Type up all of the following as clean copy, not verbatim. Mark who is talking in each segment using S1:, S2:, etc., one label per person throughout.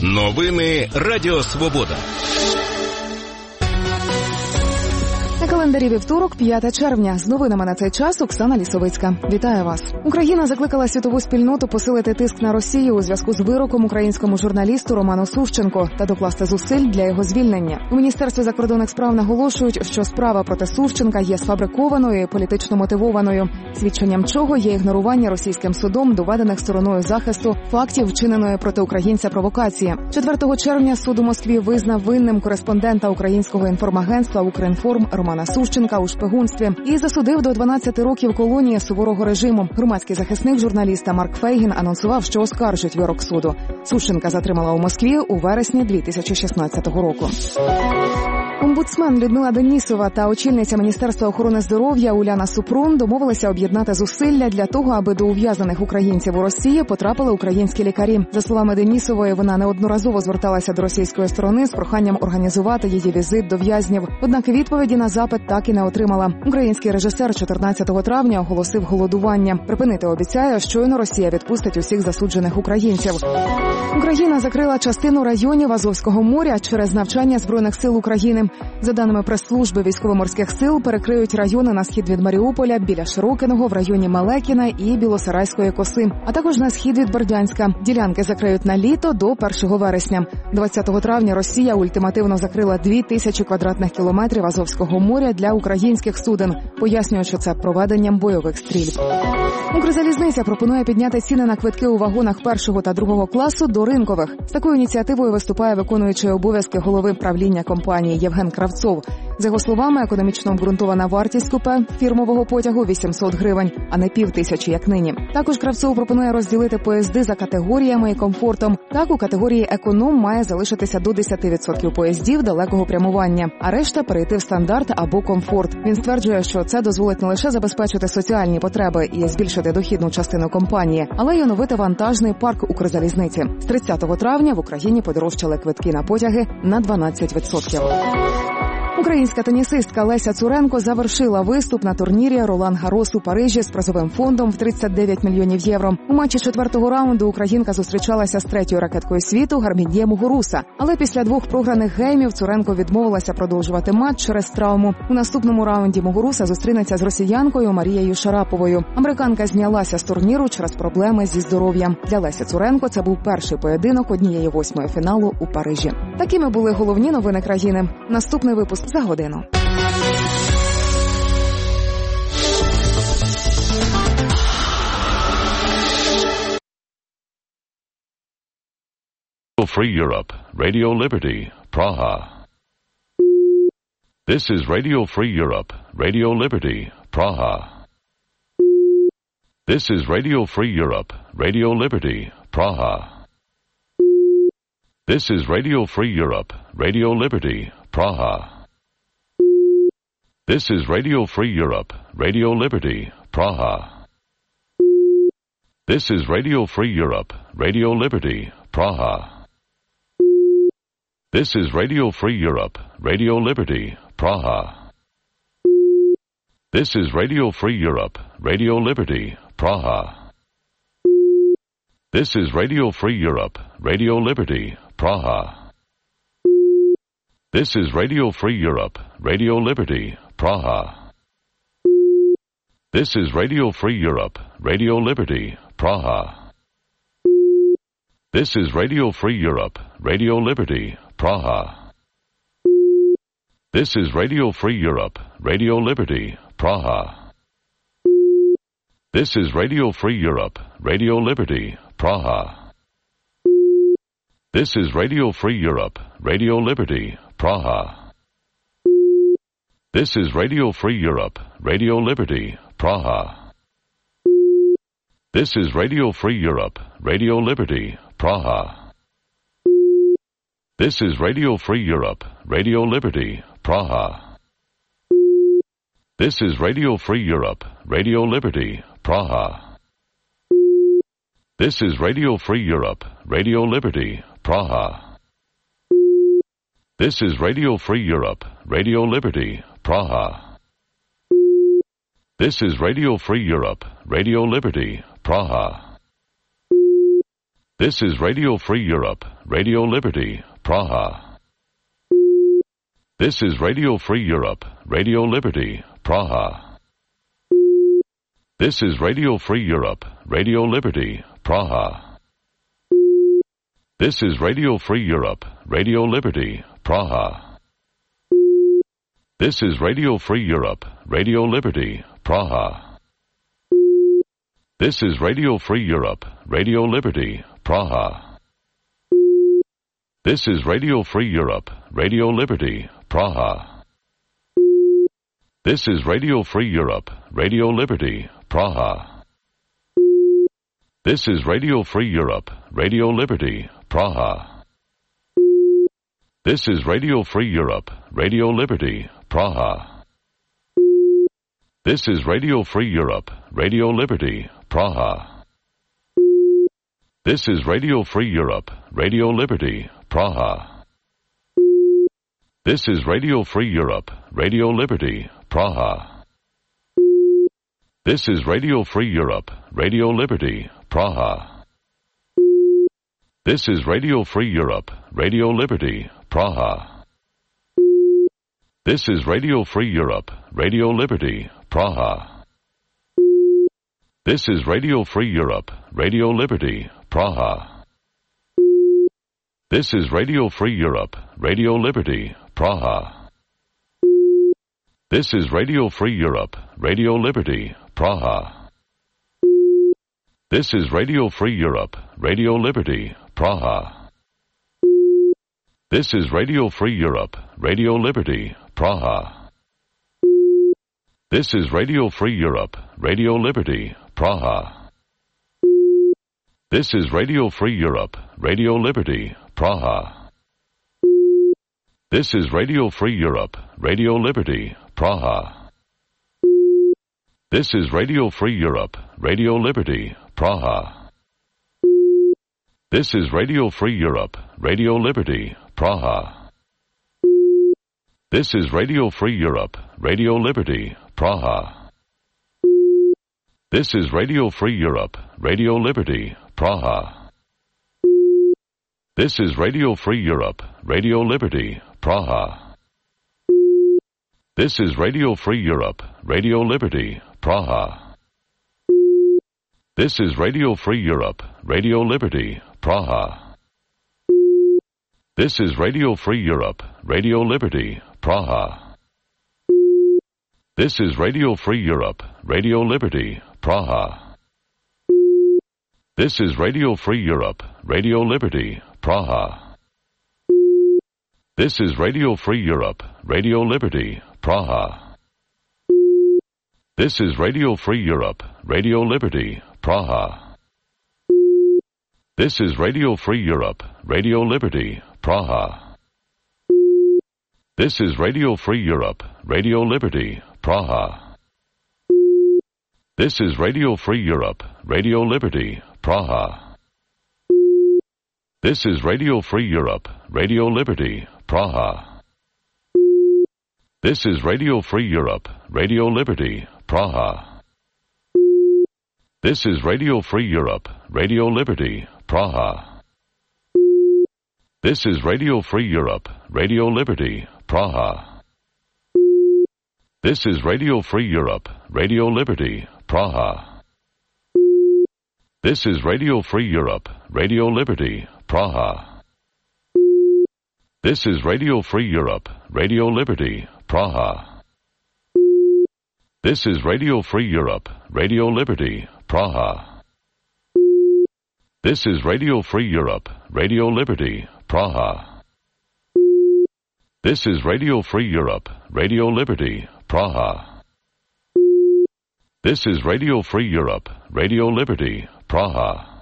S1: Новини Радіо Свобода.
S2: На календарі вівторок, 5 червня. З новинами на цей час Оксана Лісовицька. Вітаю вас. Україна закликала світову спільноту посилити тиск на Росію у зв'язку з вироком українському журналісту Роману Сущенку та докласти зусиль для його звільнення. У Міністерстві закордонних справ наголошують, що справа проти Сущенка є сфабрикованою і політично мотивованою, свідченням чого є ігнорування російським судом доведених стороною захисту фактів вчиненої проти українця провокації. 4 червня суд у Москві визнав винним кореспондента українського інформагентства «Укрінформ» Романа Сущенка у шпигунстві і засудив до 12 років колонії суворого режиму. Громадський захисник журналіста Марк Фейгін анонсував, що оскаржить вирок суду. Сущенка затримала у Москві у вересні 2016 року. Омбудсмен Людмила Денісова та очільниця Міністерства охорони здоров'я Уляна Супрун домовилися об'єднати зусилля для того, аби до ув'язаних українців у Росії потрапили українські лікарі. За словами Денісової, вона неодноразово зверталася до російської сторони з проханням організувати її візит до в'язнів. Однак відповіді на запит так і не отримала. Український режисер 14 травня оголосив голодування. Припинити обіцяє, щойно Росія відпустить усіх засуджених українців. Україна закрила частину районів Азовського моря через навчання Збройних сил України. За даними прес-служби Військово-морських сил, перекриють райони на схід від Маріуполя, біля Широкиного, в районі Малекіна і Білосарайської коси, а також на схід від Бердянська. Ділянки закриють на літо до 1 вересня. 20 травня Росія ультимативно закрила 2000 квадратних кілометрів Азовського моря для українських суден, пояснюючи це проведенням бойових стрільб. Укрзалізниця пропонує підняти ціни на квитки у вагонах 1 та 2 класу до ринкових. З такою ініціативою виступає виконуючий обов'язки голови правління компанії Євген Кравцов. За його словами, економічно обґрунтована вартість купе фірмового потягу 800 гривень, а не 5000, як нині. Також Кравцов пропонує розділити поїзди за категоріями і комфортом. Так, у категорії економ має залишитися до 10% поїздів далекого прямування, а решта перейти в стандарт або комфорт. Він стверджує, що це дозволить не лише забезпечити соціальні потреби і збільшити дохідну частину компанії, але й оновити вантажний парк Укрзалізниці. З 30 травня в Україні подорожчали квитки на потяги на 12%. Українська тенісистка Леся Цуренко завершила виступ на турнірі Ролан Гаррос у Парижі з призовим фондом в 39 мільйонів євро. У матчі 4-го раунду українка зустрічалася з 3-ю ракеткою світу Гарбін'є Мугуруса. Але після 2 програних геймів Цуренко відмовилася продовжувати матч через травму. У наступному раунді Мугуруса зустрінеться з росіянкою Марією Шараповою. Американка знялася з турніру через проблеми зі здоров'ям. Для Лесі Цуренко це був перший поєдинок 1/8 фіналу у Парижі. Такими були головні новини країни. Наступний випуск за годину.
S3: Free Europe, Radio Liberty, Praha. This is Radio Free Europe, Radio Liberty, Praha. This is Radio Free Europe, Radio Liberty, Praha. This is Radio Free Europe, Radio Liberty, Praha. This is Radio Free Europe, Radio Liberty, Praha. This is Radio Free Europe, Radio Liberty, Praha. This is Radio Free Europe, Radio Liberty, Praha. This is Radio Free Europe, Radio Liberty, Praha. This is Radio Free Europe, Radio Liberty, Praha. This is Radio Free Europe, Radio Liberty, Praha. This is Radio Free Europe, Radio Liberty, Praha. This is Radio Free Europe, Radio Liberty, Praha. This is Radio Free Europe, Radio Liberty, Praha. This is Radio Free Europe, Radio Liberty, Praha. This is Radio Free Europe, Radio Liberty, Praha. This is Radio Free Europe, Radio Liberty, Praha. This is Radio Free Europe, Radio Liberty, Praha. This is Radio Free Europe, Radio Liberty, Praha. This is Radio Free Europe, Radio Liberty, Praha. This is Radio Free Europe, Radio Liberty, Praha. This is Radio Free Europe, Radio Liberty, Praha. This is Radio Free Europe, Radio Liberty, Praha. This is Radio Free Europe, Radio Liberty, Praha. This is Radio Free Europe, Radio Liberty, Praha. This is Radio Free Europe, Radio Liberty, Praha. This is Radio Free Europe, Radio Liberty, Praha. This is Radio Free Europe, Radio Liberty, Praha. This is Radio Free Europe, Radio Liberty, Praha. This is Radio Free Europe, Radio Liberty, Praha. This is Radio Free Europe, Radio Liberty, Praha. This is Radio Free Europe, Radio Liberty, Praha. This is Radio Free Europe, Radio Liberty, Praha. This is Radio Free Europe, Radio Liberty, Praha. This is Radio Free Europe, Radio Liberty, Praha. This is Radio Free Europe, Radio Liberty, Praha. This is Radio Free Europe, Radio Liberty, Praha. This is Radio Free Europe, Radio Liberty, Praha. This is Radio Free Europe, Radio Liberty, Praha. This is Radio Free Europe, Radio Liberty, Praha. This is Radio Free Europe, Radio Liberty, Praha. This is Radio Free Europe, Radio Liberty, Praha. This is Radio Free Europe, Radio Liberty, Praha. This is Radio Free Europe, Radio Liberty, Praha. This is Radio Free Europe, Radio Liberty, Praha. This is Radio Free Europe, Radio Liberty, Praha. This is Radio Free Europe, Radio Liberty, Praha. This is Radio Free Europe, Radio Liberty, Praha. This is Radio Free Europe, Radio Liberty, Praha. This is Radio Free Europe, Radio Liberty, Praha. This is Radio Free Europe, Radio Liberty, Praha. This is Radio Free Europe, Radio Liberty, Praha. This is Radio Free Europe, Radio Liberty, Praha. This is Radio Free Europe, Radio Liberty, Praha. This is Radio Free Europe, Radio Liberty, Praha. This is Radio Free Europe, Radio Liberty, Praha. This is Radio Free Europe, Radio Liberty, Praha. This is Radio Free Europe, Radio Liberty, Praha. This is Radio Free Europe, Radio Liberty, Praha. This is Radio Free Europe, Radio Liberty, Praha. This is Radio Free Europe, Radio Liberty, Praha. This is Radio Free Europe, Radio Liberty, Praha. This is Radio Free Europe, Radio Liberty, Praha. This is Radio Free Europe, Radio Liberty, Praha. This is Radio Free Europe, Radio Liberty, Praha. This is Radio Free Europe, Radio Liberty, Praha. This is Radio Free Europe, Radio Liberty, Praha. This is Radio Free Europe, Radio Liberty, Praha. This is Radio Free Europe, Radio Liberty, Praha. This is Radio Free Europe, Radio Liberty, Praha. This is Radio Free Europe, Radio Liberty, Praha. This is Radio Free Europe, Radio Liberty, Praha. This is Radio Free Europe, Radio Liberty, Praha.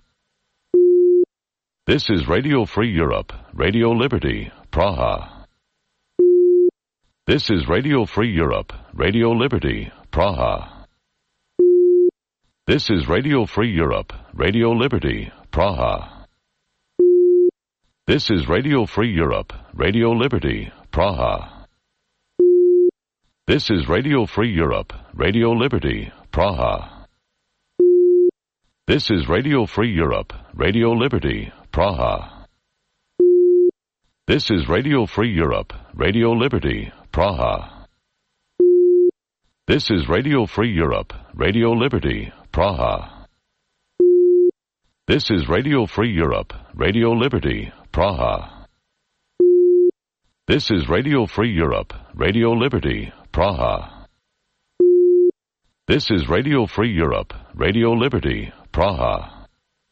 S3: This is Radio Free Europe, Radio Liberty, Praha. This is Radio Free Europe, Radio Liberty, Praha. This is Radio Free Europe, Radio Liberty, Praha. This is Radio Free Europe, Radio Liberty, Praha. This is Radio Free Europe, Radio Liberty, Praha. This is Radio Free Europe, Radio Liberty, Praha. This is Radio Free Europe, Radio Liberty, Praha. This is Radio Free Europe, Radio Liberty, Praha. This is Radio Free Europe, Radio Liberty, Praha. This is Radio Free Europe, Radio Liberty, Praha. This is Radio Free Europe, Radio Liberty, Praha.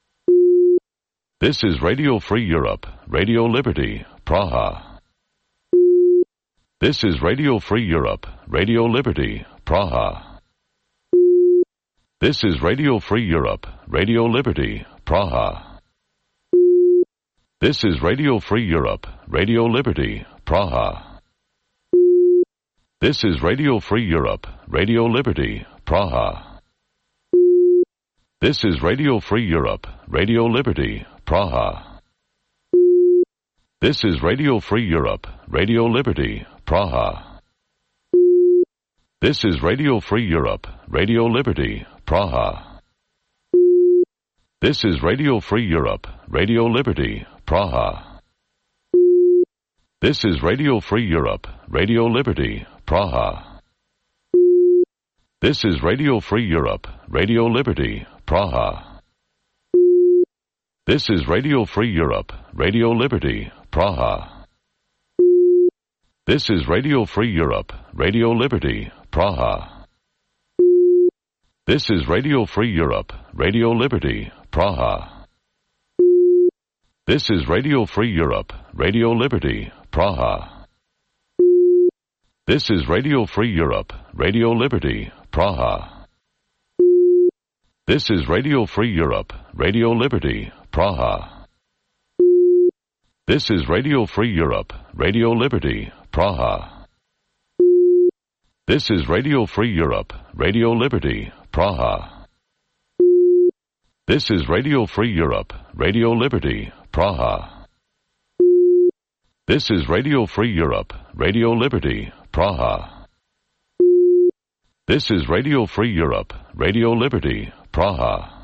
S3: This is Radio Free Europe, Radio Liberty, Praha. This is Radio Free Europe, Radio Liberty, Praha. This is Radio Free Europe, Radio Liberty, Praha. This is Radio Free Europe, Radio Liberty, Praha. This is Radio Free Europe, Radio Liberty, Praha. This is Radio Free Europe, Radio Liberty, Praha. This is Radio Free Europe, Radio Liberty, Praha. This is Radio Free Europe, Radio Liberty, Praha. This is Radio Free Europe, Radio Liberty, Praha. This is Radio Free Europe, Radio Liberty, Praha. This is Radio Free Europe, Radio Liberty, Praha. This is Radio Free Europe, Radio Liberty, Praha. This is Radio Free Europe, Radio Liberty, Praha. This is Radio Free Europe, Radio Liberty, Praha. This is Radio Free Europe, Radio Liberty, Praha. This is Radio Free Europe, Radio Liberty, Praha. This is Radio Free Europe, Radio Liberty, Praha. This is Radio Free Europe, Radio Liberty, Praha. This is Radio Free Europe, Radio Liberty, Praha. This is Radio Free Europe, Radio Liberty, Praha. This is Radio Free Europe, Radio Liberty, Praha. This is Radio Free Europe, Radio Liberty, Praha.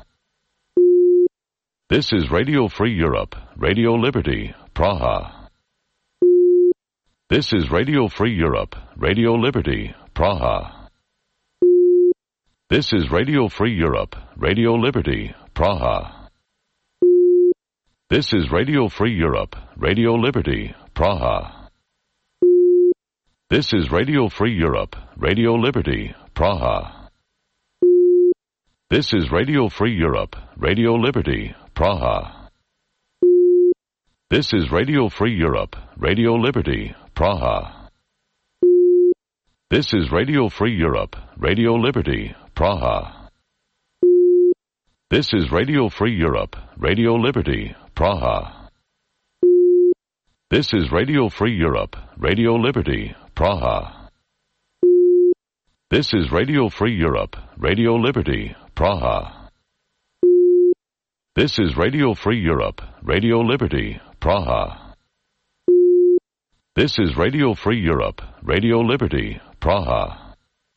S3: This is Radio Free Europe, Radio Liberty, Praha. This is Radio Free Europe, Radio Liberty, Praha. This is Radio Free Europe, Radio Liberty, Praha. This is Radio Free Europe, Radio Liberty, Praha. This is Radio Free Europe, Radio Liberty, Praha. This is Radio Free Europe, Radio Liberty, Praha. This is Radio Free Europe, Radio Liberty, Praha. This is Radio Free Europe, Radio Liberty, Praha. This is Radio Free Europe, Radio Liberty, Praha. This is Radio Free Europe, Radio Liberty, Praha. This is Radio Free Europe, Radio Liberty, Praha. This is Radio Free Europe, Radio Liberty, Praha. This is Radio Free Europe, Radio Liberty, Praha.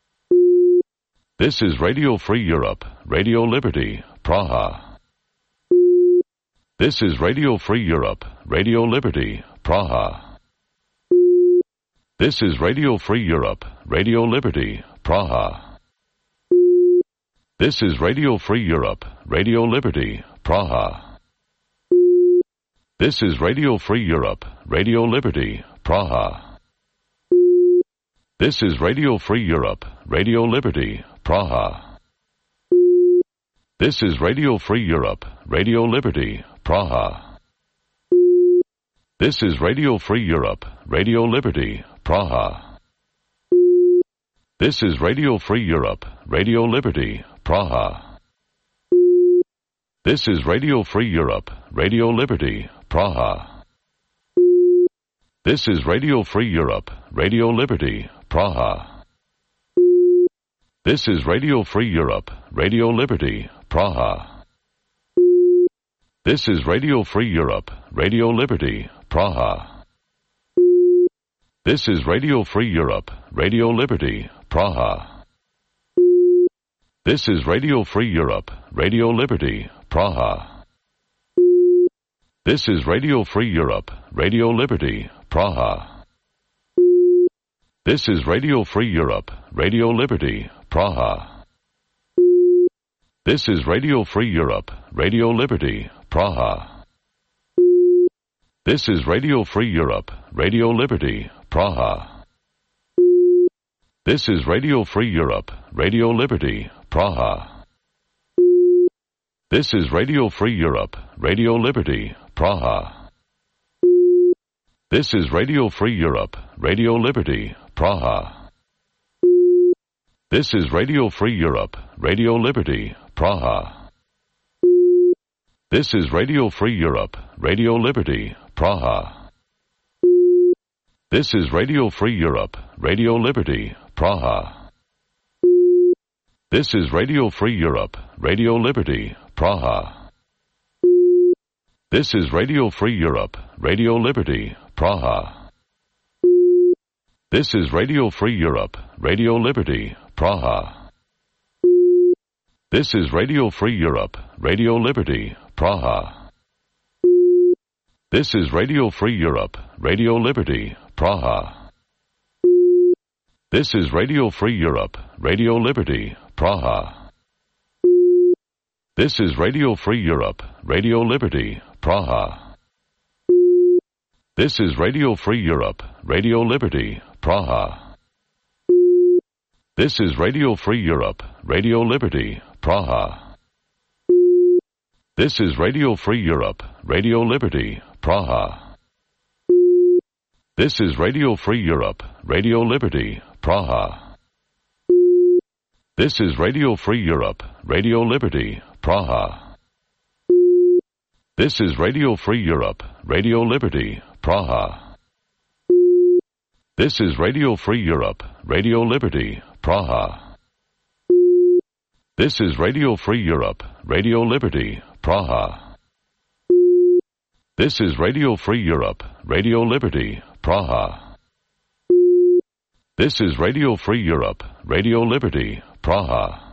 S3: This is Radio Free Europe, Radio Liberty, Praha. This is Radio Free Europe, Radio Liberty, Praha. This is Radio Free Europe, Radio Liberty, Praha. This is Radio Free Europe, Radio Liberty, Praha. This is Radio Free Europe, Radio Liberty, Praha. This is Radio Free Europe, Radio Liberty, Praha. This is Radio Free Europe, Radio Liberty, Praha. This is Radio Free Europe, Radio Liberty, Praha. This is Radio Free Europe, Radio Liberty, Praha. This is Radio Free Europe, Radio Liberty, Praha. This is Radio Free Europe, Radio Liberty, Praha. This is Radio Free Europe, Radio Liberty, Praha. This is Radio Free Europe, Radio Liberty, Praha. This is Radio Free Europe, Radio Liberty, Praha. This is Radio Free Europe, Radio Liberty, Praha. This is Radio Free Europe, Radio Liberty, Praha. This is Radio Free Europe, Radio Liberty, Praha. This is Radio Free Europe, Radio Liberty, Praha. This is Radio Free Europe, Radio Liberty, Praha. This is Radio Free Europe, Radio Liberty, Praha. This is Radio Free Europe, Radio Liberty, Praha. This is Radio Free Europe, Radio Liberty, Praha. This is Radio Free Europe, Radio Liberty, Praha. This is Radio Free Europe, Radio Liberty, Praha. This is Radio Free Europe, Radio Liberty, Praha. This is Radio Free Europe, Radio Liberty, Praha. This is Radio Free Europe, Radio Liberty, Praha. This is Radio Free Europe, Radio Liberty, Praha. This is Radio Free Europe, Radio Liberty, Praha. This is Radio Free Europe, Radio Liberty, Praha. This is Radio Free Europe, Radio Liberty, Praha. This is Radio Free Europe, Radio Liberty, Praha. This is Radio Free Europe, Radio Liberty, Praha. This is Radio Free Europe, Radio Liberty, Praha. This is Radio Free Europe, Radio Liberty, Praha. This is Radio Free Europe, Radio Liberty, Praha. This is Radio Free Europe, Radio Liberty, Praha. This is Radio Free Europe, Radio Liberty, Praha. This is Radio Free Europe, Radio Liberty, Praha. This is Radio Free Europe, Radio Liberty, Praha. This is Radio Free Europe, Radio Liberty, Praha. This is Radio Free Europe, Radio Liberty, Praha.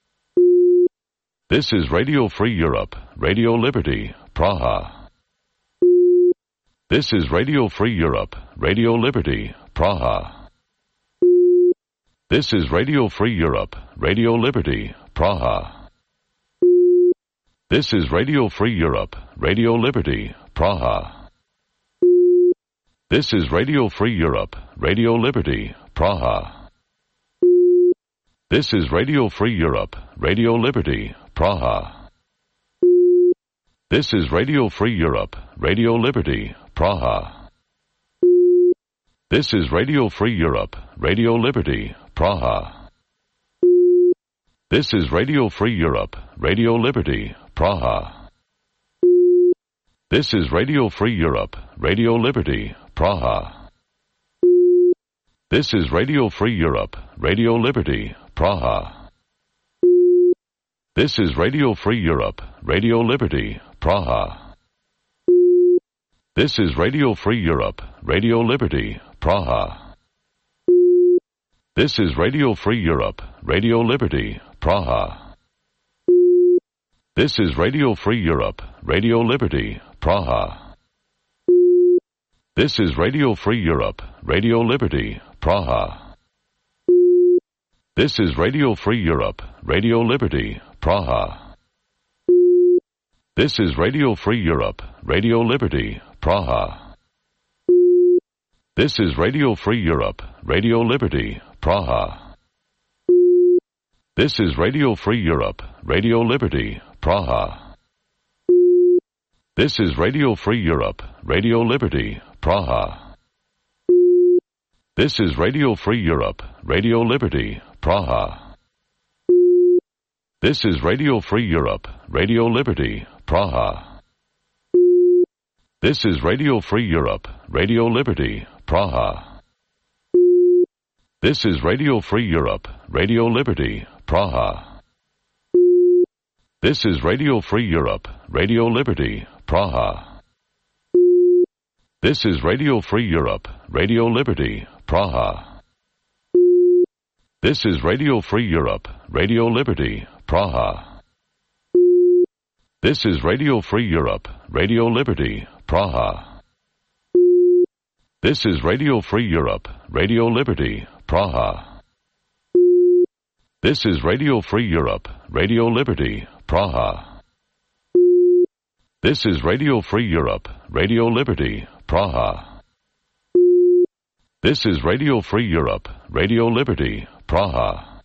S3: This is Radio Free Europe, Radio Liberty, Praha. This is Radio Free Europe, Radio Liberty, Praha. This is Radio Free Europe, Radio Liberty, Praha. This is Radio Free Europe, Radio Liberty, Praha. This is Radio Free Europe, Radio Liberty, Praha. This is Radio Free Europe, Radio Liberty, Praha. This is Radio Free Europe, Radio Liberty, Praha. This is Radio Free Europe, Radio Liberty, Praha. This is Radio Free Europe, Radio Liberty, Praha. This is Radio Free Europe, Radio Liberty, Praha. This is Radio Free Europe, Radio Liberty, Praha. This is Radio Free Europe, Radio Liberty, Praha. This is Radio Free Europe, Radio Liberty, Praha. This is Radio Free Europe, Radio Liberty, Praha. This is Radio Free Europe, Radio Liberty, Praha. This is Radio Free Europe, Radio Liberty, Praha. This is Radio Free Europe, Radio Liberty, Praha. This is Radio Free Europe, Radio Liberty, Praha. This is Radio Free Europe, Radio Liberty, Praha. This is Radio Free Europe, Radio Liberty, Praha. This is Radio Free Europe, Radio Liberty, Praha. This is Radio Free Europe, Radio Liberty, Praha. This is Radio Free Europe, Radio Liberty, Praha. This is Radio Free Europe, Radio Liberty, Praha. This is Radio Free Europe, Radio Liberty, Praha. This is Radio Free Europe, Radio Liberty, Praha. This is Radio Free Europe, Radio Liberty, Praha. This is Radio Free Europe, Radio Liberty, Praha. This is Radio Free Europe, Radio Liberty, Praha. This is Radio Free Europe, Radio Liberty, Praha. This is Radio Free Europe, Radio Liberty, Praha. This is Radio Free Europe, Radio Liberty, Praha. This is Radio Free Europe, Radio Liberty, Praha.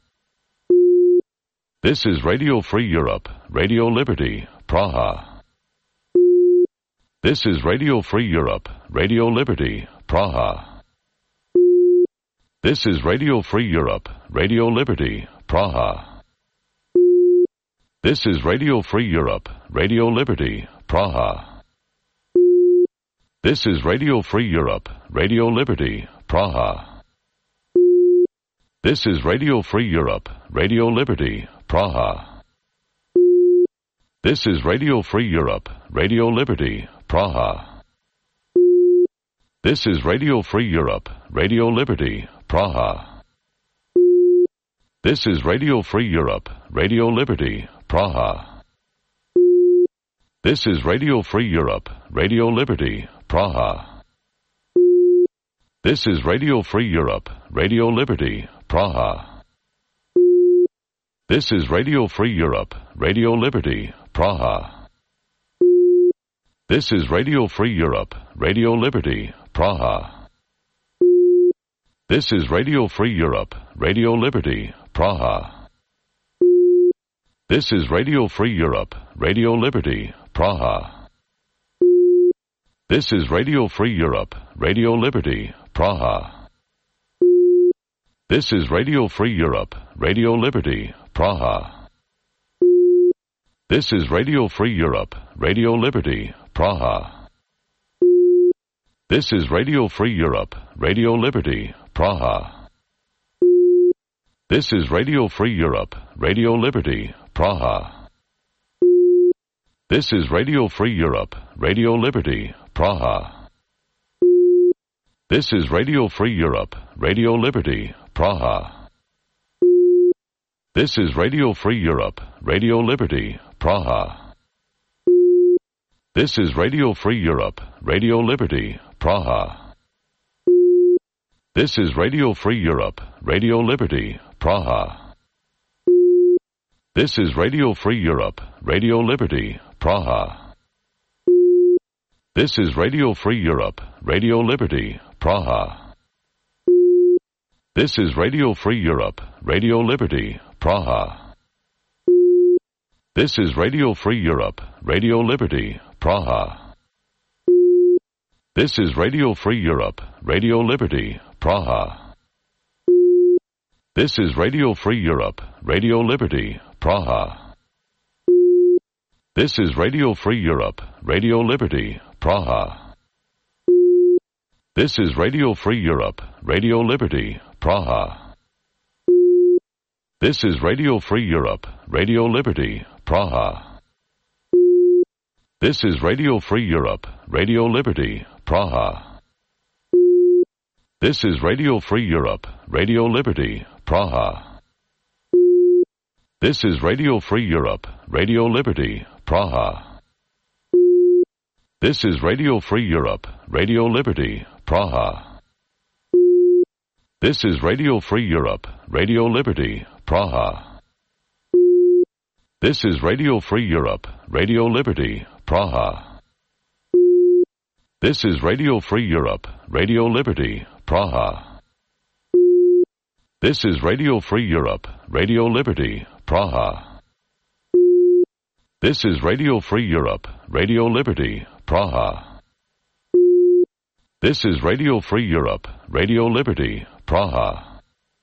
S3: This is Radio Free Europe, Radio Liberty, Praha. This is Radio Free Europe, Radio Liberty, Praha. This is Radio Free Europe, Radio Liberty, Praha. This is Radio Free Europe, Radio Liberty, Praha. This is Radio Free Europe, Radio Liberty, Praha. This is Radio Free Europe, Radio Liberty, Praha. This is Radio Free Europe, Radio Liberty, Praha. This is Radio Free Europe, Radio Liberty, Praha. This is Radio Free Europe, Radio Liberty, Praha. This is Radio Free Europe, Radio Liberty, Praha. This is Radio Free Europe, Radio Liberty, Praha. This is Radio Free Europe, Radio Liberty, Praha. This is Radio Free Europe, Radio Liberty, Praha. This is Radio Free Europe, Radio Liberty, Praha. This is Radio Free Europe, Radio Liberty, Praha. This is Radio Free Europe, Radio Liberty, Praha. This is Radio Free Europe, Radio Liberty, Praha. This is Radio Free Europe, Radio Liberty, Praha. This is Radio Free Europe, Radio Liberty, Praha. This is Radio Free Europe, Radio Liberty, Praha. This is Radio Free Europe, Radio Liberty, Praha. This is Radio Free Europe, Radio Liberty, Praha. This is Radio Free Europe, Radio Liberty, Praha. This is Radio Free Europe, Radio Liberty, Praha. This is Radio Free Europe, Radio Liberty, Praha. This is Radio Free Europe, Radio Liberty, Praha. This is Radio Free Europe, Radio Liberty, Praha. This is Radio Free Europe, Radio Liberty, Praha. This is Radio Free Europe, Radio Liberty, Praha. This is Radio Free Europe, Radio Liberty, Praha. This is Radio Free Europe, Radio Liberty, Praha. This is Radio Free Europe, Radio Liberty, Praha. This is Radio Free Europe, Radio Liberty, Praha. This is Radio Free Europe, Radio Liberty, Praha. This is Radio Free Europe, Radio Liberty, Praha. This is Radio Free Europe, Radio Liberty, Praha. This is Radio Free Europe, Radio Liberty, Praha. This is Radio Free Europe, Radio Liberty, Praha. This is Radio Free Europe, Radio Liberty, Praha. This is Radio Free Europe, Radio Liberty, Praha. This is Radio Free Europe, Radio Liberty, Praha. This is Radio Free Europe, Radio Liberty, Praha. This is Radio Free Europe, Radio Liberty, Praha. This is Radio Free Europe, Radio Liberty, Praha.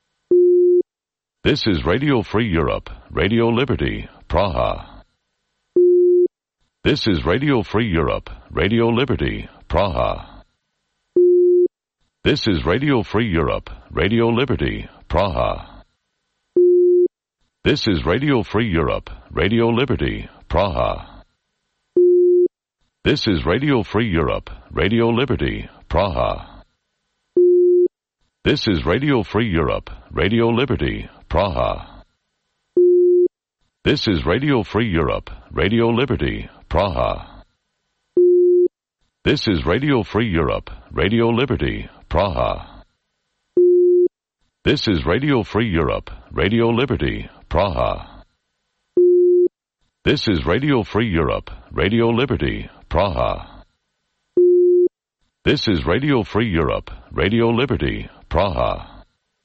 S3: This is Radio Free Europe, Radio Liberty, Praha. This is Radio Free Europe, Radio Liberty, Praha. This is Radio Free Europe, Radio Liberty, Praha. This is Radio Free Europe, Radio Liberty, Praha. This is Radio Free Europe, Radio Liberty, Praha. This is Radio Free Europe, Radio Liberty, Praha. This is Radio Free Europe, Radio Liberty, Praha. This is Radio Free Europe, Radio Liberty, Praha. This is Radio Free Europe, Radio Liberty, Praha. This is Radio Free Europe, Radio Liberty, Praha. This is Radio Free Europe, Radio Liberty, Praha.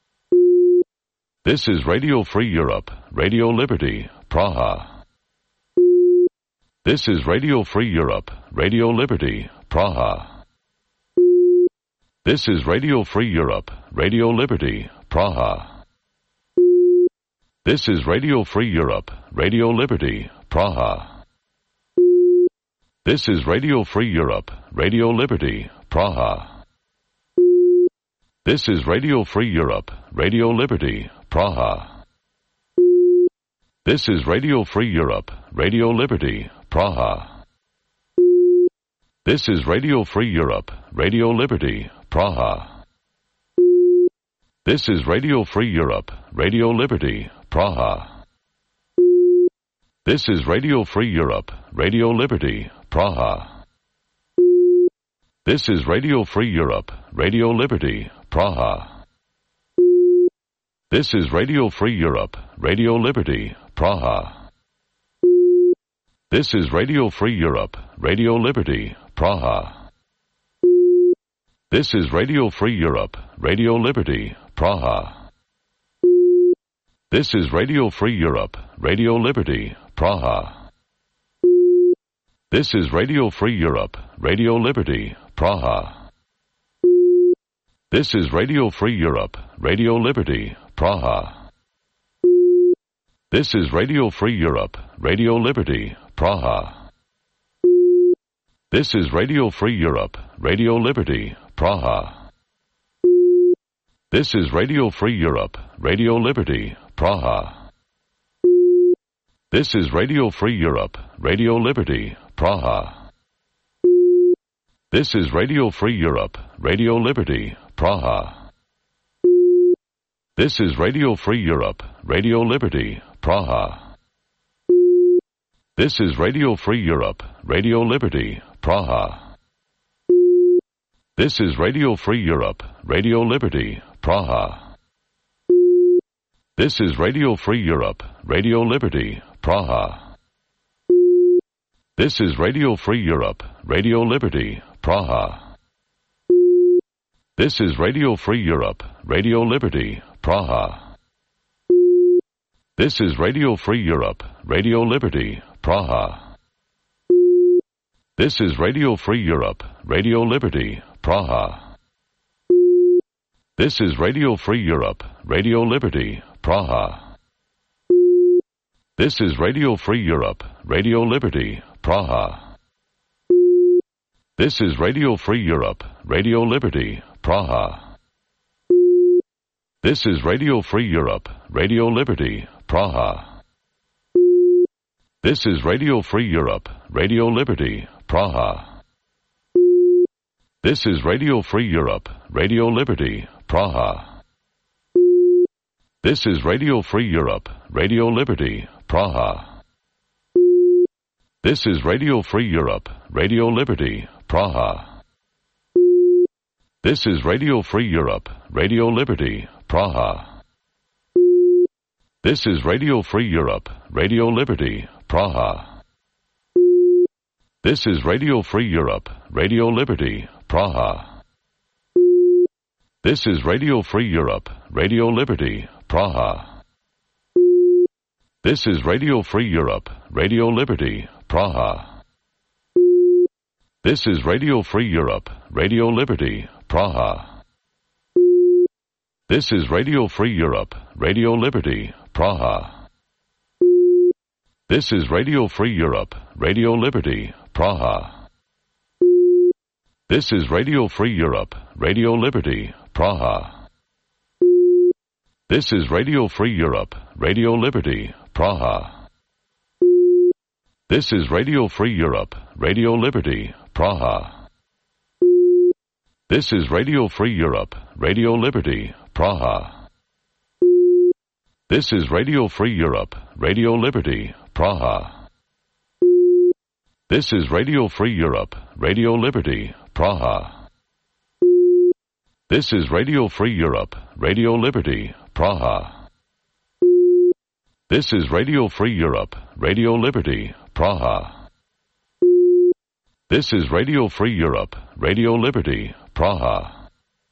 S3: This is Radio Free Europe, Radio Liberty, Praha. This is Radio Free Europe, Radio Liberty, Praha. This is Radio Free Europe, Radio Liberty, Praha. This is Radio Free Europe, Radio Liberty, Praha. This is Radio Free Europe, Radio Liberty, Praha. This is Radio Free Europe, Radio Liberty, Praha. This is Radio Free Europe, Radio Liberty, Praha. This is Radio Free Europe, Radio Liberty, Praha. This is Radio Free Europe, Radio Liberty, Praha. This is Radio Free Europe, Radio Liberty, Praha. This is Radio Free Europe, Radio Liberty, Praha. This is Radio Free Europe, Radio Liberty, Praha. This is Radio Free Europe, Radio Liberty, Praha. This is Radio Free Europe, Radio Liberty, Praha. This is Radio Free Europe, Radio Liberty, Praha. This is Radio Free Europe, Radio Liberty, Praha. This is Radio Free Europe, Radio Liberty, Praha. This is Radio Free Europe, Radio Liberty, Praha. This is Radio Free Europe, Radio Liberty, Praha. This is Radio Free Europe, Radio Liberty, Praha. This is Radio Free Europe, Radio Liberty, Praha. This is Radio Free Europe, Radio Liberty, Praha. This is Radio Free Europe, Radio Liberty, Praha. This is Radio Free Europe, Radio Liberty, Praha. This is Radio Free Europe, Radio Liberty, Praha. This is Radio Free Europe, Radio Liberty, Praha. This is Radio Free Europe, Radio Liberty, Praha. This is Radio Free Europe, Radio Liberty, Praha. This is Radio Free Europe, Radio Liberty, Praha. This is Radio Free Europe, Radio Liberty, Praha. This is Radio Free Europe, Radio Liberty, Praha. This is Radio Free Europe, Radio Liberty, Praha. This is Radio Free Europe, Radio Liberty, Praha. This is Radio Free Europe, Radio Liberty, Praha. This is Radio Free Europe, Radio Liberty, Praha. This is Radio Free Europe, Radio Liberty, Praha. This is Radio Free Europe, Radio Liberty, Praha. This is Radio Free Europe, Radio Liberty, Praha. This is Radio Free Europe, Radio Liberty, Praha. This is Radio Free Europe, Radio Liberty, Praha. This is Radio Free Europe, Radio Liberty, Praha. This is Radio Free Europe, Radio Liberty, Praha. This is Radio Free Europe, Radio Liberty, Praha. This is Radio Free Europe, Radio Liberty, Praha. This is Radio Free Europe, Radio Liberty, Praha. This is Radio Free Europe, Radio Liberty, Praha. This is Radio Free Europe, Radio Liberty, Praha. This is Radio Free Europe, Radio Liberty, Praha. This is Radio Free Europe, Radio Liberty, Praha. This is Radio Free Europe, Radio Liberty, Praha. This is Radio Free Europe, Radio Liberty, Praha. This is Radio Free Europe, Radio Liberty, Praha. This is Radio Free Europe, Radio Liberty, Praha. This is Radio Free Europe, Radio Liberty, Praha. This is Radio Free Europe, Radio Liberty, Praha.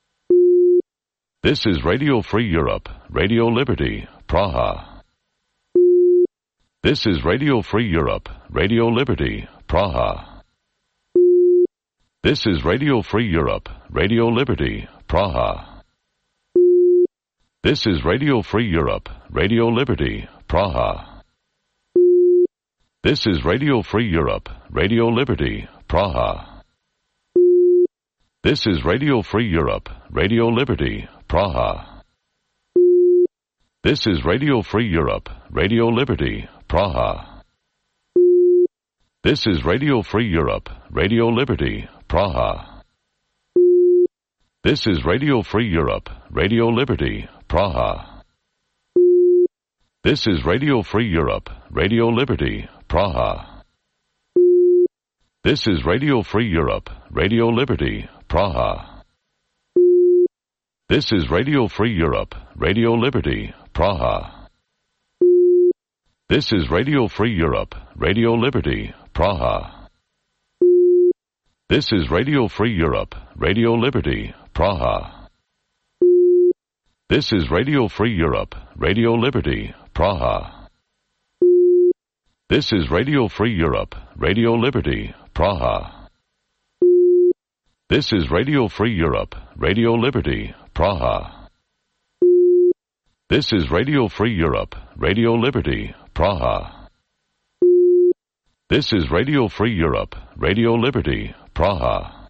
S3: This is Radio Free Europe, Radio Liberty, Praha. This is Radio Free Europe, Radio Liberty, Praha. This is Radio Free Europe, Radio Liberty, Praha. This is Radio Free Europe, Radio Liberty, Praha. This is Radio Free Europe, Radio Liberty, Praha. This is Radio Free Europe, Radio Liberty, Praha. This is Radio Free Europe, Radio Liberty, Praha. This is Radio Free Europe, Radio Liberty, Praha. This is Radio Free Europe, Radio Liberty, Praha. This is Radio Free Europe, Radio Liberty, Praha. This is Radio Free Europe, Radio Liberty, Praha. This is Radio Free Europe, Radio Liberty, Praha. This is Radio Free Europe, Radio Liberty, Praha. This is Radio Free Europe, Radio Liberty, Praha. This is Radio Free Europe, Radio Liberty, Praha. This is Radio Free Europe, Radio Liberty, Praha. This is Radio Free Europe, Radio Liberty, Praha. This is Radio Free Europe, Radio Liberty, Praha. This is Radio Free Europe, Radio Liberty, Praha.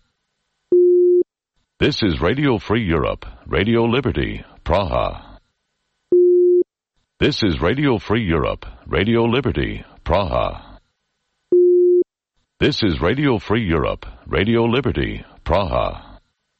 S3: This is Radio Free Europe, Radio Liberty, Praha. This is Radio Free Europe, Radio Liberty, Praha. This is Radio Free Europe, Radio Liberty, Praha.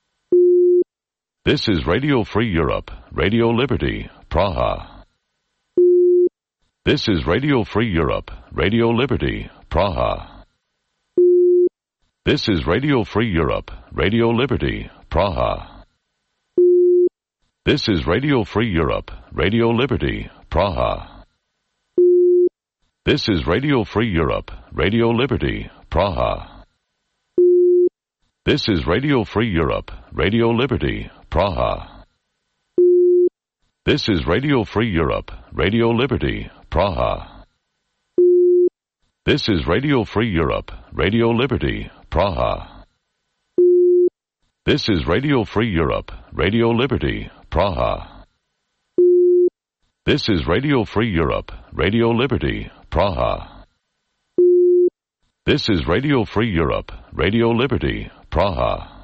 S3: This is Radio Free Europe, Radio Liberty, Praha. This is Radio Free Europe, Radio Liberty, Praha. This is Radio Free Europe, Radio Liberty, Praha. This is Radio Free Europe, Radio Liberty, Praha. This is Radio Free Europe, Radio Liberty, Praha. This is Radio Free Europe, Radio Liberty, Praha. This is Radio Free Europe, Radio Liberty, Praha. This is Radio Free Europe, Radio Liberty, Praha. This is Radio Free Europe, Radio Liberty, Praha. This is Radio Free Europe, Radio Liberty, Praha. This is Radio Free Europe, Radio Liberty, Praha.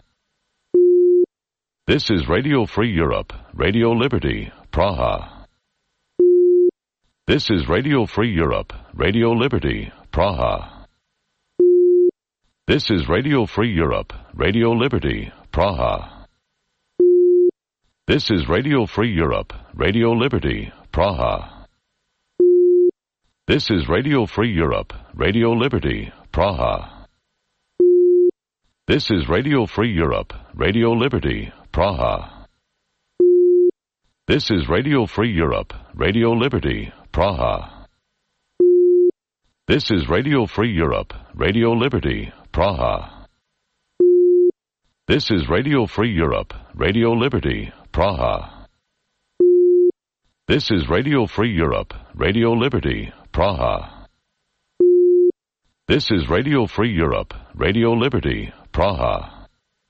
S3: This is Radio Free Europe, Radio Liberty, Praha. This is Radio Free Europe, Radio Liberty, Praha. This is Radio Free Europe, Radio Liberty, Praha. This is Radio Free Europe, Radio Liberty, Praha. This is Radio Free Europe, Radio Liberty, Praha. This is Radio Free Europe, Radio Liberty, Praha. This is Radio Free Europe, Radio Liberty, Praha. This is Radio Free Europe, Radio Liberty, Praha. This is Radio Free Europe, Radio Liberty, Praha. This is Radio Free Europe, Radio Liberty, Praha. This is Radio Free Europe, Radio Liberty, Praha.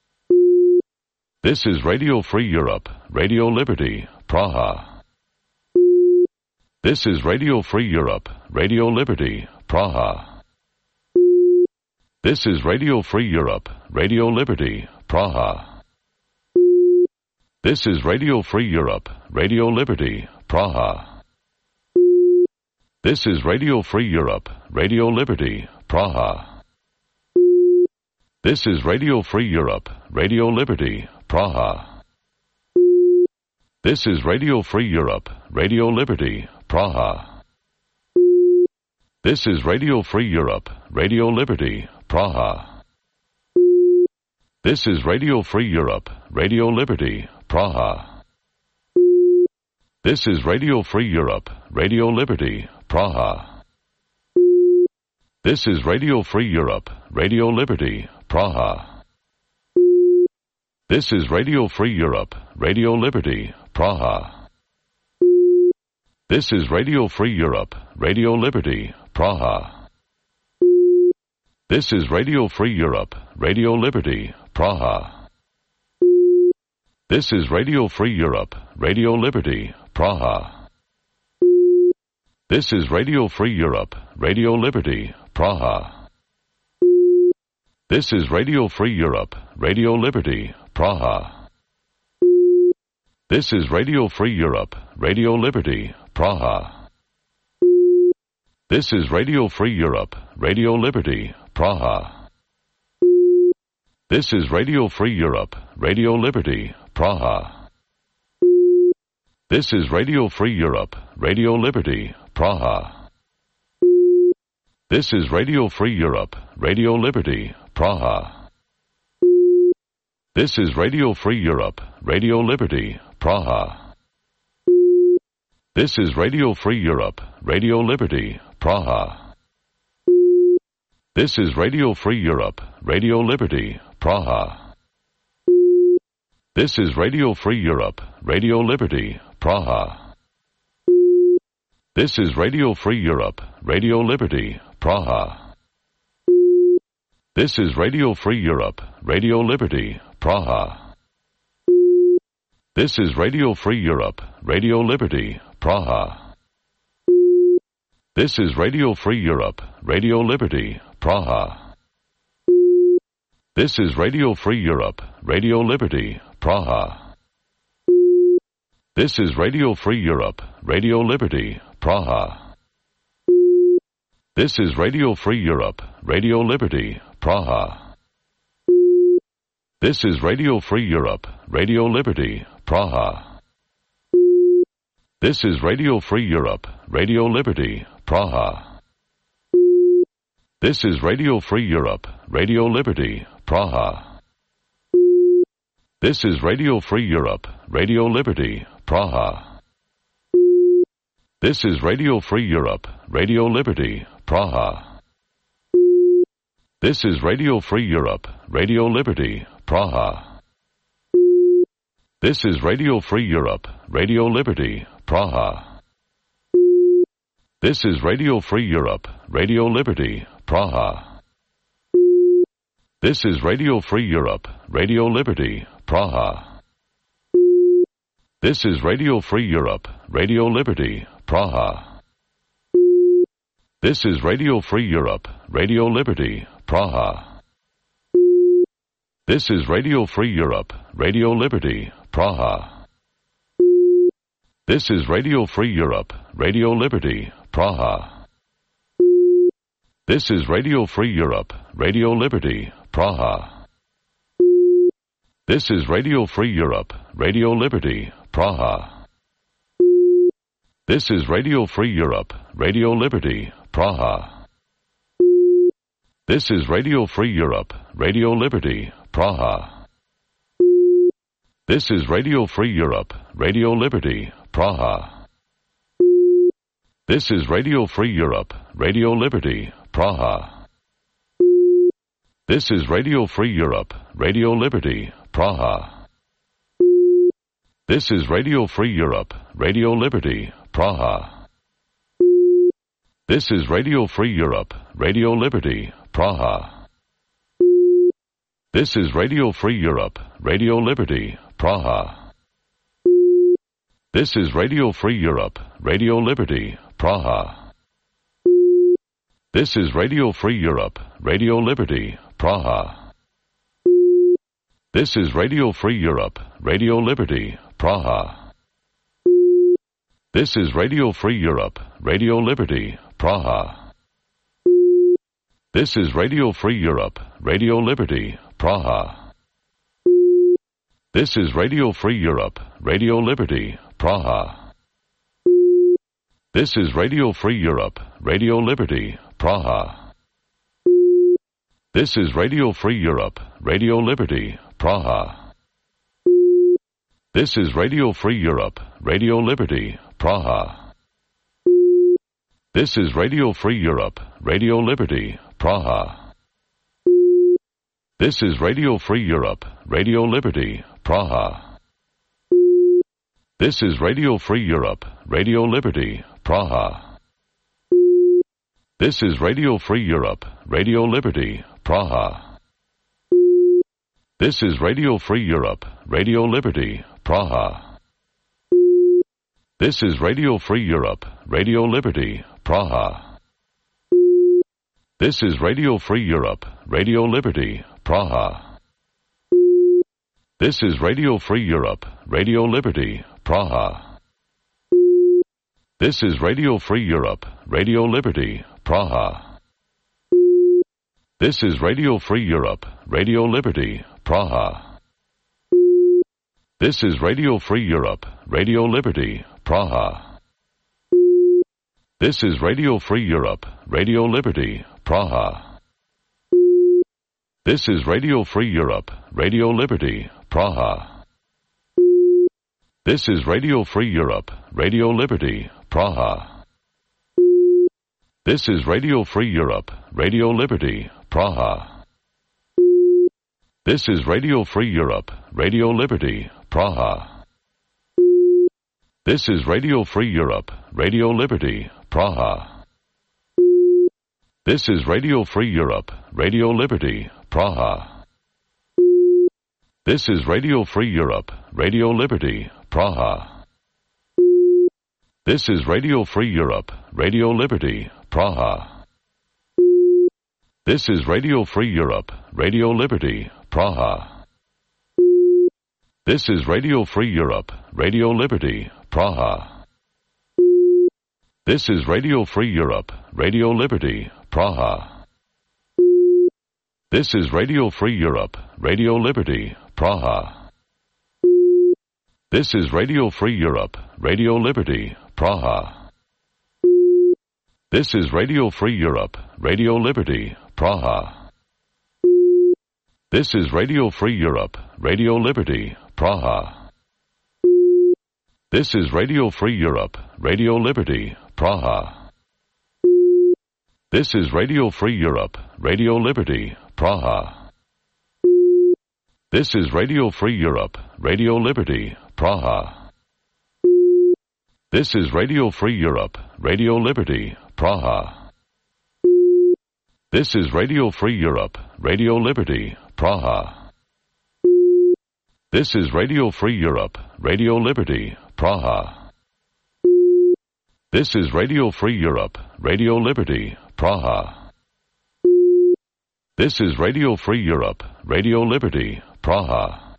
S3: This is Radio Free Europe, Radio Liberty, Praha. This is Radio Free Europe, Radio Liberty, Praha. This is Radio Free Europe, Radio Liberty, Praha. This is Radio Free Europe, Radio Liberty, Praha. This is Radio Free Europe, Radio Liberty, Praha. This is Radio Free Europe, Radio Liberty, Praha. This is Radio Free Europe, Radio Liberty, Praha. This is Radio Free Europe, Radio Liberty, Praha. This is Radio Free Europe, Radio Liberty, Praha. This is Radio Free Europe, Radio Liberty, Praha. This is Radio Free Europe, Radio Liberty, Praha. This is Radio Free Europe, Radio Liberty, Praha. This is Radio Free Europe, Radio Liberty, Praha. This is Radio Free Europe, Radio Liberty, Praha. This is Radio Free Europe, Radio Liberty, Praha. This is Radio Free Europe, Radio Liberty, Praha. This is Radio Free Europe, Radio Liberty, Praha. This is Radio Free Europe, Radio Liberty, Praha. This is Radio Free Europe, Radio Liberty, Praha. This is Radio Free Europe, Radio Liberty, Praha. This is Radio Free Europe, Radio Liberty, Praha. This is Radio Free Europe, Radio Liberty, Praha. This is Radio Free Europe, Radio Liberty, Praha. This is Radio Free Europe, Radio Liberty, Praha. This is Radio Free Europe, Radio Liberty, Praha. This is Radio Free Europe, Radio Liberty, Praha. This is Radio Free Europe, Radio Liberty, Praha. This is Radio Free Europe, Radio Liberty, Praha. This is Radio Free Europe, Radio Liberty, Praha. This is Radio Free Europe, Radio Liberty, Praha. This is Radio Free Europe, Radio Liberty, Praha. This is Radio Free Europe, Radio Liberty, Praha. This is Radio Free Europe, Radio Liberty, Praha. This is Radio Free Europe, Radio Liberty, Praha. This is Radio Free Europe, Radio Liberty, Praha. This is Radio Free Europe, Radio Liberty, Praha. This is Radio Free Europe, Radio Liberty, Praha. This is Radio Free Europe, Radio Liberty, Praha. This is Radio Free Europe, Radio Liberty, Praha. This is Radio Free Europe, Radio Liberty, Praha. This is Radio Free Europe, Radio Liberty, Praha. This is Radio Free Europe, Radio Liberty, Praha. This is Radio Free Europe, Radio Liberty, Praha. This is Radio Free Europe, Radio Liberty, Praha. This is Radio Free Europe, Radio Liberty, Praha. This is Radio Free Europe, Radio Liberty, Praha. This is Radio Free Europe, Radio Liberty, Praha. This is Radio Free Europe, Radio Liberty, Praha. This is Radio Free Europe, Radio Liberty, Praha. This is Radio Free Europe, Radio Liberty, Praha. This is Radio Free Europe, Radio Liberty, Praha. This is Radio Free Europe, Radio Liberty, Praha. This is Radio Free Europe, Radio Liberty, Praha. This is Radio Free Europe, Radio Liberty, Praha. This is Radio Free Europe, Radio Liberty, Praha. This is Radio Free Europe, Radio Liberty, Praha. This is Radio Free Europe, Radio Liberty, Praha. This is Radio Free Europe, Radio Liberty, Praha. This is Radio Free Europe, Radio Liberty, Praha. This is Radio Free Europe, Radio Liberty, Praha. This is Radio Free Europe, Radio Liberty, Praha. This is Radio Free Europe, Radio Liberty, Praha. This is Radio Free Europe, Radio Liberty, Praha. This is Radio Free Europe, Radio Liberty, Praha. This is Radio Free Europe, Radio Liberty, Praha. This is Radio Free Europe, Radio Liberty, Praha. This is Radio Free Europe, Radio Liberty, Praha. This is Radio Free Europe, Radio Liberty, Praha. This is Radio Free Europe, Radio Liberty, Praha. This is Radio Free Europe, Radio Liberty, Praha. This is Radio Free Europe, Radio Liberty, Praha. This is Radio Free Europe, Radio Liberty, Praha. This is Radio Free Europe, Radio Liberty, Praha. This is Radio Free Europe, Radio Liberty, Praha. This is Radio Free Europe, Radio Liberty, Praha. This is Radio Free Europe, Radio Liberty, Praha. This is Radio Free Europe, Radio Liberty, Praha. This is Radio Free Europe, Radio Liberty, Praha. This is Radio Free Europe, Radio Liberty, Praha. This is Radio Free Europe, Radio Liberty, Praha. This is Radio Free Europe, Radio Liberty, Praha. This is Radio Free Europe, Radio Liberty, Praha. This is Radio Free Europe, Radio Liberty, Praha. This is Radio Free Europe, Radio Liberty, Praha. This is Radio Free Europe, Radio Liberty, Praha. This is Radio Free Europe, Radio Liberty, Praha. This is Radio Free Europe, Radio Liberty, Praha. This is Radio Free Europe, Radio Liberty, Praha. This is Radio Free Europe, Radio Liberty, Praha. This is Radio Free Europe, Radio Liberty, Praha. This is Radio Free Europe, Radio Liberty, Praha. This is Radio Free Europe, Radio Liberty, Praha. This is Radio Free Europe, Radio Liberty, Praha. This is Radio Free Europe, Radio Liberty, Praha. This is Radio Free Europe, Radio Liberty, Praha. This is Radio Free Europe, Radio Liberty, Praha. This is Radio Free Europe, Radio Liberty, Praha. This is Radio Free Europe, Radio Liberty, Praha. This is Radio Free Europe, Radio Liberty, Praha. This is Radio Free Europe, Radio Liberty, Praha.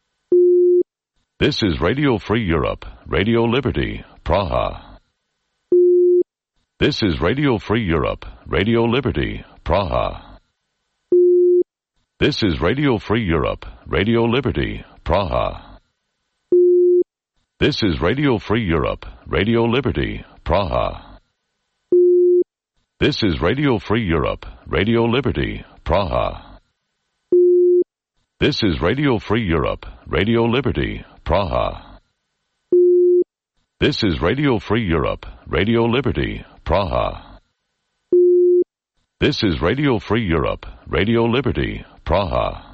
S3: This is Radio Free Europe, Radio Liberty, Praha. This is Radio Free Europe, Radio Liberty, Praha. This is Radio Free Europe, Radio Liberty, Praha. This is Radio Free Europe, Radio Liberty, Praha. This is Radio Free Europe, Radio Liberty, Praha. This is Radio Free Europe, Radio Liberty, Praha. This is Radio Free Europe, Radio Liberty, Praha. This is Radio Free Europe, Radio Liberty, Praha.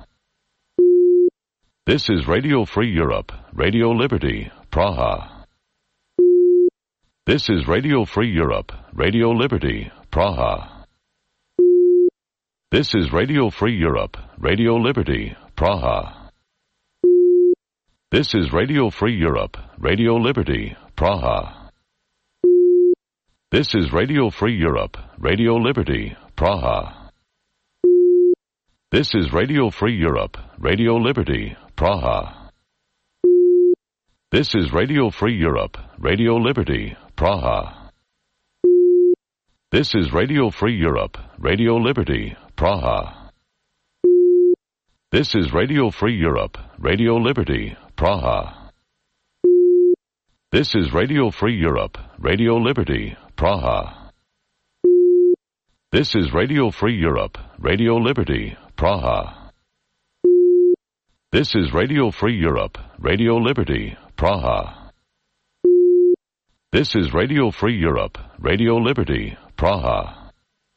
S3: This is Radio Free Europe, Radio Liberty, Praha. This is Radio Free Europe, Radio Liberty, Praha. This is Radio Free Europe, Radio Liberty, Praha. This is Radio Free Europe, Radio Liberty, Praha. This is Radio Free Europe, Radio Liberty, Praha. This is Radio Free Europe, Radio Liberty, Praha. This is Radio Free Europe, Radio Liberty, Praha. This is Radio Free Europe, Radio Liberty, Praha. This is Radio Free Europe, Radio Liberty, Praha. This is Radio Free Europe, Radio Liberty, Praha. This is Radio Free Europe, Radio Liberty, Praha. This is Radio Free Europe, Radio Liberty, Praha. This is Radio Free Europe, Radio Liberty, Praha.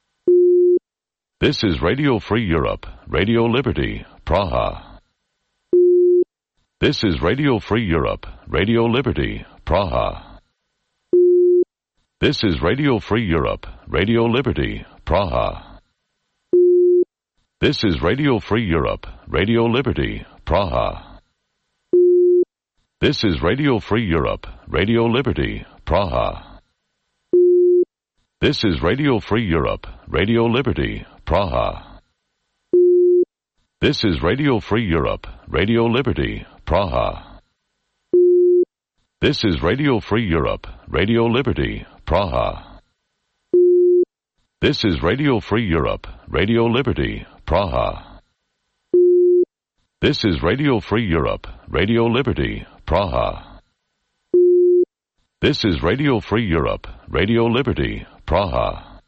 S3: This is Radio Free Europe, Radio Liberty, Praha. This is Radio Free Europe, Radio Liberty, Praha. This is Radio Free Europe, Radio Liberty, Praha. This is Radio Free Europe, Radio Liberty, Praha. This is Radio Free Europe, Radio Liberty, Praha. This is Radio Free Europe, Radio Liberty, Praha. This is Radio Free Europe, Radio Liberty, Praha. This is Radio Free Europe, Radio Liberty, Praha. This is Radio Free Europe, Radio Liberty, Praha. This is Radio Free Europe, Radio Liberty, Praha. This is Radio Free Europe, Radio Liberty, Praha.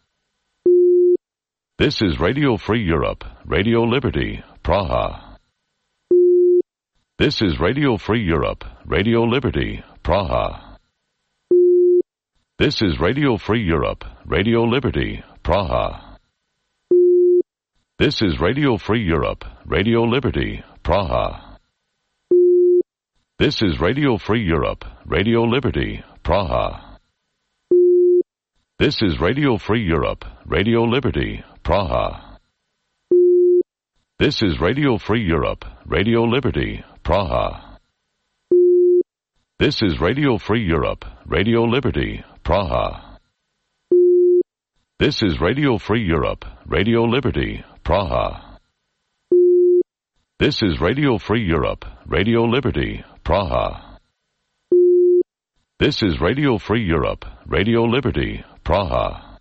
S3: This is Radio Free Europe, Radio Liberty, Praha. This is Radio Free Europe, Radio Liberty, Praha. This is Radio Free Europe, Radio Liberty, Praha. This is Radio Free Europe, Radio Liberty, Praha. This is Radio Free Europe, Radio Liberty, Praha. This is Radio Free Europe, Radio Liberty, Praha. This is Radio Free Europe, Radio Liberty, Praha. This is Radio Free Europe, Radio Liberty, Praha. This is Radio Free Europe, Radio Liberty, Praha. This is Radio Free Europe, Radio Liberty, Praha. This is Radio Free Europe, Radio Liberty, Praha.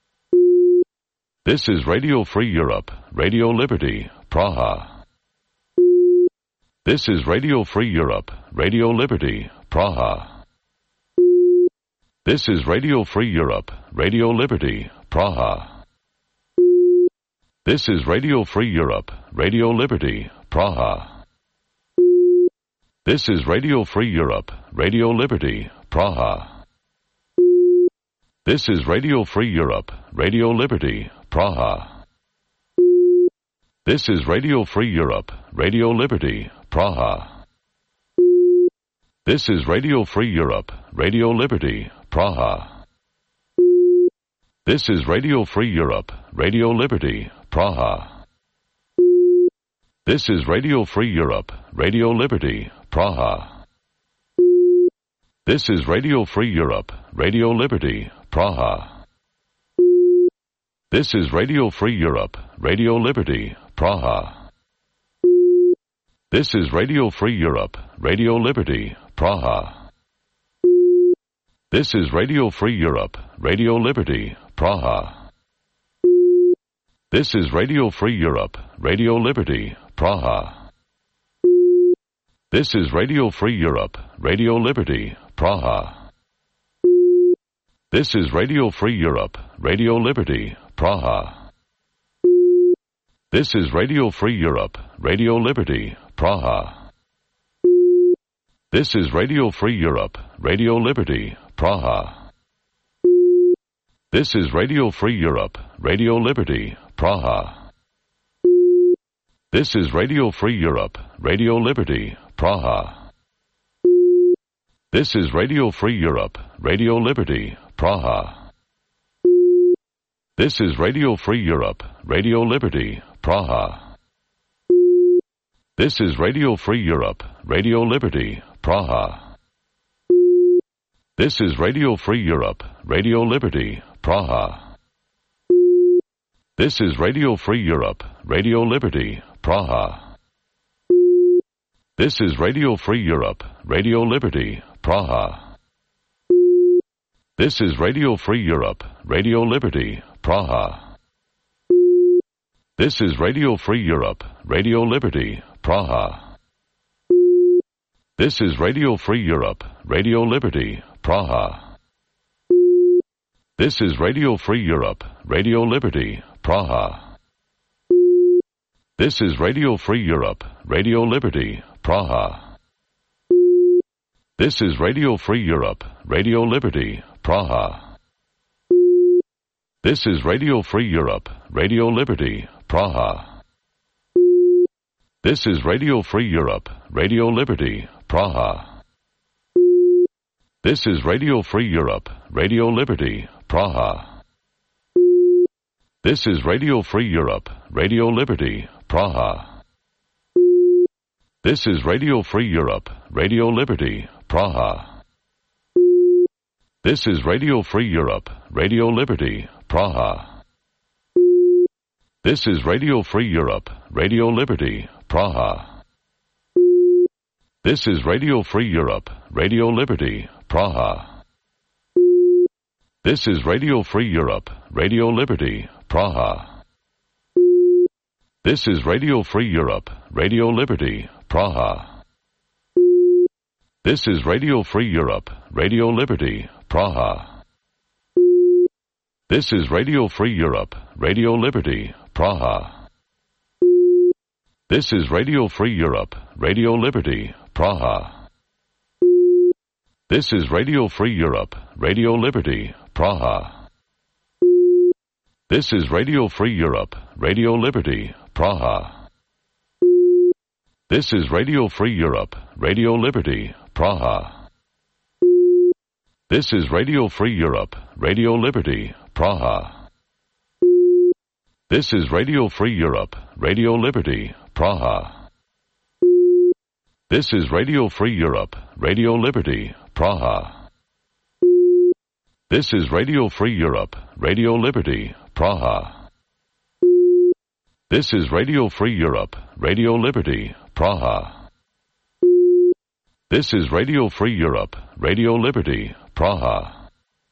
S3: This is Radio Free Europe, Radio Liberty, Praha. This is Radio Free Europe, Radio Liberty, Praha. This is Radio Free Europe, Radio Liberty, Praha. This is Radio Free Europe, Radio Liberty, Praha. This is Radio Free Europe, Radio Liberty, Praha. This is Radio Free Europe, Radio Liberty, Praha. This is Radio Free Europe, Radio Liberty, Praha. This is Radio Free Europe, Radio Liberty, Praha. This is Radio Free Europe, Radio Liberty, Praha. This is Radio Free Europe, Radio Liberty, Praha. This is Radio Free Europe, Radio Liberty, Praha. This is Radio Free Europe, Radio Liberty, Praha. This is Radio Free Europe, Radio Liberty, Praha. This is Radio Free Europe, Radio Liberty, Praha. This is Radio Free Europe, Radio Liberty, Praha. This is Radio Free Europe, Radio Liberty, Praha. This is Radio Free Europe, Radio Liberty, Praha. This is Radio Free Europe, Radio Liberty, Praha. This is Radio Free Europe, Radio Liberty, Praha. This is Radio Free Europe, Radio Liberty, Praha. This is Radio Free Europe, Radio Liberty, Praha. This is Radio Free Europe, Radio Liberty, Praha. This is Radio Free Europe, Radio Liberty, Praha. This is Radio Free Europe, Radio Liberty, Praha. This is Radio Free Europe, Radio Liberty, Praha. This is Radio Free Europe, Radio Liberty, Praha. This is Radio Free Europe, Radio Liberty, Praha. This is Radio Free Europe, Radio Liberty, Praha. This is Radio Free Europe, Radio Liberty, Praha. This is Radio Free Europe, Radio Liberty, Praha. This is Radio Free Europe, Radio Liberty, Praha. This is Radio Free Europe, Radio Liberty, Praha. This is Radio Free Europe, Radio Liberty, Praha. This is Radio Free Europe, Radio Liberty, Praha. This is Radio Free Europe, Radio Liberty, Praha. This is Radio Free Europe, Radio Liberty, Praha. This is Radio Free Europe, Radio Liberty, Praha. This is Radio Free Europe, Radio Liberty, Praha. This is Radio Free Europe, Radio Liberty, Praha. This is Radio Free Europe, Radio Liberty, Praha. This is Radio Free Europe, Radio Liberty, Praha. This is Radio Free Europe, Radio Liberty, Praha. This is Radio Free Europe, Radio Liberty, Praha. This is Radio Free Europe, Radio Liberty, Praha. This is Radio Free Europe, Radio Liberty, Praha. This is Radio Free Europe, Radio Liberty, Praha. This is Radio Free Europe, Radio Liberty, Praha. This is Radio Free Europe, Radio Liberty, Praha. This is Radio Free Europe, Radio Liberty, Praha. This is Radio Free Europe, Radio Liberty, Praha. This is Radio Free Europe, Radio Liberty, Praha. This is Radio Free Europe, Radio Liberty, Praha. This is Radio Free Europe, Radio Liberty, Praha. This is Radio Free Europe, Radio Liberty, Praha. This is Radio Free Europe, Radio Liberty, Praha.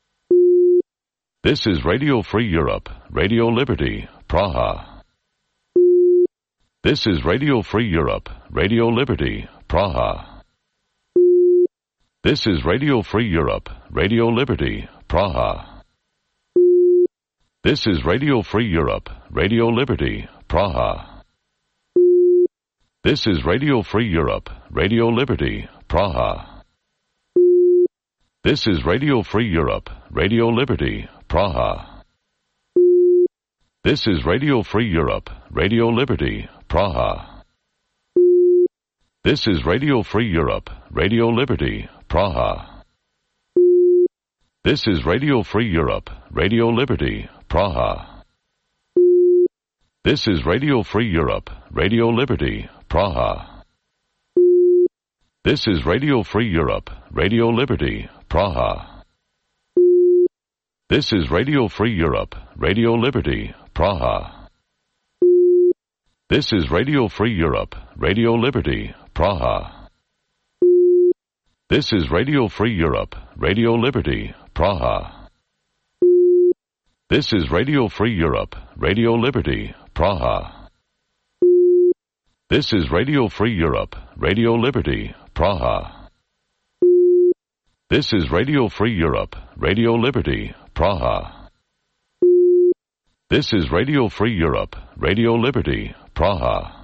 S3: This is Radio Free Europe, Radio Liberty, Praha. This is Radio Free Europe, Radio Liberty, Praha. This is Radio Free Europe, Radio Liberty, Praha. This is Radio Free Europe, Radio Liberty, Praha. This is Radio Free Europe, Radio Liberty, Praha. This is Radio Free Europe, Radio Liberty, Praha. This is Radio Free Europe, Radio Liberty, Praha. This is Radio Free Europe, Radio Liberty, Praha. This is Radio Free Europe, Radio Liberty, Praha. This is Radio Free Europe, Radio Liberty, Praha. This is Radio Free Europe, Radio Liberty, Praha. This is Radio Free Europe, Radio Liberty, Praha. This is Radio Free Europe, Radio Liberty, Praha. This is Radio Free Europe, Radio Liberty, Praha. This is Radio Free Europe, Radio Liberty, Praha. This is Radio Free Europe, Radio Liberty, Praha. This is Radio Free Europe, Radio Liberty, Praha. This is Radio Free Europe, Radio Liberty, Praha.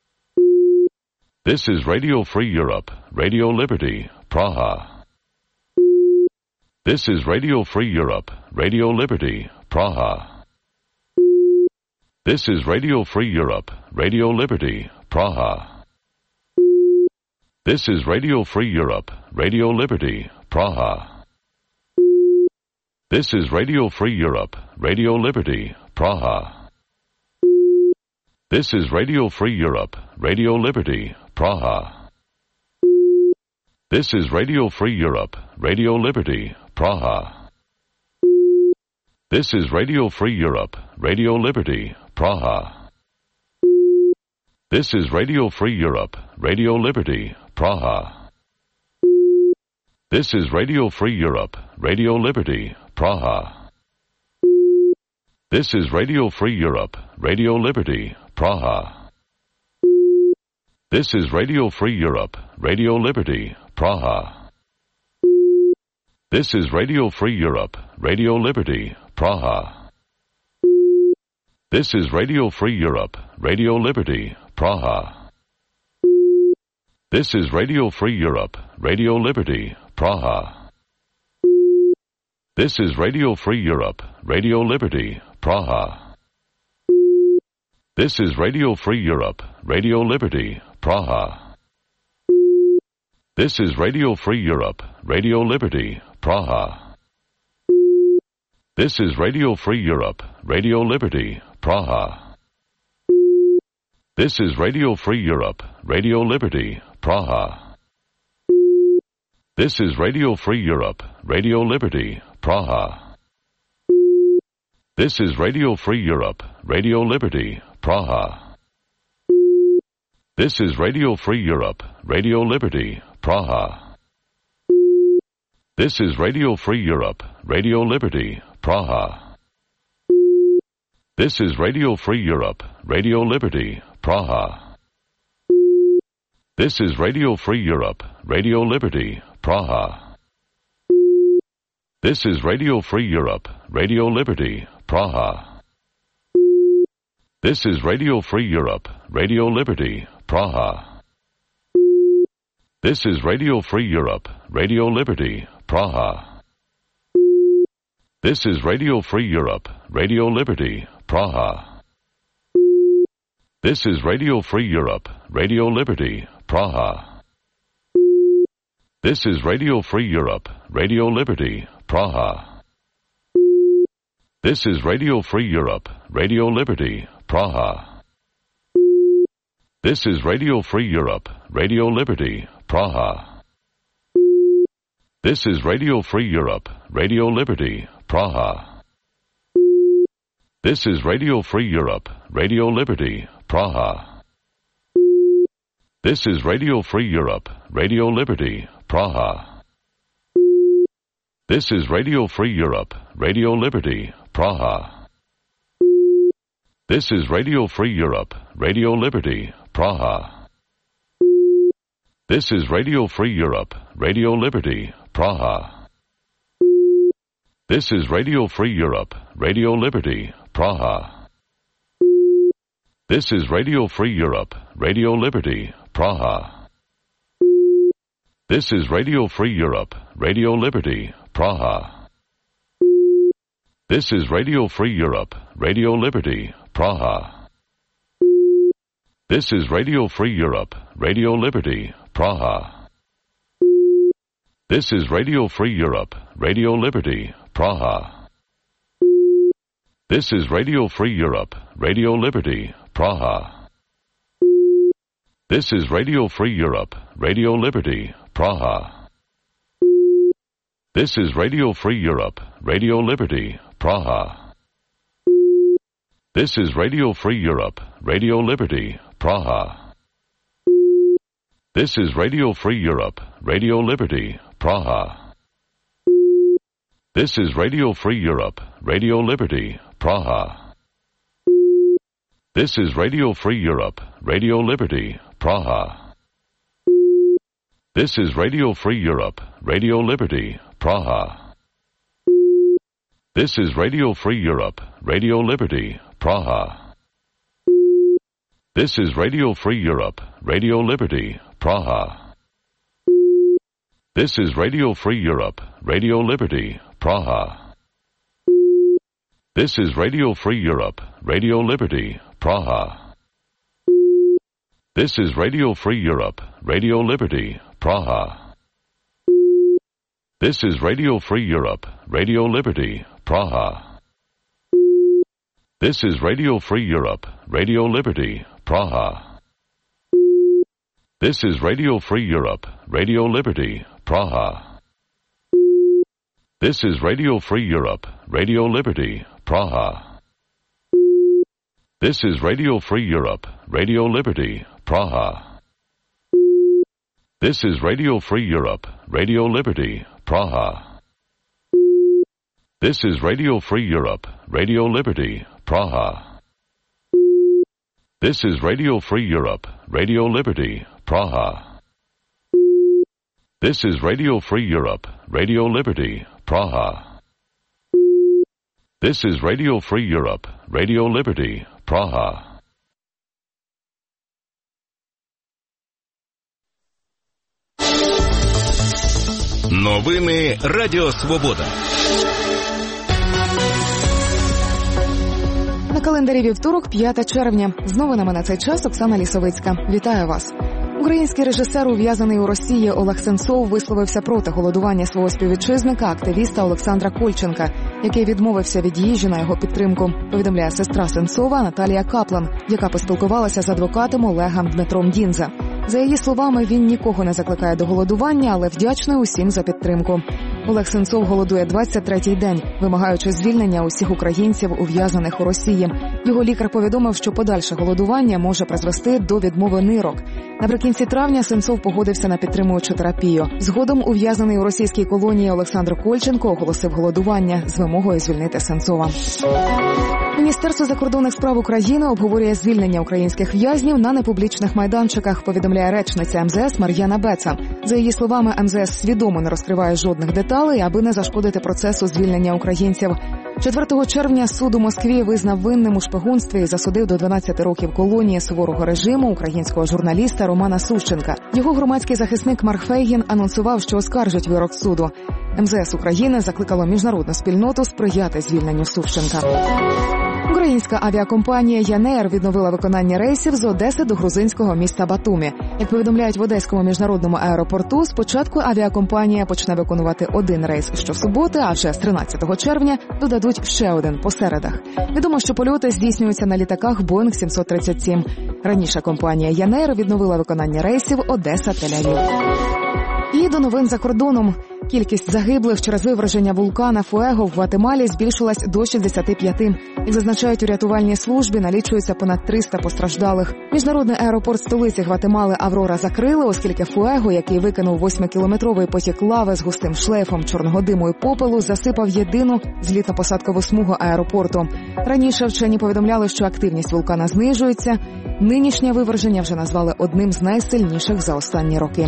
S3: This is Radio Free Europe, Radio Liberty, Praha. This is Radio Free Europe, Radio Liberty, Praha. This is Radio Free Europe, Radio Liberty, Praha. This is Radio Free Europe, Radio Liberty, Praha. This is Radio Free Europe, Radio Liberty, Praha. This is Radio Free Europe, Radio Liberty, Praha. This is Radio Free Europe, Radio Liberty, Praha. This is Radio Free Europe, Radio Liberty, Praha. This is Radio Free Europe, Radio Liberty, Praha. This is Radio Free Europe, Radio Liberty, Praha. This is Radio Free Europe, Radio Liberty, Praha. This is Radio Free Europe, Radio Liberty, Praha. This is Radio Free Europe, Radio Liberty, Praha. This is Radio Free Europe, Radio Liberty, Praha. This is Radio Free Europe, Radio Liberty, Praha. This is Radio Free Europe, Radio Liberty, Praha. This is Radio Free Europe, Radio Liberty, Praha. This is Radio Free Europe, Radio Liberty, Praha. This is Radio Free Europe, Radio Liberty, Praha. This is Radio Free Europe, Radio Liberty, Praha. This is Radio Free Europe, Radio Liberty, Praha. This is Radio Free Europe, Radio Liberty, Praha. This is Radio Free Europe, Radio Liberty, Praha. This is Radio Free Europe, Radio Liberty, Praha. This is Radio Free Europe, Radio Liberty, Praha. This is Radio Free Europe, Radio Liberty, Praha. This is Radio Free Europe, Radio Liberty, Praha. This is Radio Free Europe, Radio Liberty, Praha. This is Radio Free Europe, Radio Liberty, Praha. This is Radio Free Europe, Radio Liberty, Praha. This is Radio Free Europe, Radio Liberty, Praha. This is Radio Free Europe, Radio Liberty, Praha. This is Radio Free Europe, Radio Liberty, Praha. This is Radio Free Europe, Radio Liberty, Praha. This is Radio Free Europe, Radio Liberty, Praha. This is Radio Free Europe, Radio Liberty, Praha. This is Radio Free Europe, Radio Liberty, Praha. This is Radio Free Europe, Radio Liberty, Praha. This is Radio Free Europe, Radio Liberty, Praha. This is Radio Free Europe, Radio Liberty, Praha. This is Radio Free Europe, Radio Liberty, Praha. This is Radio Free Europe, Radio Liberty, Praha. This is Radio Free Europe, Radio Liberty, Praha. This is Radio Free Europe, Radio Liberty, Praha. This is Radio Free Europe, Radio Liberty, Praha. This is Radio Free Europe, Radio Liberty, Praha. This is Radio Free Europe, Radio Liberty, Praha. This is Radio Free Europe, Radio Liberty, Praha. This is Radio Free Europe, Radio Liberty, Praha. This is Radio Free Europe, Radio Liberty, Praha. This is Radio Free Europe, Radio Liberty, Praha. This is Radio Free Europe, Radio Liberty, Praha. This is Radio Free Europe, Radio Liberty, Praha. This is Radio Free Europe, Radio Liberty, Praha. This is Radio Free Europe, Radio Liberty, Praha. This is Radio Free Europe, Radio Liberty, Praha. This is Radio Free Europe, Radio Liberty, Praha. This is Radio Free Europe, Radio Liberty, Praha. This is Radio Free Europe, Radio Liberty, Praha. This is Radio Free Europe, Radio Liberty, Praha. This is Radio Free Europe, Radio Liberty, Praha. This is Radio Free Europe, Radio Liberty, Praha. This is Radio Free Europe, Radio Liberty, Praha. This is Radio Free Europe, Radio Liberty, Praha. This is Radio Free Europe, Radio Liberty, Praha. This is Radio Free Europe, Radio Liberty, Praha. This is Radio Free Europe, Radio Liberty, Praha. This is Radio Free Europe, Radio Liberty, Praha. This is Radio Free Europe, Radio Liberty, Praha.
S1: Новини Радіо Свобода.
S2: На календарі вівторок, 5 червня. З новинами на цей час Оксана Лісовицька. Вітаю вас. Український режисер, ув'язаний у Росії, Олег Сенцов висловився проти голодування свого співвітчизника, активіста Олександра Кольченка, який відмовився від їжі на його підтримку, повідомляє сестра Сенцова Наталія Каплан, яка поспілкувалася з адвокатом Олегом Дмитром Дінза. За її словами, він нікого не закликає до голодування, але вдячний усім за підтримку. Олег Сенцов голодує 23-й день, вимагаючи звільнення усіх українців, ув'язаних у Росії. Його лікар повідомив, що подальше голодування може призвести до відмови нирок. Наприкінці травня Сенцов погодився на підтримуючу терапію. Згодом ув'язаний у російській колонії Олександр Кольченко оголосив голодування з вимогою звільнити Сенцова. Міністерство закордонних справ України обговорює звільнення українських в'язнів на непублічних майданчиках, повідомляє речниця МЗС Мар'яна Беца. За її словами, МЗС свідомо не розкриває жодних деталей, аби не зашкодити процесу звільнення українців. 4 червня суд у Москві визнав винним у шпигунстві і засудив до 12 років колонії суворого режиму українського журналіста Романа Сущенка. Його громадський захисник Марк Фейгін анонсував, що оскаржить вирок суду. МЗС України закликало міжнародну спільноту сприяти звільненню Сущенка. Українська авіакомпанія «Янеєр» відновила виконання рейсів з Одеси до грузинського міста Батумі. Як повідомляють в Одеському міжнародному аеропорту, спочатку авіакомпанія почне виконувати один рейс щосуботи, а вже з 13 червня додадуть ще один по середах. Відомо, що польоти здійснюються на літаках Boeing 737. Раніше компанія «Янеєр» відновила виконання рейсів Одеса-Тель-Авів. І до новин за кордоном. Кількість загиблих через виверження вулкана Фуего в Гватемалі збільшилась до 65. Як зазначають у рятувальній службі, налічується понад 300 постраждалих. Міжнародний аеропорт столиці Гватемали Аврора закрили, оскільки Фуего, який викинув 8-кілометровий потік лави з густим шлейфом чорного диму і попелу, засипав єдину злітно-посадкову смугу аеропорту. Раніше вчені повідомляли, що активність вулкана знижується. Нинішнє виверження вже назвали одним з найсильніших за останні роки.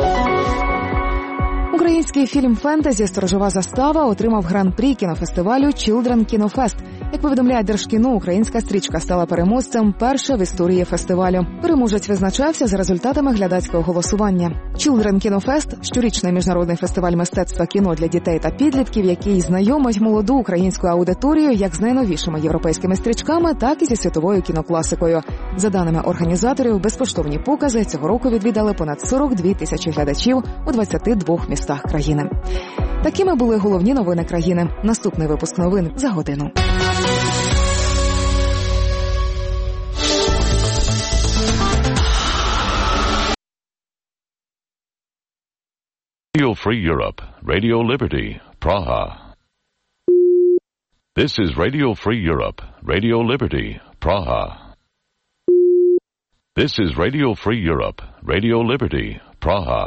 S2: Український фільм «Фентезі. Сторожова застава» отримав гран-прі кінофестивалю Children Кінофест. Як повідомляє Держкіно, українська стрічка стала переможцем перша в історії фестивалю. Переможець визначався за результатами глядацького голосування. Children Кінофест – щорічний міжнародний фестиваль мистецтва кіно для дітей та підлітків, який знайомить молоду українську аудиторію як з найновішими європейськими стрічками, так і зі світовою кінокласикою. За даними організаторів, безкоштовні покази цього року відвідали понад 42 тисячі глядачів у 22 містах країни. Такими були головні новини країни. Наступний випуск новин за годину.
S3: Radio Free Europe, Radio Liberty, Praha. This is Radio Free Europe, Radio Liberty, Praha. This is Radio Free Europe, Radio Liberty, Praha.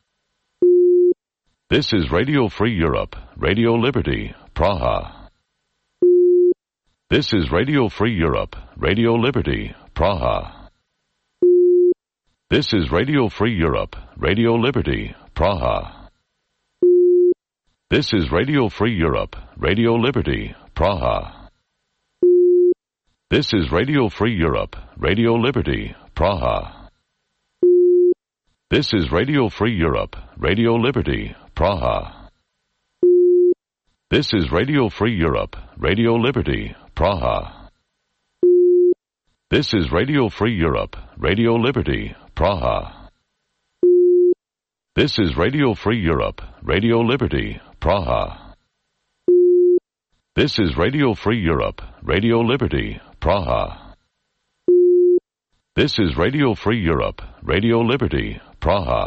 S3: This is Radio Free Europe, Radio Liberty, Praha. This is Radio Free Europe, Radio Liberty, Praha. This is Radio Free Europe, Radio Liberty, Praha. This is Radio Free Europe, Radio Liberty, Praha. This is Radio Free Europe, Radio Liberty, Praha. This is Radio Free Europe, Radio Liberty, Praha. This is Radio Free Europe, Radio Liberty, Praha. This is Radio Free Europe, Radio Liberty, Praha. This is Radio Free Europe, Radio Liberty, Praha. This is Radio Free Europe, Radio Liberty, Praha. This is Radio Free Europe, Radio Liberty, Praha.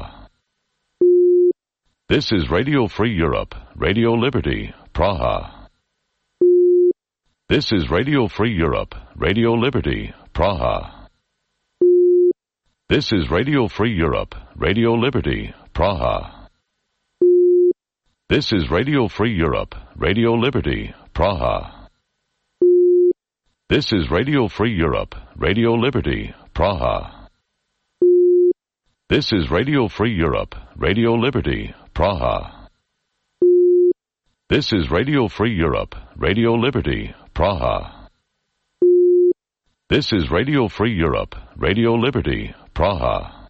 S3: This is Radio Free Europe, Radio Liberty, Praha. This is Radio Free Europe, Radio Liberty, Praha. This is Radio Free Europe, Radio Liberty, Praha. This is Radio Free Europe, Radio Liberty, Praha. This is Radio Free Europe, Radio Liberty, Praha. This is Radio Free Europe, Radio Liberty, Praha. This is Radio Free Europe, Radio Liberty, Praha. This is Radio Free Europe, Radio Liberty, Praha.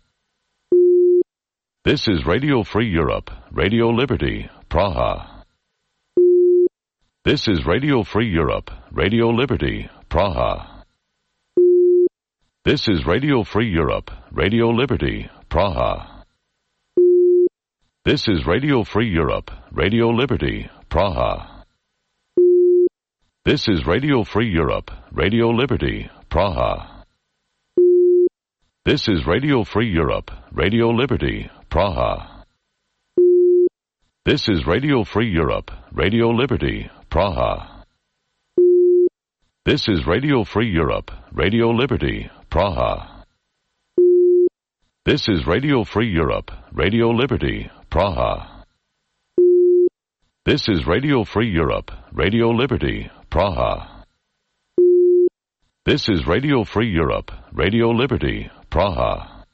S3: This is Radio Free Europe, Radio Liberty, Praha. This is Radio Free Europe, Radio Liberty, Praha. This is Radio Free Europe, Radio Liberty, Praha. This is Radio Free Europe, Radio Liberty, Praha. This is Radio Free Europe, Radio Liberty, Praha. This is Radio Free Europe, Radio Liberty, Praha. This is Radio Free Europe, Radio Liberty, Praha. This is Radio Free Europe, Radio Liberty, Praha. This is Radio Free Europe, Radio Liberty, Praha. This is Radio Free Europe, Radio Liberty, Praha. This is Radio Free Europe, Radio Liberty, Praha.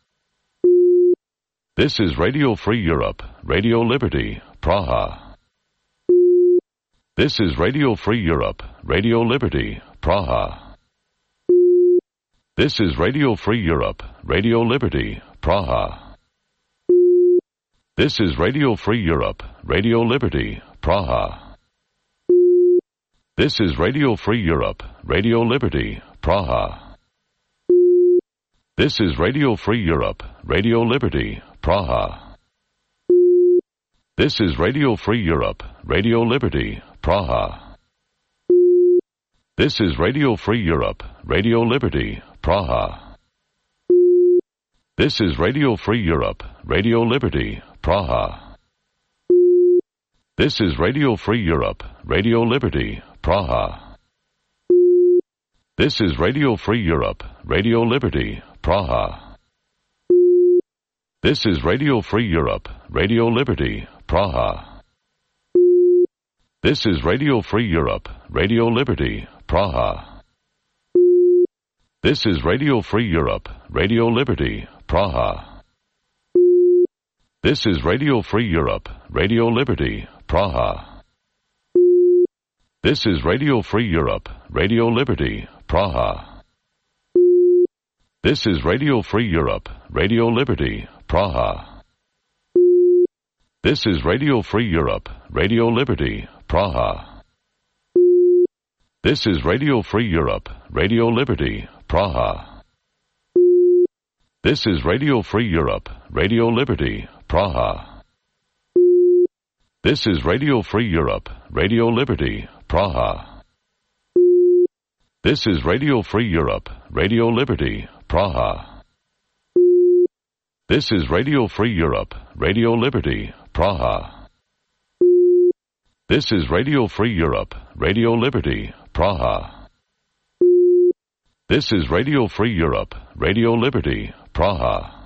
S3: This is Radio Free Europe, Radio Liberty, Praha. This is Radio Free Europe, Radio Liberty, Praha. This is Radio Free Europe, Radio Liberty, Praha. This is Radio Free Europe, Radio Liberty, Praha. This is Radio Free Europe, Radio Liberty, Praha. This is Radio Free Europe, Radio Liberty, Praha. This is Radio Free Europe, Radio Liberty, Praha. This is Radio Free Europe, Radio Liberty, Praha. This is Radio Free Europe, Radio Liberty, Praha. This is Radio Free Europe, Radio Liberty, Praha. This is Radio Free Europe, Radio Liberty, Praha. This is Radio Free Europe, Radio Liberty, Praha. This is Radio Free Europe, Radio Liberty, Praha. This is Radio Free Europe, Radio Liberty, Praha. This is Radio Free Europe, Radio Liberty, Praha. This is Radio Free Europe, Radio Liberty, Praha. This is Radio Free Europe, Radio Liberty, Praha. This is Radio Free Europe, Radio Liberty, Praha. This is Radio Free Europe, Radio Liberty, Praha. This is Radio Free Europe, Radio Liberty, Praha. This is Radio Free Europe, Radio Liberty, Praha. This is Radio Free Europe, Radio Liberty, Praha. This is Radio Free Europe, Radio Liberty, Praha. This is Radio Free Europe, Radio Liberty, Praha. This is Radio Free Europe, Radio Liberty, Praha.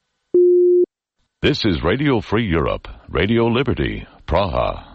S3: This is Radio Free Europe, Radio Liberty, Praha.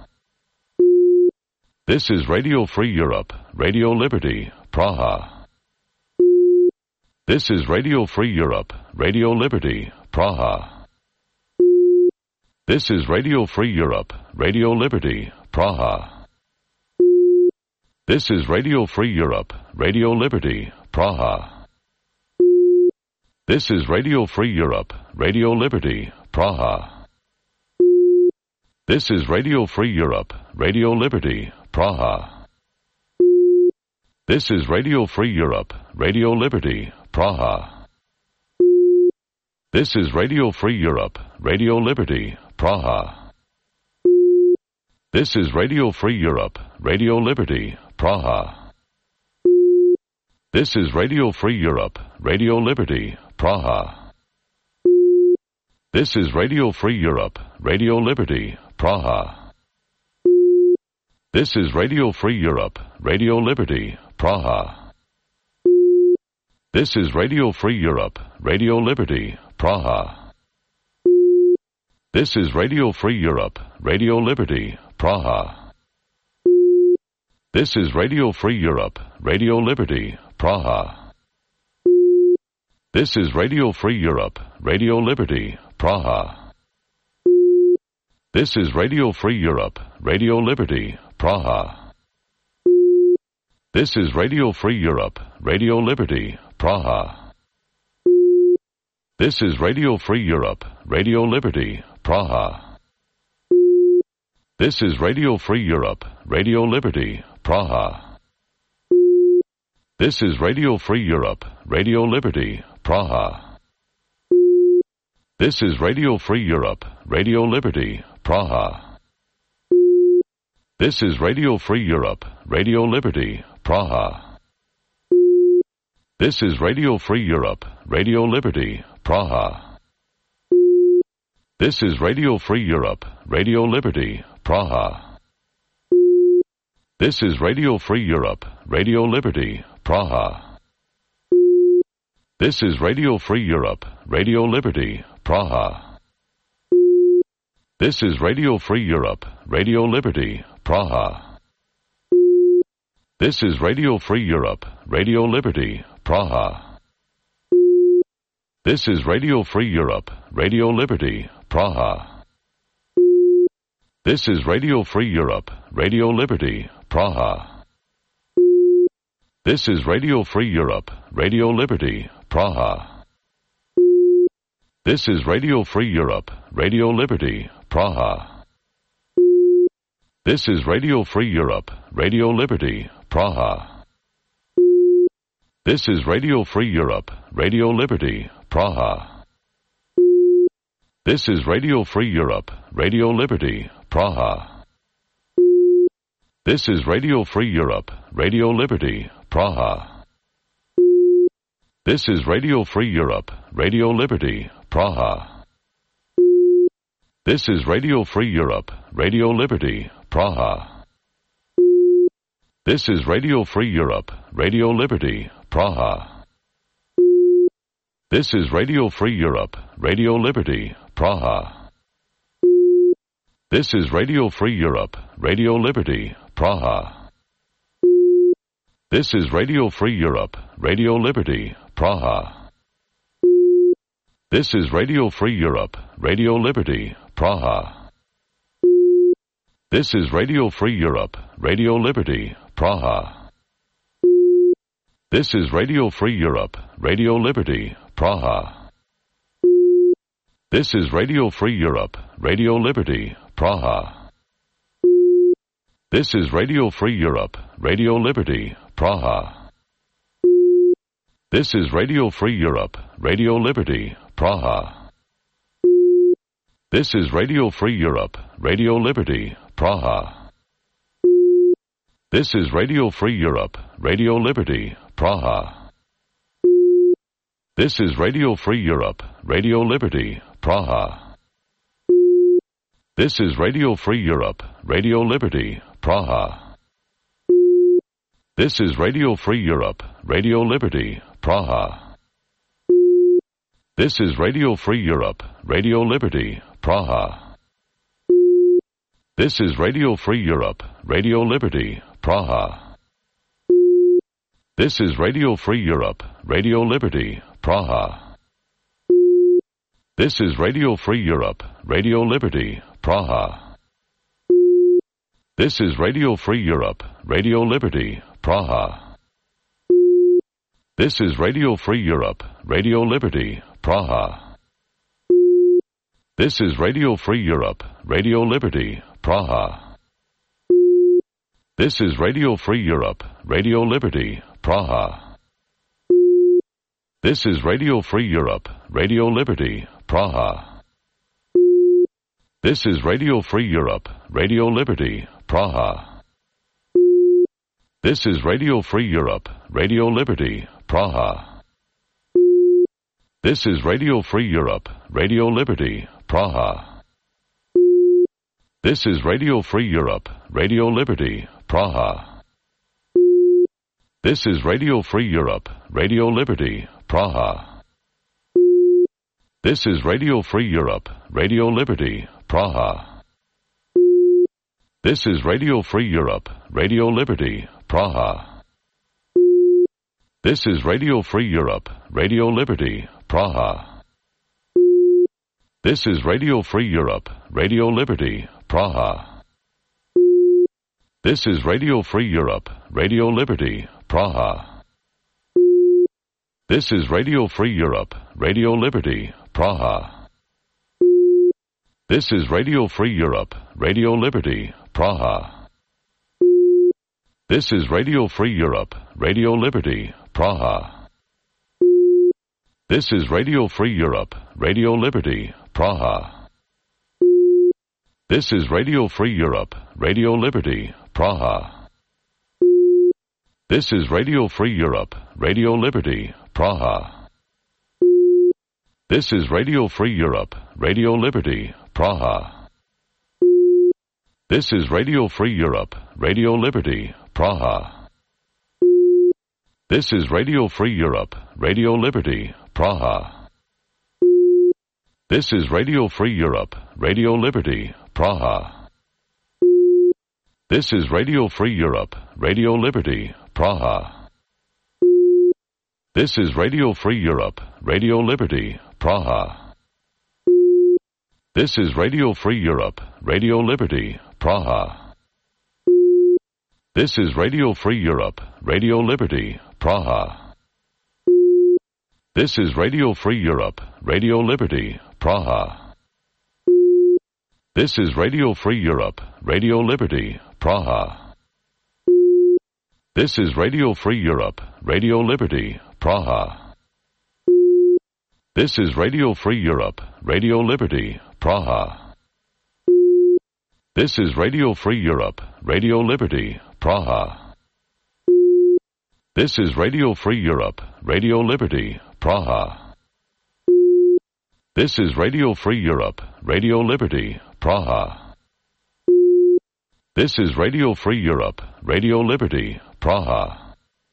S3: This is Radio Free Europe, Radio Liberty, Praha. This is Radio Free Europe, Radio Liberty, Praha. This is Radio Free Europe, Radio Liberty, Praha. This is Radio Free Europe, Radio Liberty, Praha. This is Radio Free Europe, Radio Liberty, Praha. This is Radio Free Europe, Radio Liberty, Praha. This is Radio Free Europe, Radio Liberty, Praha. This is Radio Free Europe, Radio Liberty, Praha. This is Radio Free Europe, Radio Liberty, Praha. This is Radio Free Europe, Radio Liberty, Praha. This is Radio Free Europe, Radio Liberty, Praha. This is Radio Free Europe, Radio Liberty, Praha. This is Radio Free Europe, Radio Liberty, Praha. This is Radio Free Europe, Radio Liberty, Praha. This is Radio Free Europe, Radio Liberty, Praha. This is Radio Free Europe, Radio Liberty, Praha. This is Radio Free Europe, Radio Liberty, Praha. This is Radio Free Europe, Radio Liberty, Praha. This is Radio Free Europe, Radio Liberty, Praha. This is Radio Free Europe, Radio Liberty, Praha. This is Radio Free Europe, Radio Liberty, Praha. This is Radio Free Europe, Radio Liberty, Praha. This is Radio Free Europe, Radio Liberty, Praha. This is Radio Free Europe, Radio Liberty, Praha. This is Radio Free Europe, Radio Liberty, Praha. This is Radio Free Europe, Radio Liberty, Praha. This is Radio Free Europe, Radio Liberty, Praha. This is Radio Free Europe, Radio Liberty, Praha. This is Radio Free Europe, Radio Liberty, Praha. This is Radio Free Europe, Radio Liberty, Praha. This is Radio Free Europe, Radio Liberty, Praha. This is Radio Free Europe, Radio Liberty, Praha. This is Radio Free Europe, Radio Liberty, Praha. This is Radio Free Europe, Radio Liberty, Praha. This is Radio Free Europe, Radio Liberty, Praha. This is Radio Free Europe, Radio Liberty, Praha. This is Radio Free Europe, Radio Liberty, Praha. This is Radio Free Europe, Radio Liberty, Praha. This is Radio Free Europe, Radio Liberty, Praha. This is Radio Free Europe, Radio Liberty, Praha. This is Radio Free Europe, Radio Liberty, Praha. This is Radio Free Europe, Radio Liberty, Praha. This is Radio Free Europe, Radio Liberty, Praha. This is Radio Free Europe, Radio Liberty, Praha. This is Radio Free Europe, Radio Liberty, Praha. This is Radio Free Europe, Radio Liberty, Praha. This is Radio Free Europe, Radio Liberty, Praha. This is Radio Free Europe, Radio Liberty, Praha. This is Radio Free Europe, Radio Liberty, Praha. This is Radio Free Europe, Radio Liberty, Praha. This is Radio Free Europe, Radio Liberty, Praha. This is Radio Free Europe, Radio Liberty, Praha. This is Radio Free Europe, Radio Liberty, Praha. This is Radio Free Europe, Radio Liberty, Praha. This is Radio Free Europe, Radio Liberty, Praha. This is Radio Free Europe, Radio Liberty, Praha. This is Radio Free Europe, Radio Liberty, Praha. This is Radio Free Europe, Radio Liberty, Praha. This is Radio Free Europe, Radio Liberty, Praha. This is Radio Free Europe, Radio Liberty, Praha. This is Radio Free Europe, Radio Liberty, Praha. This is Radio Free Europe, Radio Liberty, Praha. This is Radio Free Europe, Radio Liberty, Praha. This is Radio Free Europe, Radio Liberty, Praha. This is Radio Free Europe, Radio Liberty, Praha. This is Radio Free Europe, Radio Liberty, Praha. This is Radio Free Europe, Radio Liberty, Praha. This is Radio Free Europe, Radio Liberty, Praha. This is Radio Free Europe, Radio Liberty, Praha. This is Radio Free Europe, Radio Liberty, Praha. This is Radio Free Europe, Radio Liberty, Praha. This is Radio Free Europe, Radio Liberty, Praha. This is Radio Free Europe, Radio Liberty, Praha. This is Radio Free Europe, Radio Liberty, Praha. This is Radio Free Europe, Radio Liberty, Praha. This is Radio Free Europe, Radio Liberty, Praha. This is Radio Free Europe, Radio Liberty, Praha. This is Radio Free Europe, Radio Liberty, Praha. This is Radio Free Europe, Radio Liberty, Praha. This is Radio Free Europe, Radio Liberty, Praha. This is Radio Free Europe, Radio Liberty, Praha. This is Radio Free Europe, Radio Liberty, Praha. This is Radio Free Europe, Radio Liberty, Praha. This is Radio Free Europe, Radio Liberty, Praha. This is Radio Free Europe, Radio Liberty, Praha. This is Radio Free Europe, Radio Liberty, Praha. This is Radio Free Europe, Radio Liberty, Praha. This is Radio Free Europe, Radio Liberty, Praha. This is Radio Free Europe, Radio Liberty, Praha. This is Radio Free Europe, Radio Liberty, Praha. This is Radio Free Europe, Radio Liberty, Praha. This is Radio Free Europe, Radio Liberty, Praha. This is Radio Free Europe, Radio Liberty, Praha. This is Radio Free Europe, Radio Liberty, Praha. This is Radio Free Europe, Radio Liberty, Praha.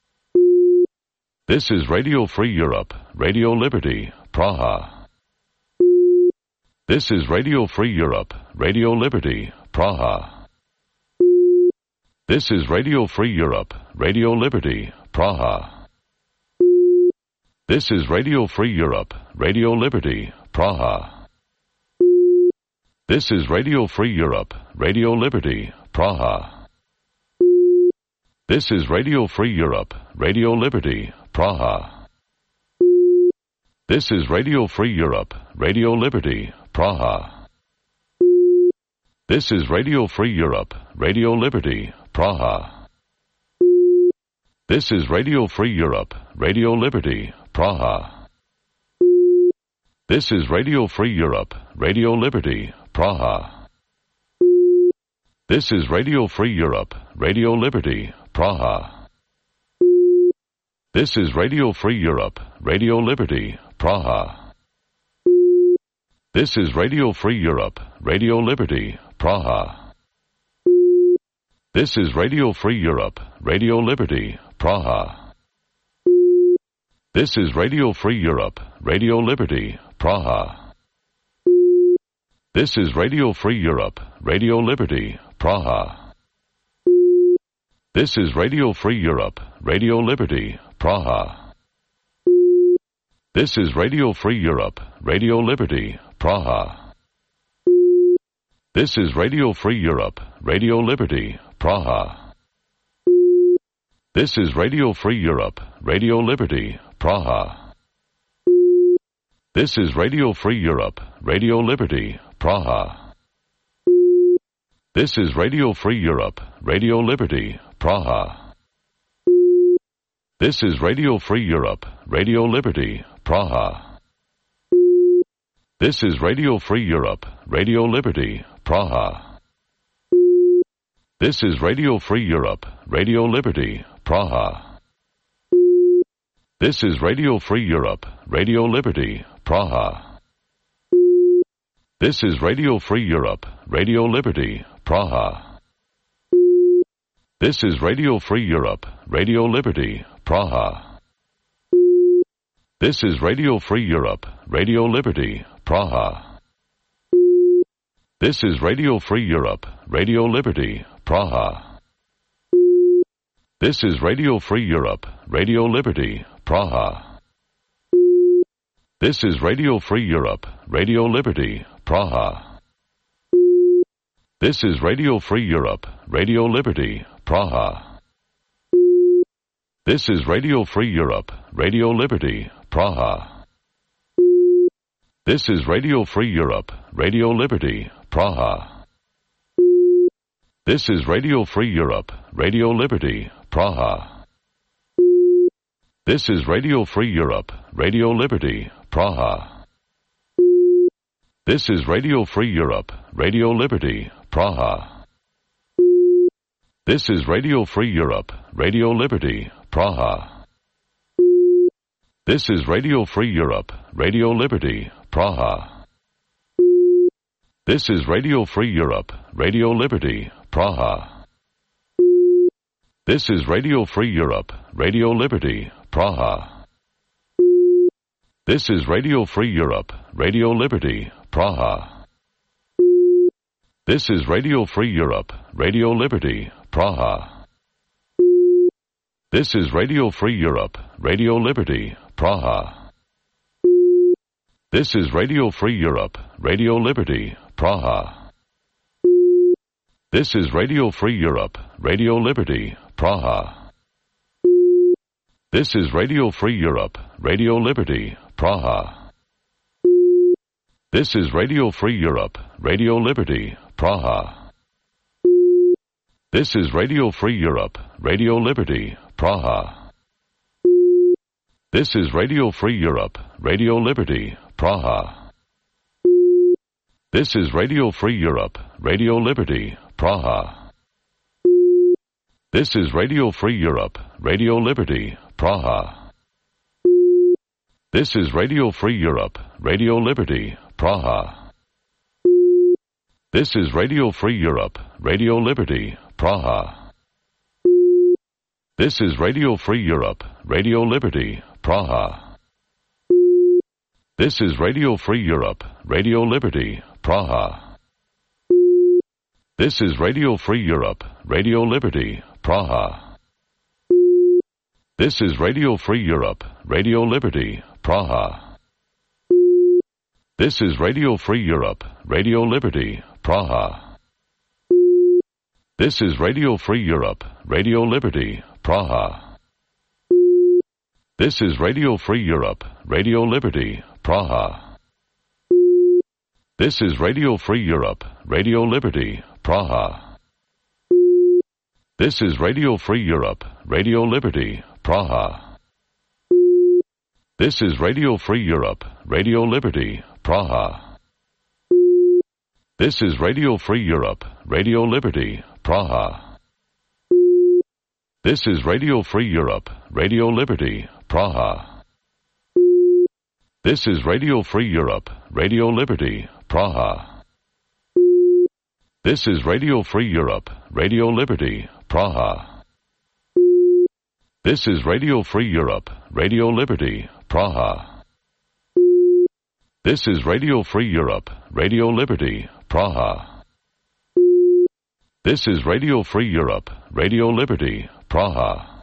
S3: This is Radio Free Europe, Radio Liberty, Praha. This is Radio Free Europe, Radio Liberty, Praha. This is Radio Free Europe, Radio Liberty, Praha. This is Radio Free Europe, Radio Liberty, Praha. This is Radio Free Europe, Radio Liberty, Praha. This is Radio Free Europe, Radio Liberty, Praha. This is Radio Free Europe, Radio Liberty, Praha. This is Radio Free Europe, Radio Liberty, Praha. This is Radio Free Europe, Radio Liberty, Praha. This is Radio Free Europe, Radio Liberty, Praha. This is Radio Free Europe, Radio Liberty, Praha. This is Radio Free Europe, Radio Liberty, Praha. This is Radio Free Europe, Radio Liberty, Praha. This is Radio Free Europe, Radio Liberty, Praha. This is Radio Free Europe, Radio Liberty, Praha. This is Radio Free Europe, Radio Liberty, Praha. This is Radio Free Europe, Radio Liberty, Praha. This is Radio Free Europe, Radio Liberty, Praha. This is Radio Free Europe, Radio Liberty, Praha. This is Radio Free Europe, Radio Liberty, Praha. This is Radio Free Europe, Radio Liberty, Praha. This is Radio Free Europe, Radio Liberty, Praha. This is Radio Free Europe, Radio Liberty, Praha. This is Radio Free Europe, Radio Liberty, Praha. This is Radio Free Europe, Radio Liberty, Praha. This is Radio Free Europe, Radio Liberty, Praha. This is Radio Free Europe, Radio Liberty, Praha. This is Radio Free Europe, Radio Liberty, Praha. This is Radio Free Europe, Radio Liberty, Praha. This is Radio Free Europe, Radio Liberty, Praha. This is Radio Free Europe, Radio Liberty, Praha. This is Radio Free Europe, Radio Liberty, Praha. This is Radio Free Europe, Radio Liberty, Praha. This is Radio Free Europe, Radio Liberty, Praha. This is Radio Free Europe, Radio Liberty, Praha. This is Radio Free Europe, Radio Liberty, Praha. This is Radio Free Europe, Radio Liberty, Praha. This is Radio Free Europe, Radio Liberty, Praha. This is Radio Free Europe, Radio Liberty, Praha. This is Radio Free Europe, Radio Liberty, Praha. This is Radio Free Europe, Radio Liberty, Praha. This is Radio Free Europe, Radio Liberty, Praha. This is Radio Free Europe, Radio Liberty, Praha. This is Radio Free Europe, Radio Liberty, Praha. This is Radio Free Europe, Radio Liberty, Praha. This is Radio Free Europe, Radio Liberty, Praha. This is Radio Free Europe, Radio Liberty, Praha. This is Radio Free Europe, Radio Liberty, Praha. This is Radio Free Europe, Radio Liberty, Praha. This is Radio Free Europe, Radio Liberty, Praha. This is Radio Free Europe, Radio Liberty, Praha. This is Radio Free Europe, Radio Liberty, Praha. This is Radio Free Europe, Radio Liberty, Praha. This is Radio Free Europe, Radio Liberty, Praha. This is Radio Free Europe, Radio Liberty, Praha. This is Radio Free Europe, Radio Liberty, Praha. This is Radio Free Europe, Radio Liberty, Praha. This is Radio Free Europe, Radio Liberty, Praha. This is Radio Free Europe, Radio Liberty, Praha. This is Radio Free Europe, Radio Liberty, Praha. This is Radio Free Europe, Radio Liberty, Praha. This is Radio Free Europe, Radio Liberty, Praha. This is Radio Free Europe, Radio Liberty, Praha. This is Radio Free Europe, Radio Liberty, Praha. This is Radio Free Europe, Radio Liberty, Praha. This is Radio Free Europe, Radio Liberty, Praha. This is Radio Free Europe, Radio Liberty, Praha. This is Radio Free Europe, Radio Liberty, Praha. This is Radio Free Europe, Radio Liberty, Praha. This is Radio Free Europe, Radio Liberty, Praha. This is Radio Free Europe, Radio Liberty, Praha. This is Radio Free Europe, Radio Liberty, Praha.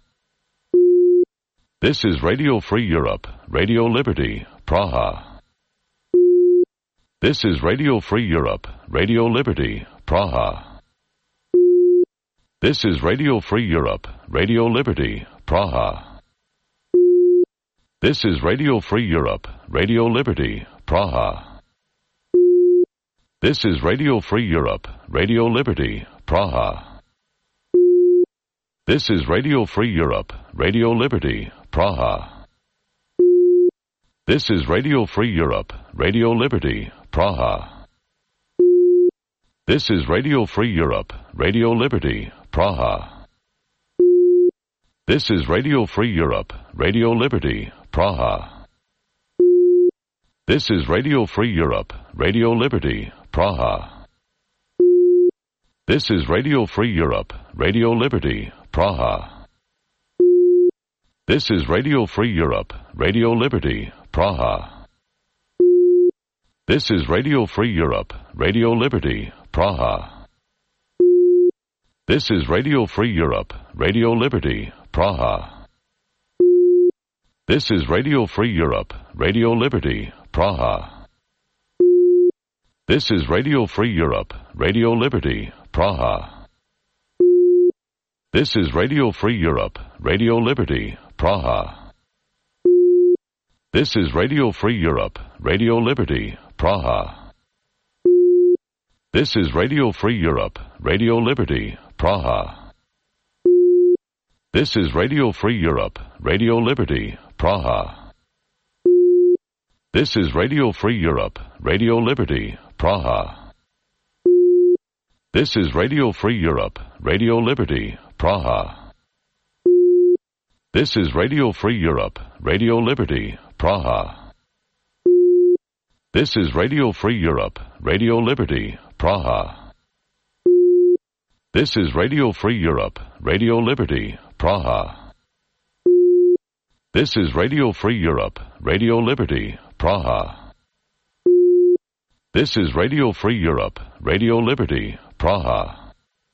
S3: This is Radio Free Europe, Radio Liberty, Praha. This is Radio Free Europe, Radio Liberty, Praha. This is Radio Free Europe, Radio Liberty, Praha. This is Radio Free Europe, Radio Liberty, Praha. This is Radio Free Europe, Radio Liberty, Praha. This is Radio Free Europe, Radio Liberty, Praha. This is Radio Free Europe, Radio Liberty, Praha. This is Radio Free Europe, Radio Liberty, Praha. This is Radio Free Europe, Radio Liberty, Praha. This is Radio Free Europe, Radio Liberty, Praha. This is Radio Free Europe, Radio Liberty, Praha. This is Radio Free Europe, Radio Liberty, Praha. This is Radio Free Europe, Radio Liberty, Praha. This is Radio Free Europe, Radio Liberty, Praha. This is Radio Free Europe, Radio Liberty, Praha. This is Radio Free Europe, Radio Liberty, Praha. This is Radio Free Europe, Radio Liberty, Praha. This is Radio Free Europe, Radio Liberty, Praha. This is Radio Free Europe, Radio Liberty, Praha. This is Radio Free Europe, Radio Liberty, Praha. This is Radio Free Europe, Radio Liberty, Praha. This is Radio Free Europe, Radio Liberty, Praha. This is Radio Free Europe, Radio Liberty, Praha. This is Radio Free Europe, Radio Liberty, Praha. This is Radio Free Europe, Radio Liberty, Praha. This is Radio Free Europe, Radio Liberty, Praha. This is Radio Free Europe, Radio Liberty, Praha.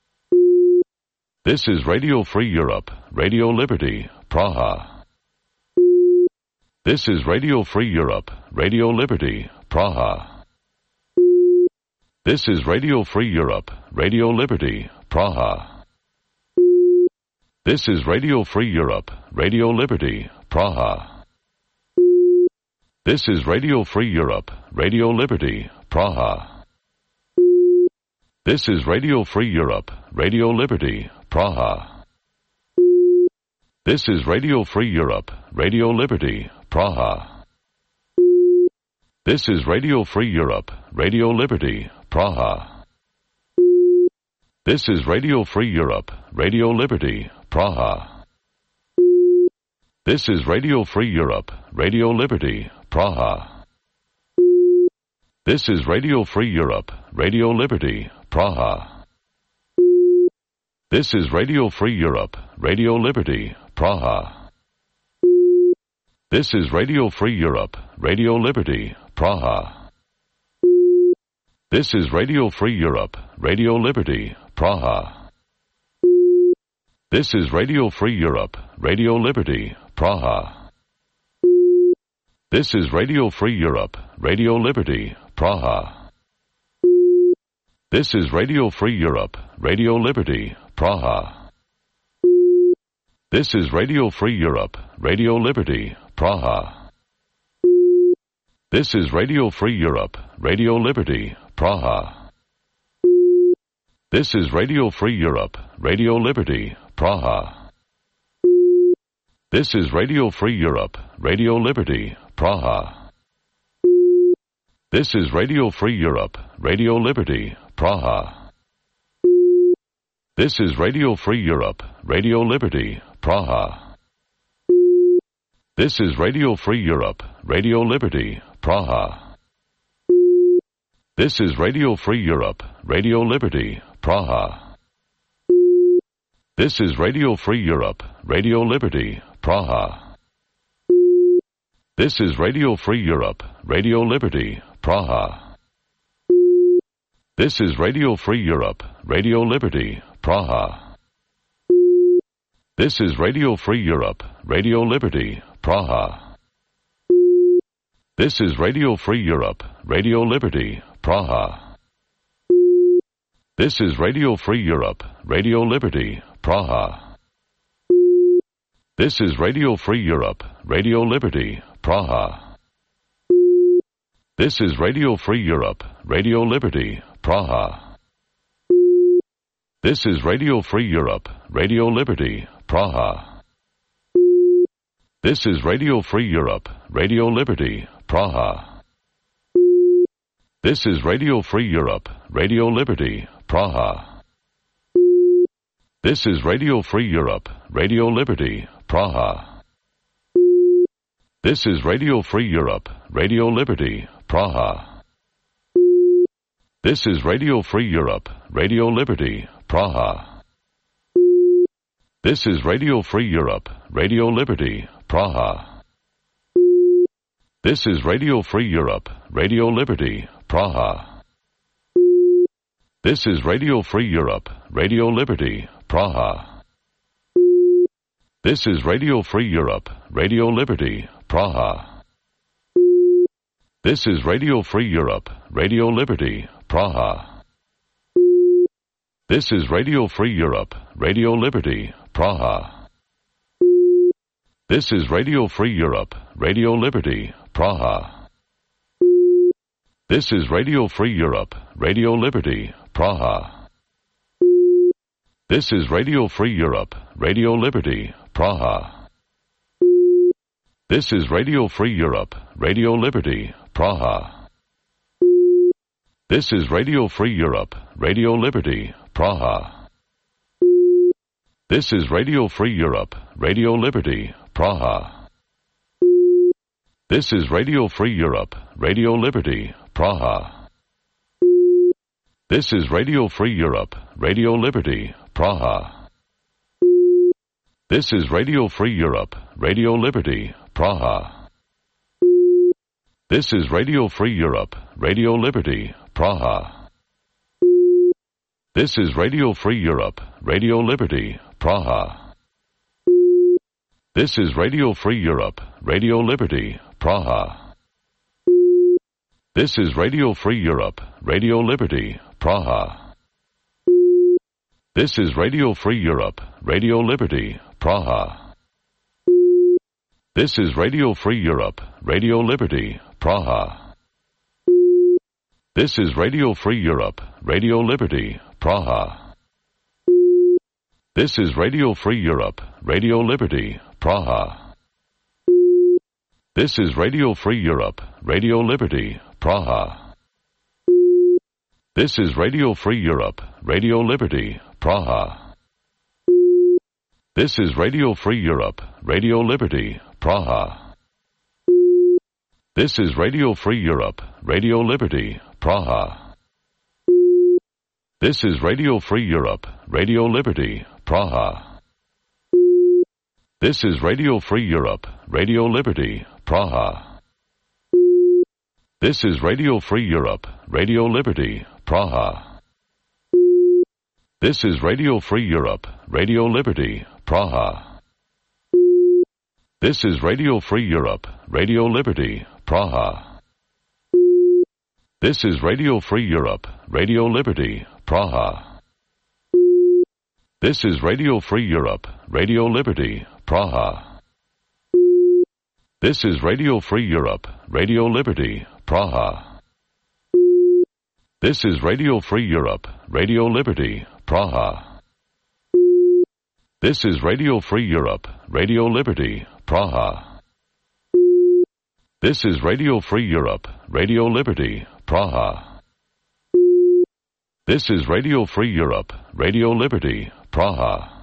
S3: This is Radio Free Europe, Radio Liberty, Praha. This is Radio Free Europe, Radio Liberty, Praha. This is Radio Free Europe, Radio Liberty, Praha. This is Radio Free Europe, Radio Liberty, Praha. This is Radio Free Europe, Radio Liberty, Praha. This is Radio Free Europe, Radio Liberty, Praha. This is Radio Free Europe, Radio Liberty, Praha. This is Radio Free Europe, Radio Liberty, Praha. This is Radio Free Europe, Radio Liberty, Praha. This is Radio Free Europe, Radio Liberty, Praha. This is Radio Free Europe, Radio Liberty, Praha. This is Radio Free Europe, Radio Liberty, Praha. This is Radio Free Europe, Radio Liberty, Praha. This is Radio Free Europe, Radio Liberty, Praha. This is Radio Free Europe, Radio Liberty, Praha. This is Radio Free Europe, Radio Liberty, Praha. This is Radio Free Europe, Radio Liberty, Praha. This is Radio Free Europe, Radio Liberty, Praha. This is Radio Free Europe, Radio Liberty, Praha. This is Radio Free Europe, Radio Liberty, Praha. This is Radio Free Europe, Radio Liberty, Praha. This is Radio Free Europe, Radio Liberty, Praha. This is Radio Free Europe, Radio Liberty, Praha. This is Radio Free Europe, Radio Liberty, Praha. This is Radio Free Europe, Radio Liberty, Praha. This is Radio Free Europe, Radio Liberty, Praha. This is Radio Free Europe, Radio Liberty, Praha. This is Radio Free Europe, Radio Liberty, Praha. This is Radio Free Europe, Radio Liberty, Praha. This is Radio Free Europe, Radio Liberty, Praha. This is Radio Free Europe, Radio Liberty, Praha. This is Radio Free Europe, Radio Liberty, Praha. This is Radio Free Europe, Radio Liberty, Praha. This is Radio Free Europe, Radio Liberty, Praha. This is Radio Free Europe, Radio Liberty, Praha. This is Radio Free Europe, Radio Liberty, Praha. This is Radio Free Europe, Radio Liberty, Praha. This is Radio Free Europe, Radio Liberty, Praha. This is Radio Free Europe, Radio Liberty, Praha. This is Radio Free Europe, Radio Liberty, Praha. This is Radio Free Europe, Radio Liberty, Praha. This is Radio Free Europe, Radio Liberty, Praha. This is Radio Free Europe, Radio Liberty, Praha. This is Radio Free Europe, Radio Liberty, Praha. This is Radio Free Europe, Radio Liberty, Praha. This is Radio Free Europe, Radio Liberty, Praha. This is Radio Free Europe, Radio Liberty, Praha. This is Radio Free Europe, Radio Liberty, Praha. This is Radio Free Europe, Radio Liberty, Praha. This is Radio Free Europe, Radio Liberty, Praha. This is Radio Free Europe, Radio Liberty, Praha. This is Radio Free Europe, Radio Liberty, Praha. This is Radio Free Europe, Radio Liberty, Praha. This is Radio Free Europe, Radio Liberty, Praha. This is Radio Free Europe, Radio Liberty, Praha. This is Radio Free Europe, Radio Liberty, Praha. This is Radio Free Europe, Radio Liberty, Praha. This is Radio Free Europe, Radio Liberty, Praha. This is Radio Free Europe, Radio Liberty, Praha. This is Radio Free Europe, Radio Liberty, Praha. This is Radio Free Europe, Radio Liberty, Praha. This is Radio Free Europe, Radio Liberty, Praha. This is Radio Free Europe, Radio Liberty, Praha. This is Radio Free Europe, Radio Liberty, Praha. This is Radio Free Europe, Radio Liberty, Praha. This is Radio Free Europe, Radio Liberty, Praha. This is Radio Free Europe, Radio Liberty, Praha. This is Radio Free Europe, Radio Liberty, Praha. This is Radio Free Europe, Radio Liberty, Praha. This is Radio Free Europe, Radio Liberty, Praha. This is Radio Free Europe, Radio Liberty, Praha. This is Radio Free Europe, Radio Liberty, Praha. This is Radio Free Europe, Radio Liberty, Praha. This is Radio Free Europe, Radio Liberty, Praha. This is Radio Free Europe, Radio Liberty, Praha. This is Radio Free Europe, Radio Liberty, Praha. This is Radio Free Europe, Radio Liberty, Praha. This is Radio Free Europe, Radio Liberty, Praha.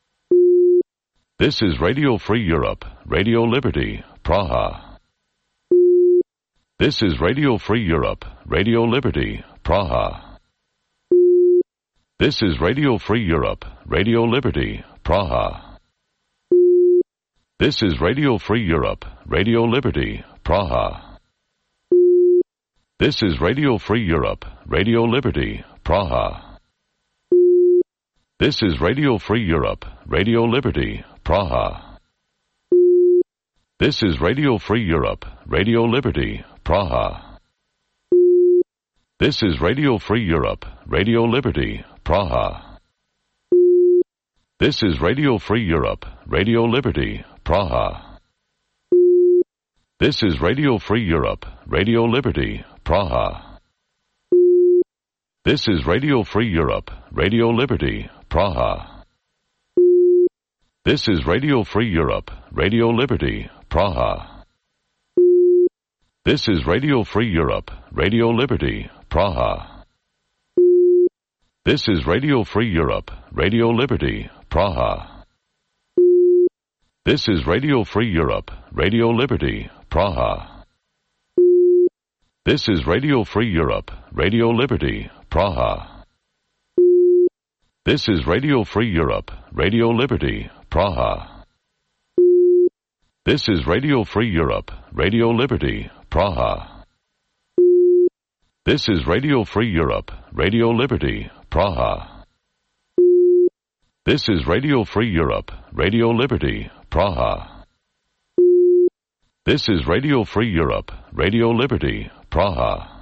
S3: This is Radio Free Europe, Radio Liberty, Praha. This is Radio Free Europe, Radio Liberty, Praha. This is Radio Free Europe, Radio Liberty, Praha. This is Radio Free Europe, Radio Liberty, Praha. This is Radio Free Europe, Radio Liberty, Praha. This is Radio Free Europe, Radio Liberty, Praha. This is Radio Free Europe, Radio Liberty, Praha. This is Radio Free Europe, Radio Liberty, Praha. This is Radio Free Europe, Radio Liberty, Praha. This is Radio Free Europe, Radio Liberty, Praha. This is Radio Free Europe, Radio Liberty, Praha. This is Radio Free Europe, Radio Liberty, Praha. This is Radio Free Europe, Radio Liberty, Praha. This is Radio Free Europe, Radio Liberty, Praha. This is Radio Free Europe, Radio Liberty, Praha. This is Radio Free Europe, Radio Liberty, Praha. This is Radio Free Europe, Radio Liberty, Praha. This is Radio Free Europe, Radio Liberty, Praha. This is Radio Free Europe, Radio Liberty, Praha. This is Radio Free Europe, Radio Liberty, Praha. This is Radio Free Europe, Radio Liberty, Praha.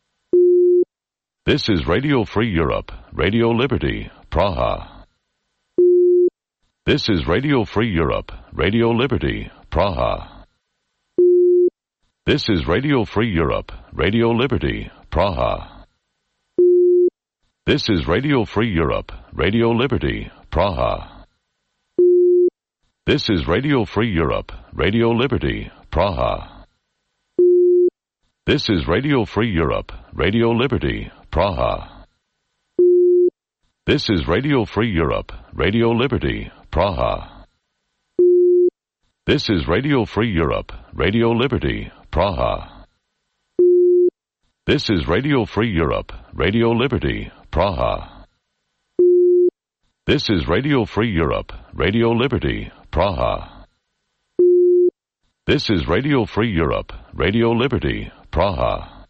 S3: This is Radio Free Europe, Radio Liberty, Praha. This is Radio Free Europe, Radio Liberty, Praha. This is Radio Free Europe, Radio Liberty, Praha. This is Radio Free Europe, Radio Liberty, Praha. This is Radio Free Europe, Radio Liberty, Praha. This is Radio Free Europe, Radio Liberty, Praha. This is Radio Free Europe, Radio Liberty, Praha. This is Radio Free Europe, Radio Liberty, Praha. This is Radio Free Europe, Radio Liberty, Praha. This is Radio Free Europe, Radio Liberty, Praha. This is Radio Free Europe, Radio Liberty, Praha.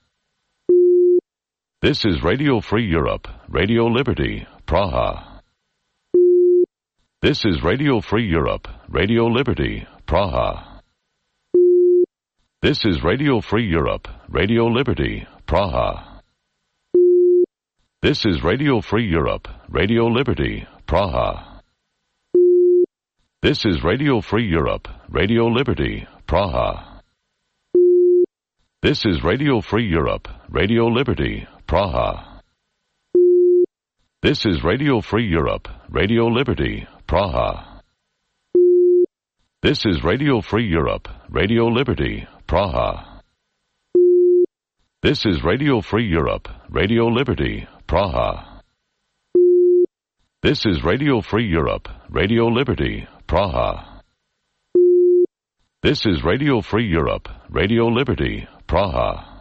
S3: This is Radio Free Europe, Radio Liberty, Praha. This is Radio Free Europe, Radio Liberty, Praha. This is Radio Free Europe, Radio Liberty, Praha. This is Radio Free Europe, Radio Liberty, Praha. This is Radio Free Europe, Radio Liberty, Praha. This is Radio Free Europe, Radio Liberty, Praha. This is Radio Free Europe, Radio Liberty, Praha. This is Radio Free Europe, Radio Liberty, Praha. This is Radio Free Europe, Radio Liberty, Praha. This is Radio Free Europe, Radio Liberty, Praha. This is Radio Free Europe, Radio Liberty, Praha.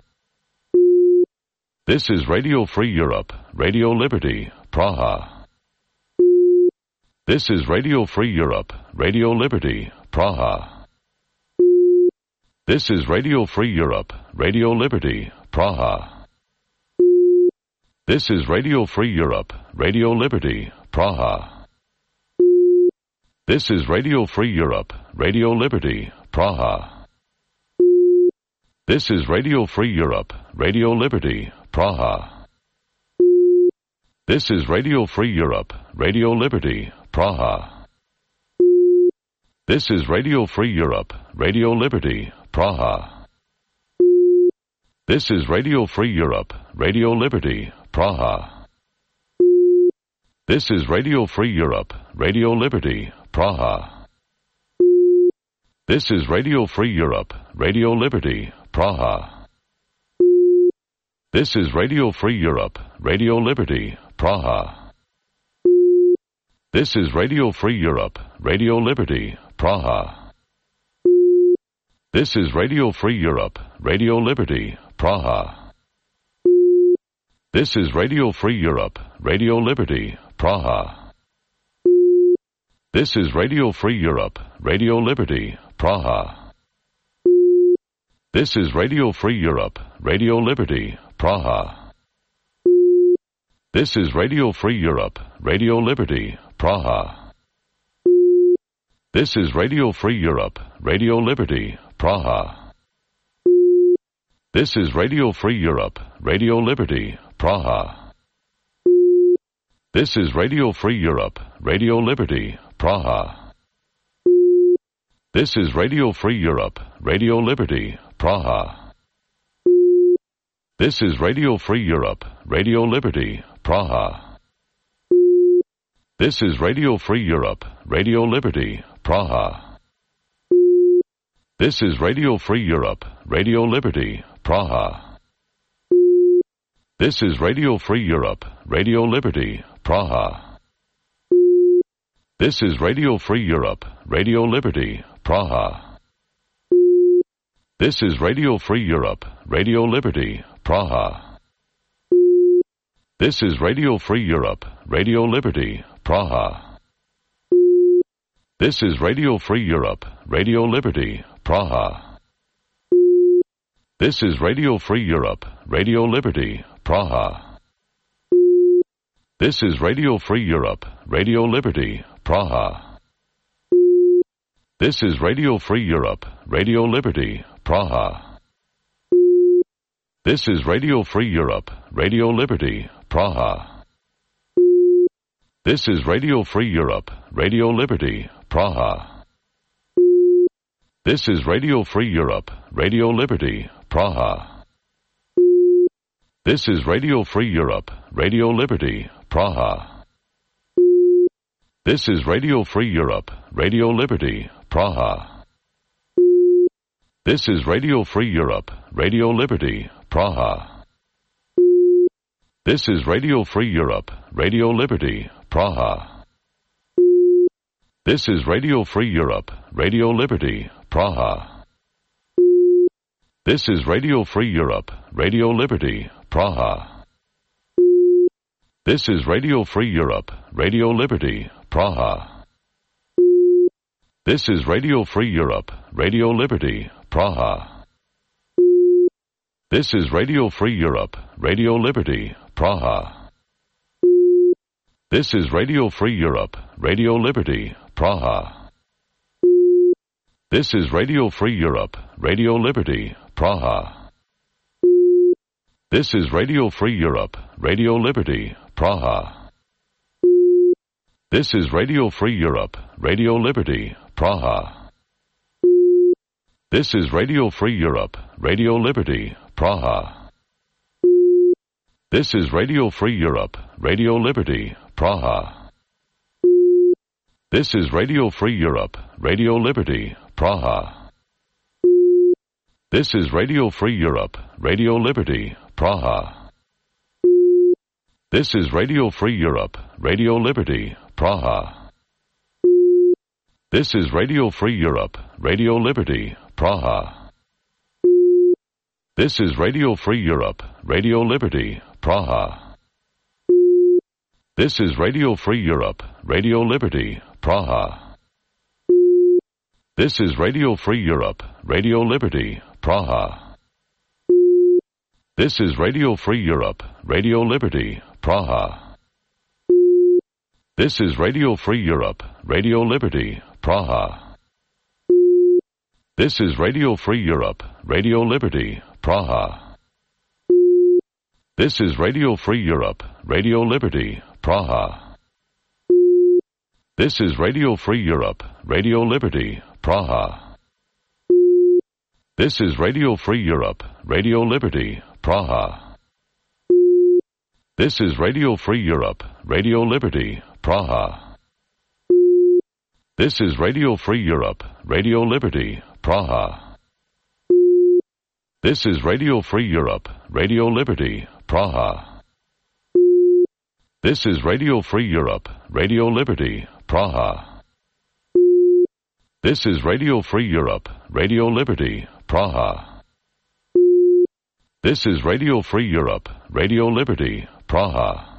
S3: This is Radio Free Europe, Radio Liberty, Praha. This is Radio Free Europe, Radio Liberty, Praha. This is Radio Free Europe, Radio Liberty, Praha. This is Radio Free Europe, Radio Liberty, Praha. This is Radio Free Europe, Radio Liberty, Praha. This is Radio Free Europe, Radio Liberty, Praha. This is Radio Free Europe, Radio Liberty, Praha. This is Radio Free Europe, Radio Liberty, Praha. This is Radio Free Europe, Radio Liberty, Praha. This is Radio Free Europe, Radio Liberty, Praha. This is Radio Free Europe, Radio Liberty, Praha. This is Radio Free Europe, Radio Liberty, Praha. This is Radio Free Europe, Radio Liberty, Praha. This is Radio Free Europe, Radio Liberty, Praha. This is Radio Free Europe, Radio Liberty, Praha. This is Radio Free Europe, Radio Liberty, Praha. This is Radio Free Europe, Radio Liberty, Praha. This is Radio Free Europe, Radio Liberty, Praha. This is Radio Free Europe, Radio Liberty, Praha. This is Radio Free Europe, Radio Liberty, Praha. This is Radio Free Europe, Radio Liberty, Praha. This is Radio Free Europe, Radio Liberty, Praha. This is Radio Free Europe, Radio Liberty, Praha. This is Radio Free Europe, Radio Liberty, Praha. This is Radio Free Europe, Radio Liberty, Praha. This is Radio Free Europe, Radio Liberty, Praha. This is Radio Free Europe, Radio Liberty, Praha. This is Radio Free Europe, Radio Liberty, Praha. This is Radio Free Europe, Radio Liberty, Praha. This is Radio Free Europe, Radio Liberty, Praha. This is Radio Free Europe, Radio Liberty, Praha. This is Radio Free Europe, Radio Liberty, Praha. This is Radio Free Europe, Radio Liberty, Praha. This is Radio Free Europe, Radio Liberty, Praha. This is Radio Free Europe, Radio Liberty, Praha. This is Radio Free Europe, Radio Liberty, Praha. This is Radio Free Europe, Radio Liberty, Praha. This is Radio Free Europe, Radio Liberty, Praha. This is Radio Free Europe, Radio Liberty, Praha. This is Radio Free Europe, Radio Liberty, Praha. This is Radio Free Europe, Radio Liberty, Praha. This is Radio Free Europe, Radio Liberty, Praha. This is Radio Free Europe, Radio Liberty, Praha. This is Radio Free Europe, Radio Liberty, Praha. This is Radio Free Europe, Radio Liberty, Praha. This is Radio Free Europe, Radio Liberty, Praha. This is Radio Free Europe, Radio Liberty, Praha. This is Radio Free Europe, Radio Liberty, Praha. This is Radio Free Europe, Radio Liberty, Praha. This is Radio Free Europe, Radio Liberty, Praha. This is Radio Free Europe, Radio Liberty, Praha. This is Radio Free Europe, Radio Liberty, Praha. This is Radio Free Europe, Radio Liberty, Praha. This is Radio Free Europe, Radio Liberty, Praha. This is Radio Free Europe, Radio Liberty, Praha. This is Radio Free Europe, Radio Liberty, Praha. This is Radio Free Europe, Radio Liberty, Praha. This is Radio Free Europe, Radio Liberty, Praha. This is Radio Free Europe, Radio Liberty, Praha. This is Radio Free Europe, Radio Liberty, Praha. This is Radio Free Europe, Radio Liberty, Praha. This is Radio Free Europe, Radio Liberty, Praha. This is Radio Free Europe, Radio Liberty, Praha. This is Radio Free Europe, Radio Liberty, Praha. This is Radio Free Europe, Radio Liberty, Praha. This is Radio Free Europe, Radio Liberty, Praha. This is Radio Free Europe, Radio Liberty, Praha. This is Radio Free Europe, Radio Liberty, Praha. This is Radio Free Europe, Radio Liberty, Praha. This is Radio Free Europe, Radio Liberty, Praha.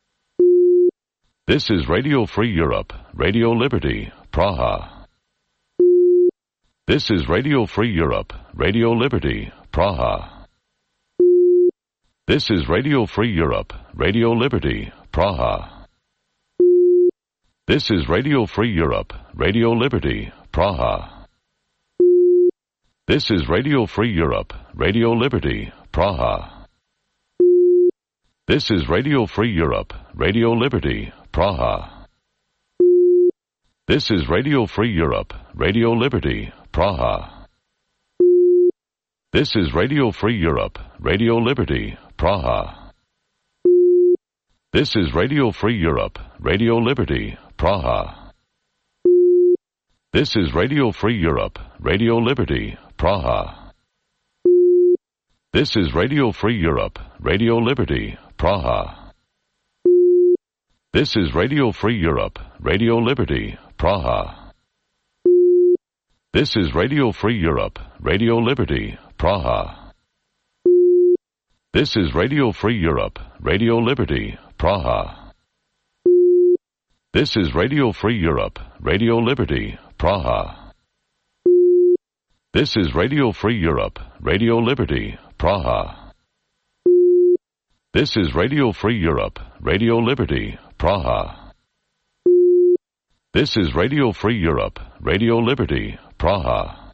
S3: This is Radio Free Europe, Radio Liberty, Praha. This is Radio Free Europe, Radio Liberty, Praha. This is Radio Free Europe, Radio Liberty, Praha. This is Radio Free Europe, Radio Liberty, Praha. This is Radio Free Europe, Radio Liberty, Praha. This is Radio Free Europe, Radio Liberty, Praha. This is Radio Free Europe, Radio Liberty, Praha. This is Radio Free Europe, Radio Liberty, Praha. This is Radio Free Europe, Radio Liberty, Praha. This is Radio Free Europe, Radio Liberty, Praha. This is Radio Free Europe, Radio Liberty, Praha. This is Radio Free Europe, Radio Liberty, Praha. This is Radio Free Europe, Radio Liberty, Praha. This is Radio Free Europe, Radio Liberty, Praha. This is Radio Free Europe, Radio Liberty, Praha. This is Radio Free Europe, Radio Liberty, Praha. This is Radio Free Europe, Radio Liberty, Praha. This is Radio Free Europe, Radio Liberty, Praha.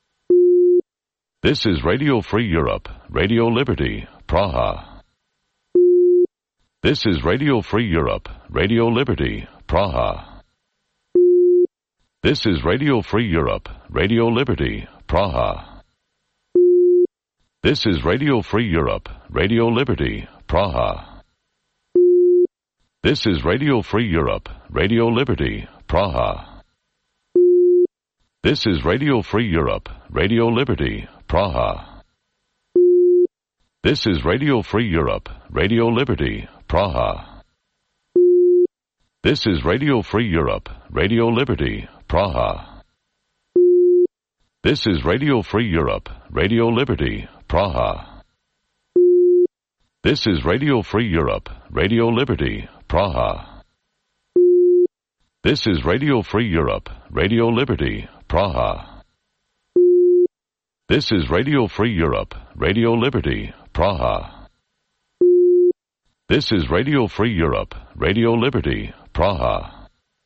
S3: This is Radio Free Europe, Radio Liberty, Praha. This is Radio Free Europe, Radio Liberty, Praha. This is Radio Free Europe, Radio Liberty, Praha. This is Radio Free Europe, Radio Liberty, Praha. This is Radio Free Europe, Radio Liberty, Praha. This is Radio Free Europe, Radio Liberty, Praha. This is Radio Free Europe, Radio Liberty, Praha. This is Radio Free Europe, Radio Liberty, Praha. This is Radio Free Europe, Radio Liberty, Praha. This is Radio Free Europe, Radio Liberty, Praha. This is Radio Free Europe, Radio Liberty, Praha. This is Radio Free Europe, Radio Liberty, Praha. This is Radio Free Europe, Radio Liberty, Praha.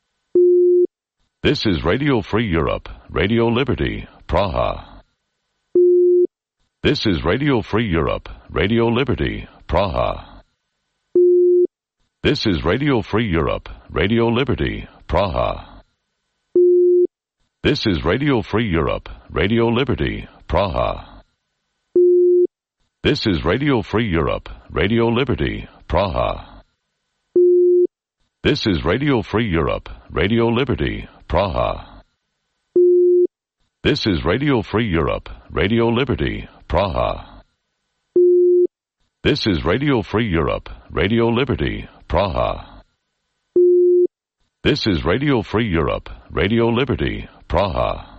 S3: This is Radio Free Europe, Radio Liberty, Praha. This is Radio Free Europe, Radio Liberty, Praha. This is Radio Free Europe, Radio Liberty, Praha. This is Radio Free Europe, Radio Liberty, Praha. This is Radio Free Europe, Radio Liberty, Praha. This is Radio Free Europe, Radio Liberty, Praha. This is Radio Free Europe, Radio Liberty, Praha. This is Radio Free Europe, Radio Liberty, Praha. This is Radio Free Europe, Radio Liberty, Praha.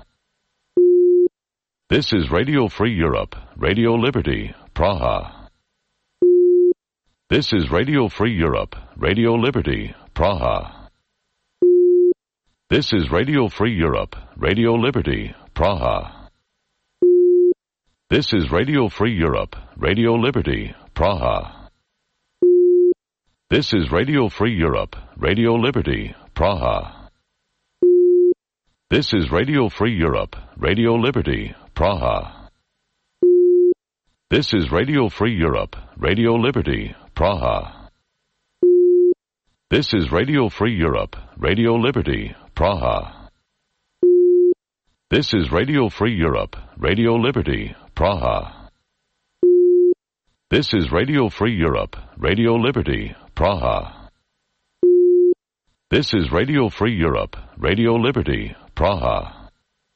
S3: This is Radio Free Europe, Radio Liberty, Praha. This is Radio Free Europe, Radio Liberty, Praha. This is Radio Free Europe, Radio Liberty, Praha. This is Radio Free Europe, Radio Liberty, Praha. This is Radio Free Europe, Radio Liberty, Praha. This is Radio Free Europe, Radio Liberty, Praha. This is Radio Free Europe, Radio Liberty, Praha. This is Radio Free Europe, Radio Liberty, Praha. This is Radio Free Europe, Radio Liberty, Praha. This is Radio Free Europe, Radio Liberty, Praha. This is Radio Free Europe, Radio Liberty, Praha.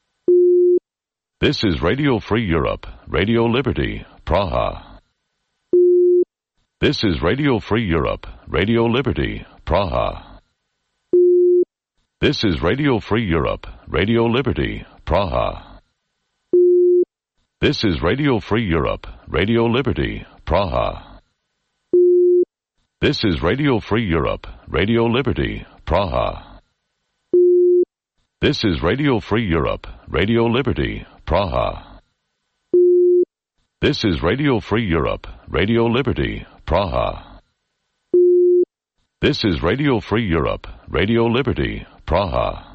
S3: This is Radio Free Europe, Radio Liberty, Praha. This is Radio Free Europe, Radio Liberty, Praha. This is Radio Free Europe, Radio Liberty, Praha. This is Radio Free Europe, Radio Liberty, Praha. This is Radio Free Europe, Radio Liberty, Praha. This is Radio Free Europe, Radio Liberty, Praha. This is Radio Free Europe, Radio Liberty, Praha. This is Radio Free Europe, Radio Liberty, Praha.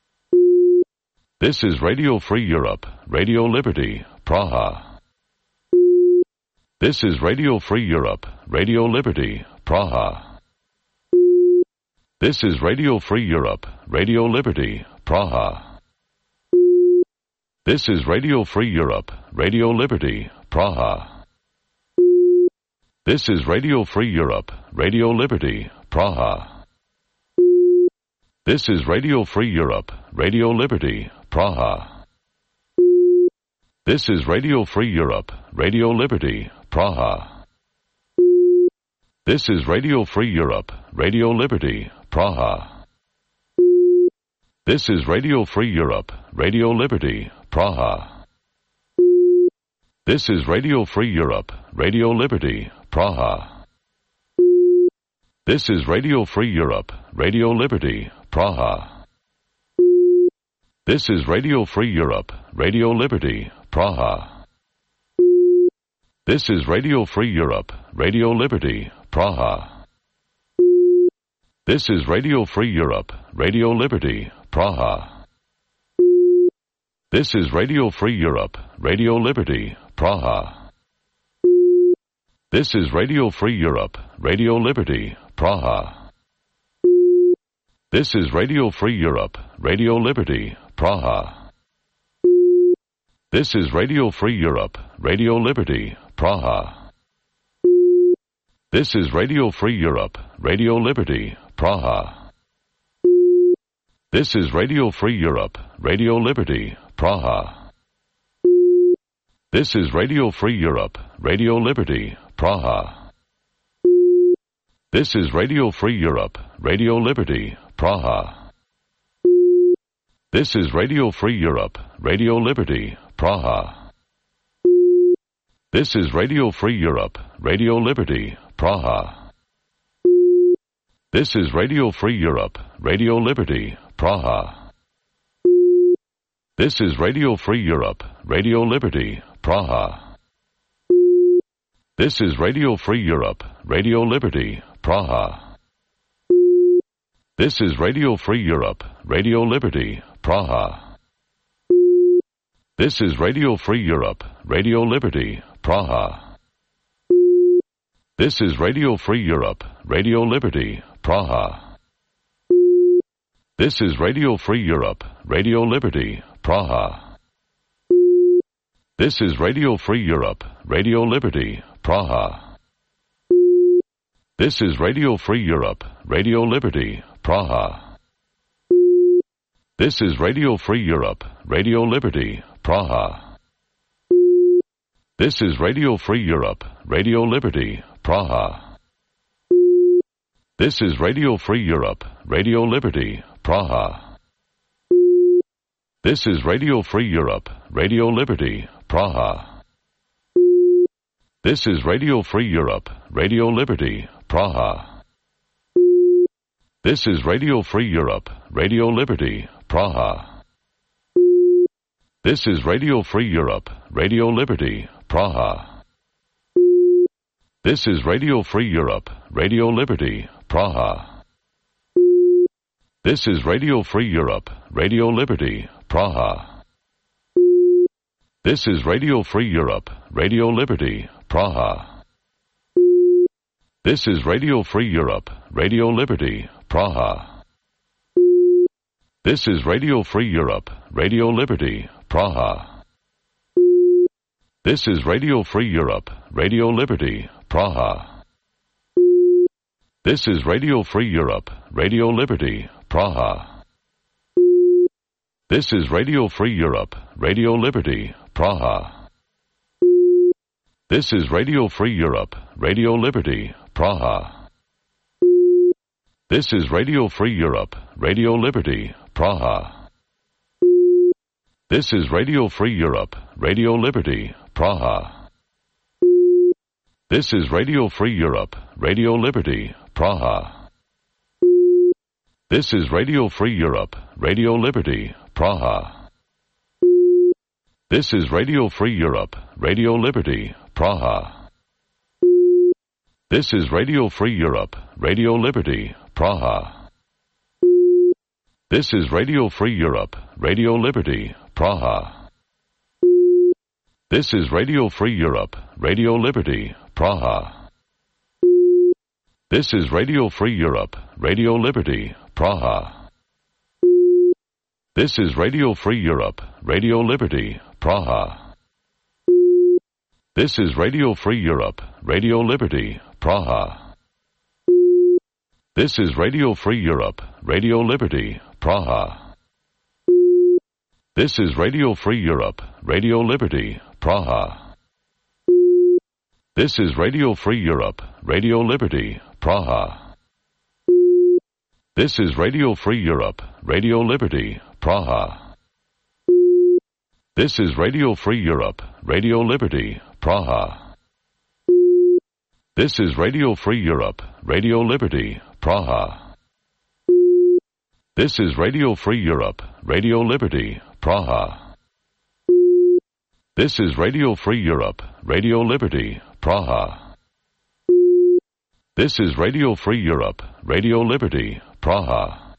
S3: This is Radio Free Europe, Radio Liberty, Praha. This is Radio Free Europe, Radio Liberty, Praha. This is Radio Free Europe, Radio Liberty, Praha. This is Radio Free Europe, Radio Liberty, Praha. This is Radio Free Europe, Radio Liberty, Praha. This is Radio Free Europe, Radio Liberty, Praha. This is Radio Free Europe, Radio Liberty, Praha. This is Radio Free Europe, Radio Liberty, Praha. This is Radio Free Europe, Radio Liberty, Praha. This is Radio Free Europe, Radio Liberty, Praha. This is Radio Free Europe, Radio Liberty, Praha. This is Radio Free Europe, Radio Liberty, Praha. This is Radio Free Europe, Radio Liberty, Praha. This is Radio Free Europe, Radio Liberty, Praha. This is Radio Free Europe, Radio Liberty, Praha. This is Radio Free Europe, Radio Liberty, Praha. This is Radio Free Europe, Radio Liberty, Praha. This is Radio Free Europe, Radio Liberty, Praha. This is Radio Free Europe, Radio Liberty, Praha. This is Radio Free Europe, Radio Liberty, Praha. This is Radio Free Europe, Radio Liberty, Praha. This is Radio Free Europe, Radio Liberty, Praha. This is Radio Free Europe, Radio Liberty, Praha. This is Radio Free Europe, Radio Liberty, Praha. This is Radio Free Europe, Radio Liberty, Praha. This is Radio Free Europe, Radio Liberty, Praha. This is Radio Free Europe, Radio Liberty, Praha. This is Radio Free Europe, Radio Liberty, Praha. This is Radio Free Europe, Radio Liberty, Praha. This is Radio Free Europe, Radio Liberty, Praha. This is Radio Free Europe, Radio Liberty, Praha. This is Radio Free Europe, Radio Liberty, Praha. This is Radio Free Europe, Radio Liberty, Praha. This is Radio Free Europe, Radio Liberty, Praha. This is Radio Free Europe, Radio Liberty, Praha. This is Radio Free Europe, Radio Liberty, Praha. This is Radio Free Europe, Radio Liberty, Praha. This is Radio Free Europe, Radio Liberty, Praha. This is Radio Free Europe, Radio Liberty, Praha. This is Radio Free Europe, Radio Liberty, Praha. This is Radio Free Europe, Radio Liberty, Praha. This is Radio Free Europe, Radio Liberty, Praha. This is Radio Free Europe, Radio Liberty, Praha. This is Radio Free Europe, Radio Liberty, Praha. This is Radio Free Europe, Radio Liberty, Praha. This is Radio Free Europe, Radio Liberty, Praha. This is Radio Free Europe, Radio Liberty, Praha. This is Radio Free Europe, Radio Liberty, Praha. This is Radio Free Europe, Radio Liberty, Praha. This is Radio Free Europe, Radio Liberty, Praha. This is Radio Free Europe, Radio Liberty, Praha. This is Radio Free Europe, Radio Liberty, Praha. This is Radio Free Europe, Radio Liberty, Praha. This is Radio Free Europe, Radio Liberty, Praha. This is Radio Free Europe, Radio Liberty, Praha. This is Radio Free Europe, Radio Liberty, Praha. This is Radio Free Europe, Radio Liberty, Praha. This is Radio Free Europe, Radio Liberty, Praha. This is Radio Free Europe, Radio Liberty, Praha. This is Radio Free Europe, Radio Liberty, Praha. This is Radio Free Europe, Radio Liberty, Praha. This is Radio Free Europe, Radio Liberty, Praha. This is Radio Free Europe, Radio Liberty, Praha. This is Radio Free Europe, Radio Liberty, Praha. This is Radio Free Europe, Radio Liberty, Praha. This is Radio Free Europe, Radio Liberty, Praha. This is Radio Free Europe, Radio Liberty, Praha. This is Radio Free Europe, Radio Liberty, Praha. This is Radio Free Europe, Radio Liberty, Praha.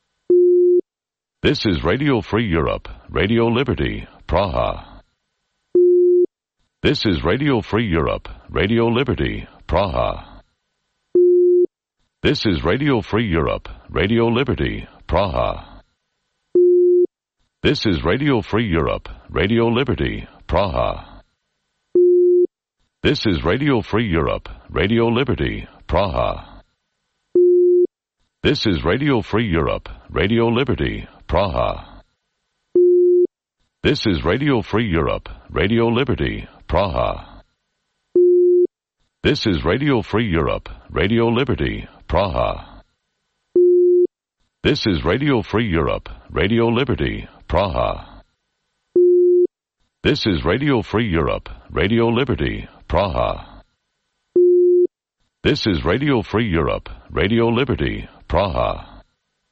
S3: This is Radio Free Europe, Radio Liberty, Praha. This is Radio Free Europe, Radio Liberty, Praha. This is Radio Free Europe, Radio Liberty, Praha. This is Radio Free Europe, Radio Liberty, Praha. This is Radio Free Europe, Radio Liberty, Praha. This is Radio Free Europe, Radio Liberty, Praha. This is Radio Free Europe, Radio Liberty, Praha. This is Radio Free Europe, Radio Liberty, Praha. This is Radio Free Europe, Radio Liberty, Praha. This is Radio Free Europe, Radio Liberty, Praha. This is Radio Free Europe, Radio Liberty, Praha.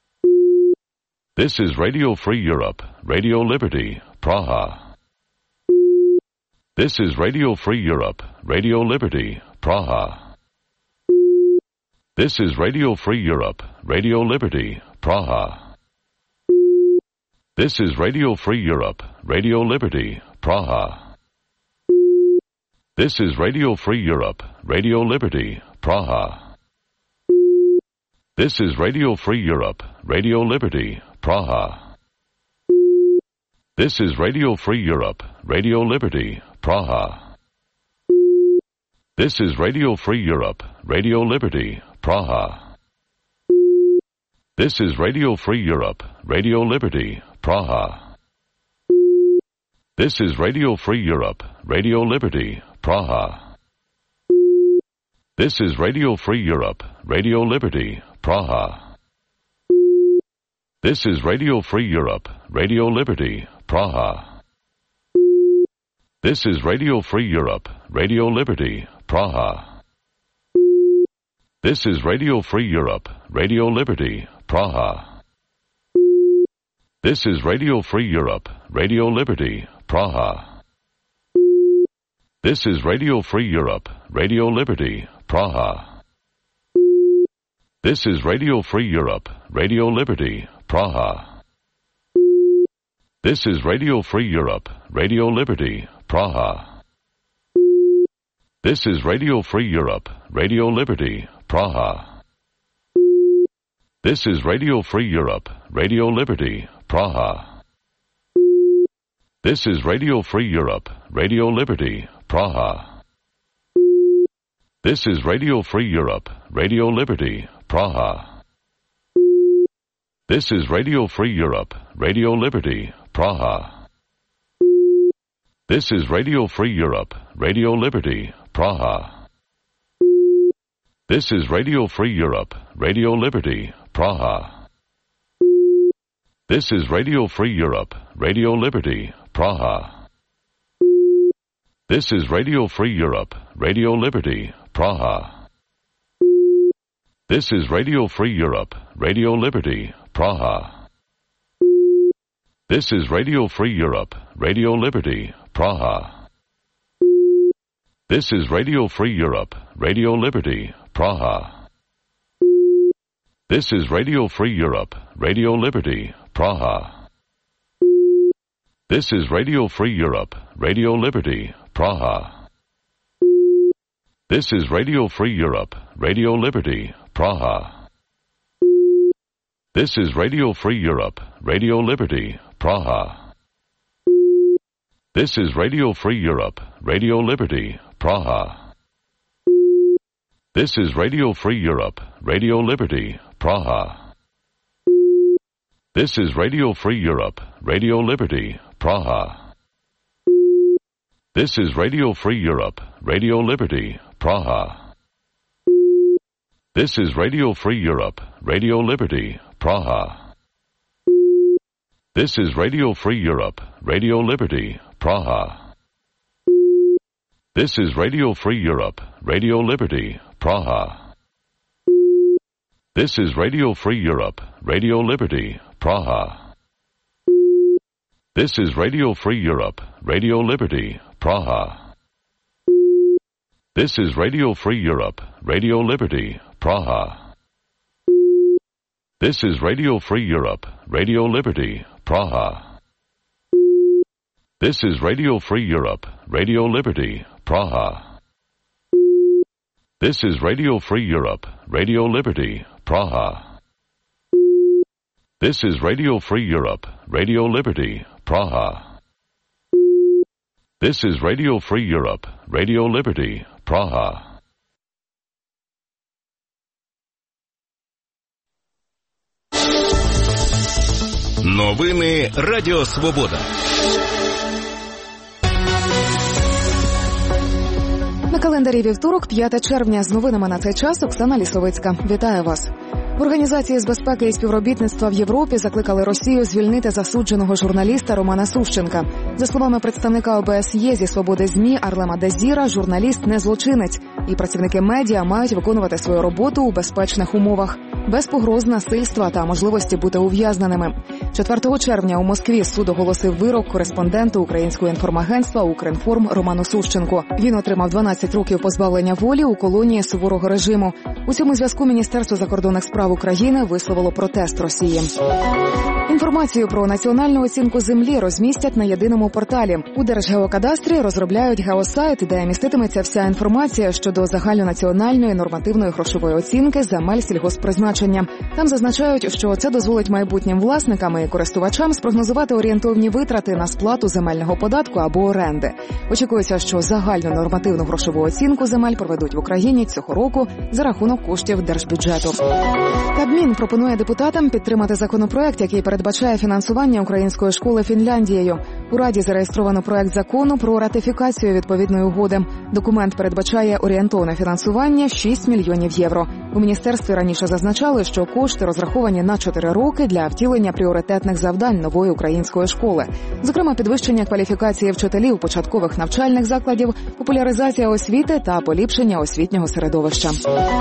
S3: This is Radio Free Europe, Radio Liberty, Praha. This is Radio Free Europe, Radio Liberty, Praha. This is Radio Free Europe, Radio Liberty, Praha. This is Radio Free Europe, Radio Liberty, Praha. This is Radio Free Europe, Radio Liberty, Praha. This is Radio Free Europe, Radio Liberty, Praha. This is Radio Free Europe, Radio Liberty, Praha. This is Radio Free Europe, Radio Liberty, Praha. This is Radio Free Europe, Radio Liberty, Praha. This is Radio Free Europe, Radio Liberty, Praha. This is Radio Free Europe, Radio Liberty, Praha. This is Radio Free Europe, Radio Liberty, Praha. This is Radio Free Europe, Radio Liberty, Praha. This is Radio Free Europe, Radio Liberty, Praha. This is Radio Free Europe, Radio Liberty, Praha. This is Radio Free Europe, Radio Liberty, Praha. This is Radio Free Europe, Radio Liberty, Praha. This is Radio Free Europe, Radio Liberty, Praha. This is Radio Free Europe, Radio Liberty, Praha. This is Radio Free Europe, Radio Liberty, Praha. This is Radio Free Europe, Radio Liberty, Praha. This is Radio Free Europe, Radio Liberty, Praha. This is Radio Free Europe, Radio Liberty, Praha. This is Radio Free Europe, Radio Liberty, Praha. This is Radio Free Europe, Radio Liberty, Praha. This is Radio Free Europe, Radio Liberty, Praha. This is Radio Free Europe, Radio Liberty, Praha. This is Radio Free Europe, Radio Liberty, Praha. This is Radio Free Europe, Radio Liberty, Praha. This is Radio Free Europe, Radio Liberty, Praha. This is Radio Free Europe, Radio Liberty, Praha. This is Radio Free Europe, Radio Liberty, Praha. This is Radio Free Europe, Radio Liberty, Praha. This is Radio Free Europe, Radio Liberty, Praha. This is Radio Free Europe, Radio Liberty, Praha. This is Radio Free Europe, Radio Liberty, Praha. This is Radio Free Europe, Radio Liberty, Praha. This is Radio Free Europe, Radio Liberty, Praha. This is Radio Free Europe, Radio Liberty, Praha. This is Radio Free Europe, Radio Liberty, Praha. This is Radio Free Europe, Radio Liberty, Praha. This is Radio Free Europe, Radio Liberty, Praha. This is Radio Free Europe, Radio Liberty, Praha. This is Radio Free Europe, Radio Liberty, Praha. This is Radio Free Europe, Radio Liberty, Praha. This is Radio Free Europe, Radio Liberty, Praha. This is Radio Free Europe, Radio Liberty, Praha. This is Radio Free Europe, Radio Liberty, Praha. This is Radio Free Europe, Radio Liberty, Praha.
S1: Новини Радіо Свобода.
S2: На календарі вівторок, 5 червня. З новинами на цей час Оксана Лісовицька. Вітаю вас. В Організації з безпеки і співробітництва в Європі закликали Росію звільнити засудженого журналіста Романа Сущенка. За словами представника ОБСЄ зі свободи ЗМІ Арлема Дезіра, журналіст не злочинець, і працівники медіа мають виконувати свою роботу у безпечних умовах, без погроз насильства та можливості бути ув'язненими. 4 червня у Москві суд оголосив вирок кореспонденту українського інформагентства «Укрінформ» Роману Сущенку. Він отримав 12 років позбавлення волі у колонії суворого режиму. У цьому зв'язку Міністерство закордонних справ України висловило протест Росії. Інформацію про національну оцінку землі розмістять на єдиному порталі. У Держгеокадастрі розробляють геосайт, де міститиметься вся інформація щодо загальнонаціональної нормативної грошової оцінки земель сільгосппризначення. Там зазначають, що це дозволить майбутнім власникам і користувачам спрогнозувати орієнтовні витрати на сплату земельного податку або оренди. Очікується, що загальну нормативну грошову оцінку земель проведуть в Україні цього року за рахунок коштів держбюджету. Кабмін пропонує депутатам підтримати законопроект, який передбачає фінансування української школи Фінляндією. У Раді зареєстровано проект закону про ратифікацію відповідної угоди. Документ передбачає орієнтовне фінансування 6 мільйонів євро. У міністерстві раніше зазначали, що кошти розраховані на 4 роки для втілення пріоритетних завдань нової української школи. Зокрема, підвищення кваліфікації вчителів початкових навчальних закладів, популяризація освіти та поліпшення освітнього середовища.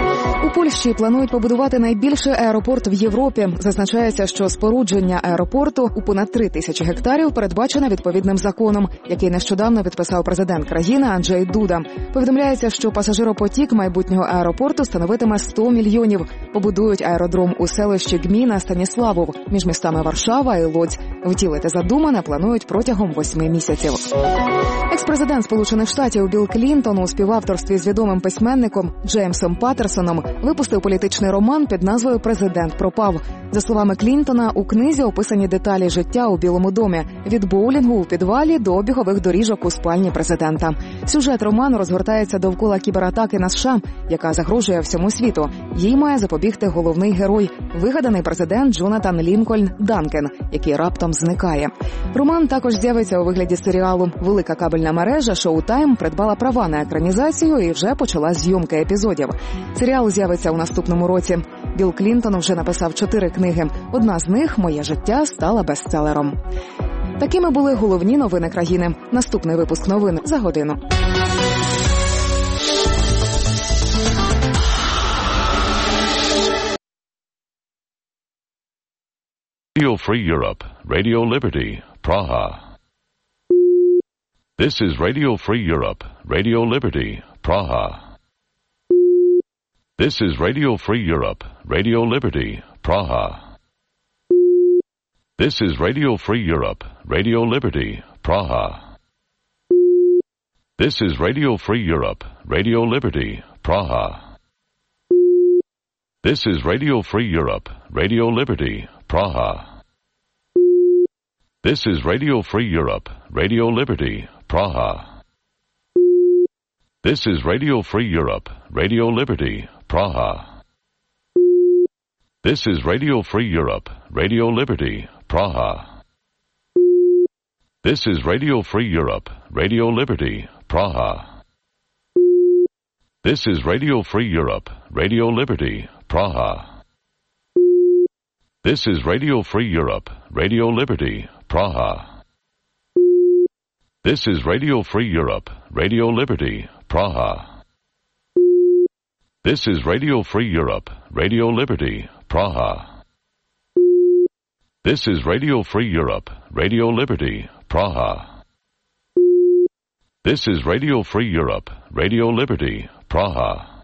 S2: У Польщі планують побудувати найбільший аеропорт в Європі. Зазначається, що спорудження аеропорту у понад 3 тисячі гектарів передбачено відповідним законом, який нещодавно підписав президент країни Анджей Дуда. Повідомляється, що пасажиропотік майбутнього аеропорту становитиме 100 мільйонів. Побудують аеродром у селищі Гміна Станіславов між містами Варшава і Лодзь. Втілити задумане планують протягом 8 місяців. Екс-президент Сполучених Штатів Білл Клінтон у співавторстві з відомим письменником Джеймсом Паттерсоном випустив політичний роман під назвою «Президент пропав». За словами Клінтона, у книзі описані деталі життя у Білому домі – від боулінгу у підвалі до бігових доріжок у спальні президента. Сюжет роману розгортається довкола кібератаки на США, яка загрожує всьому світу. Їй має запобігти головний герой – вигаданий президент Джонатан Лінкольн Данкен, який раптом зникає. Роман також з'явиться у вигляді серіалу. Велика кабельна мережа Showtime придбала права на екранізацію і вже почала зйомки епізодів. Серіал з'явиться у наступному році. Білл Клінтон вже написав 4 книги. Одна з них «Моє життя» стала бестселером. Такими були головні новини країни. Наступний випуск новин за годину.
S3: Radio Free Europe, Radio Liberty, Praha. This is Radio Free Europe, Radio Liberty, Praha. This is Radio Free Europe, Radio Liberty, Praha. This is Radio Free Europe, Radio Liberty, Praha. This is Radio Free Europe, Radio Liberty, Praha. This is Radio Free Europe, Radio Liberty, Praha. This is Radio Free Europe, Radio Liberty, Praha. This is Radio Free Europe, Radio Liberty, Praha. This is Radio Free Europe, Radio Liberty, Praha. This is Radio Free Europe, Radio Liberty, Praha. This is Radio Free Europe, Radio Liberty, Praha. This is Radio Free Europe, Radio Liberty, Praha. This is Radio Free Europe, Radio Liberty, Praha. This is Radio Free Europe, Radio Liberty, Praha. This is Radio Free Europe, Radio Liberty, Praha. This is Radio Free Europe, Radio Liberty, Praha.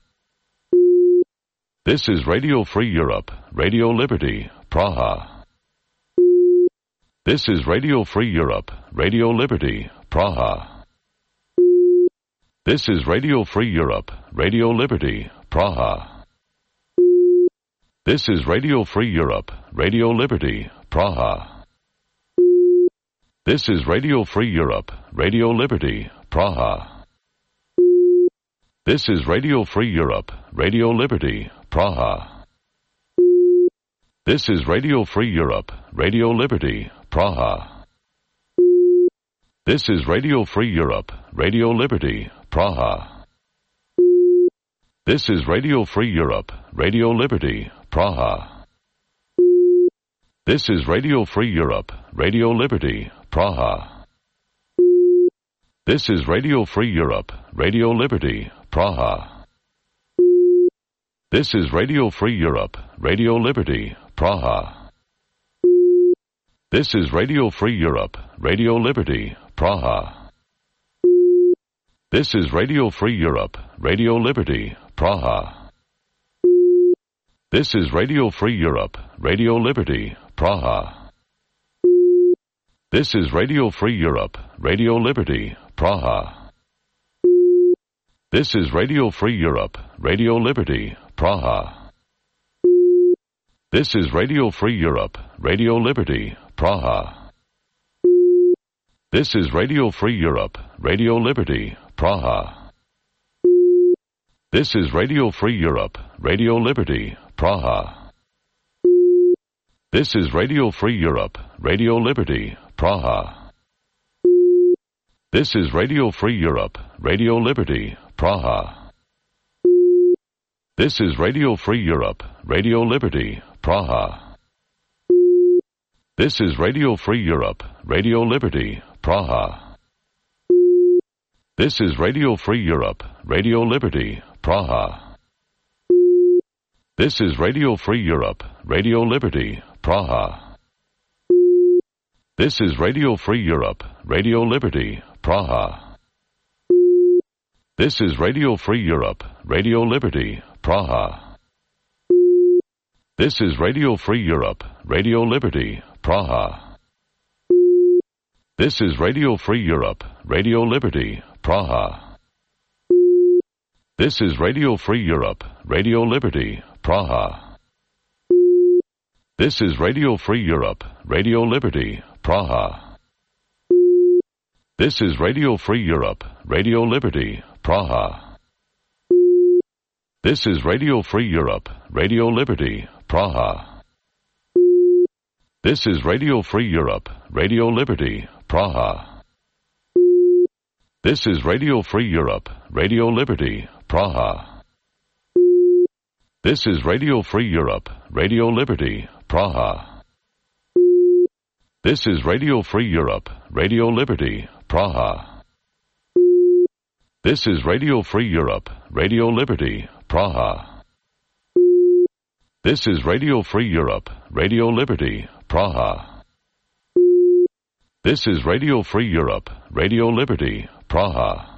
S3: This is Radio Free Europe, Radio Liberty, Praha. This is Radio Free Europe, Radio Liberty, Praha. This is Radio Free Europe, Radio Liberty, Praha. This is Radio Free Europe, Radio Liberty, Praha. This is Radio Free Europe, Radio Liberty, Praha. This is Radio Free Europe, Radio Liberty, Praha. This is Radio Free Europe, Radio Liberty, Praha. This is Radio Free Europe, Radio Liberty, Praha. This is Radio Free Europe, Radio Liberty, Praha. This is Radio Free Europe, Radio Liberty, Praha. This is Radio Free Europe, Radio Liberty, Praha. This is Radio Free Europe, Radio Liberty, Praha. This is Radio Free Europe, Radio Liberty, Praha. This is Radio Free Europe, Radio Liberty, Praha. This is Radio Free Europe, Radio Liberty, Praha. This is Radio Free Europe, Radio Liberty, Praha. This is Radio Free Europe, Radio Liberty, Praha. This is Radio Free Europe, Radio Liberty, Praha. This is Radio Free Europe, Radio Liberty, Praha. This is Radio Free Europe, Radio Liberty, Praha. This is Radio Free Europe, Radio Liberty, Praha. This is Radio Free Europe, Radio Liberty, Praha. This is Radio Free Europe, Radio Liberty, Praha. This is Radio Free Europe, Radio Liberty, Praha. This is Radio Free Europe, Radio Liberty, Praha. This is Radio Free Europe, Radio Liberty, Praha. This is Radio Free Europe, Radio Liberty, Praha. This is Radio Free Europe, Radio Liberty, Praha. This is Radio Free Europe, Radio Liberty, Praha. This is Radio Free Europe, Radio Liberty, Praha. This is Radio Free Europe, Radio Liberty, Praha. This is Radio Free Europe, Radio Liberty, Praha. This is Radio Free Europe, Radio Liberty, Praha. This is Radio Free Europe, Radio Liberty, Praha. This is Radio Free Europe, Radio Liberty, Praha. This is Radio Free Europe, Radio Liberty, Praha. This is Radio Free Europe, Radio Liberty, Praha. This is Radio Free Europe, Radio Liberty, Praha. This is Radio Free Europe, Radio Liberty, Praha. This is Radio Free Europe, Radio Liberty, Praha. This is Radio Free Europe, Radio Liberty, Praha.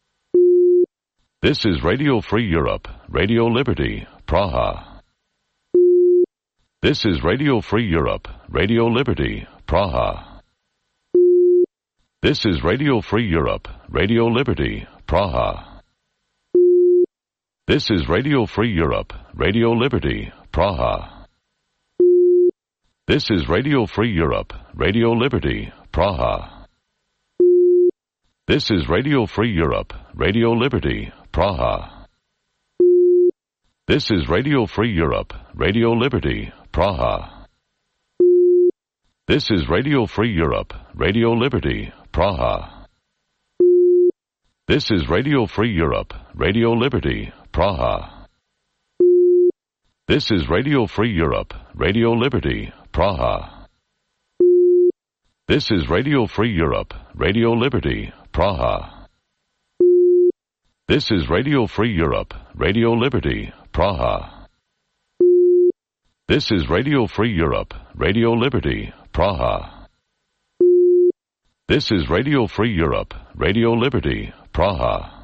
S3: This is Radio Free Europe, Radio Liberty, Praha. This is Radio Free Europe, Radio Liberty, Praha. This is Radio Free Europe, Radio Liberty, Praha. This is Radio Free Europe, Radio Liberty, Praha. This is Radio Free Europe, Radio Liberty, Praha. This is Radio Free Europe, Radio Liberty, Praha. This is Radio Free Europe, Radio Liberty, Praha. This is Radio Free Europe, Radio Liberty, Praha. This is Radio Free Europe, Radio Liberty, Praha. This is Radio Free Europe, Radio Liberty, Praha. This is Radio Free Europe, Radio Liberty, Praha. This is Radio Free Europe, Radio Liberty, Praha. This is Radio Free Europe, Radio Liberty, Praha. This is Radio Free Europe, Radio Liberty, Praha.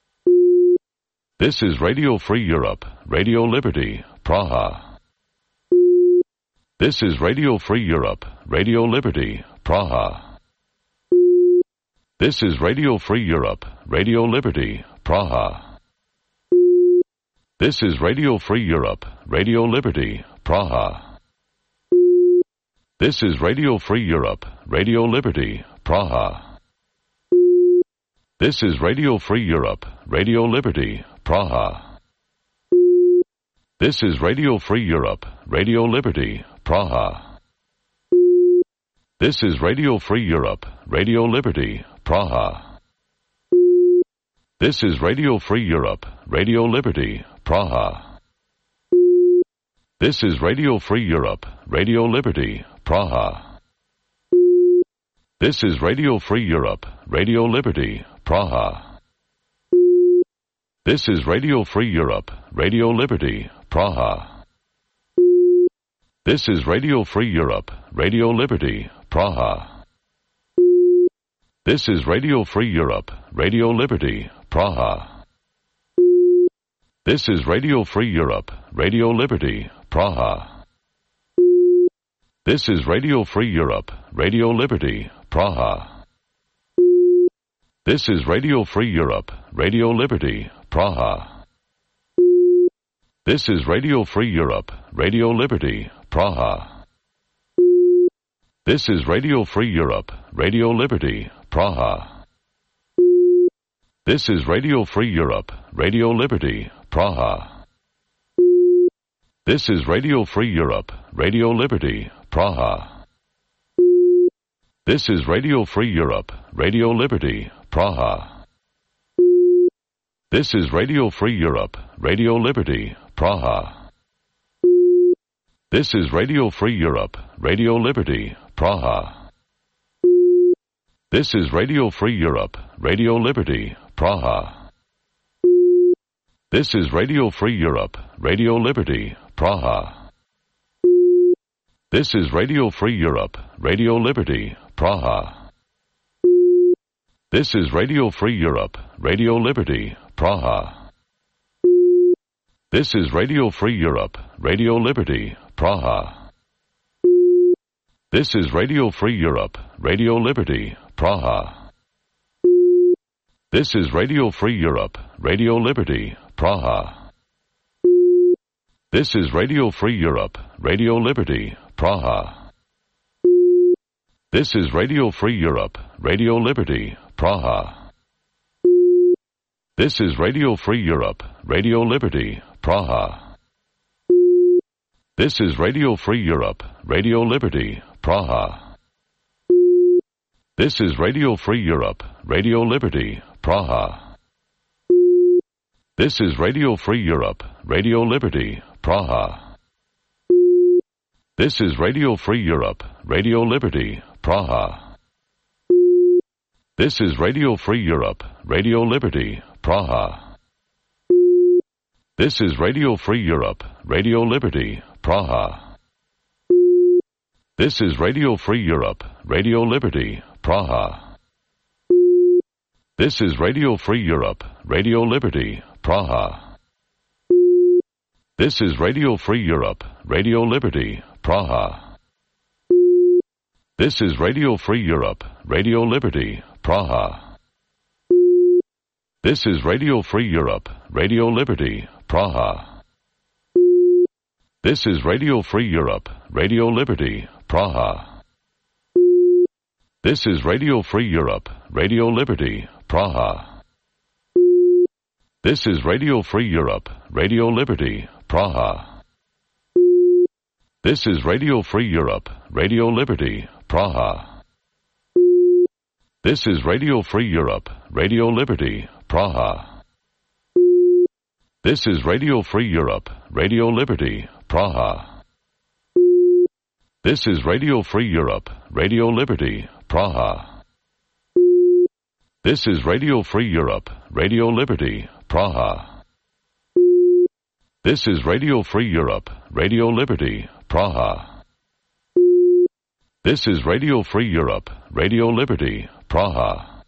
S3: This is Radio Free Europe, Radio Liberty, Praha. This is Radio Free Europe, Radio Liberty, Praha. This is Radio Free Europe, Radio Liberty, Praha. This is Radio Free Europe, Radio Liberty, Praha. This is Radio Free Europe, Radio Liberty, Praha. This is Radio Free Europe, Radio Liberty, Praha. This is Radio Free Europe, Radio Liberty, Praha. This is Radio Free Europe, Radio Liberty, Praha. This is Radio Free Europe, Radio Liberty, Praha. This is Radio Free Europe, Radio Liberty, Praha. This is Radio Free Europe, Radio Liberty, Praha. This is Radio Free Europe, Radio Liberty, Praha. This is Radio Free Europe, Radio Liberty, Praha. This is Radio Free Europe, Radio Liberty, Praha. This is Radio Free Europe, Radio Liberty, Praha. This is Radio Free Europe, Radio Liberty, Praha. This is Radio Free Europe, Radio Liberty, Praha. This is Radio Free Europe, Radio Liberty, Praha. This is Radio Free Europe, Radio Liberty, Praha. This is Radio Free Europe, Radio Liberty, Praha. This is Radio Free Europe, Radio Liberty, Praha. This is Radio Free Europe, Radio Liberty, Praha. This is Radio Free Europe, Radio Liberty, Praha. This is Radio Free Europe, Radio Liberty, Praha. This is Radio Free Europe, Radio Liberty, Praha. This is Radio Free Europe, Radio Liberty, Praha. This is Radio Free Europe, Radio Liberty, Praha. This is Radio Free Europe, Radio Liberty, Praha. This is Radio Free Europe, Radio Liberty, Praha. This is Radio Free Europe, Radio Liberty, Praha. This is Radio Free Europe, Radio Liberty, Praha. This is Radio Free Europe, Radio Liberty, Praha. This is Radio Free Europe, Radio Liberty, Praha. This is Radio Free Europe, Radio Liberty, Praha. This is Radio Free Europe, Radio Liberty, Praha. This is Radio Free Europe, Radio Liberty, Praha. This is Radio Free Europe, Radio Liberty, Praha. This is Radio Free Europe, Radio Liberty, Praha. This is Radio Free Europe, Radio Liberty, Praha. This is Radio Free Europe, Radio Liberty, Praha. This is Radio Free Europe, Radio Liberty, Praha. This is Radio Free Europe, Radio Liberty, Praha. This is Radio Free Europe, Radio Liberty, Praha. This is Radio Free Europe, Radio Liberty, Praha. This is Radio Free Europe, Radio Liberty, Praha. This is Radio Free Europe, Radio Liberty, Praha. This is Radio Free Europe, Radio Liberty, Praha. This is Radio Free Europe, Radio Liberty, Praha. This is Radio Free Europe, Radio Liberty, Praha. This is Radio Free Europe, Radio Liberty, Praha. This is Radio Free Europe, Radio Liberty, Praha. This is Radio Free Europe, Radio Liberty, Praha. This is Radio Free Europe, Radio Liberty, Praha. This is Radio Free Europe, Radio Liberty, Praha. This is Radio Free Europe, Radio Liberty, Praha.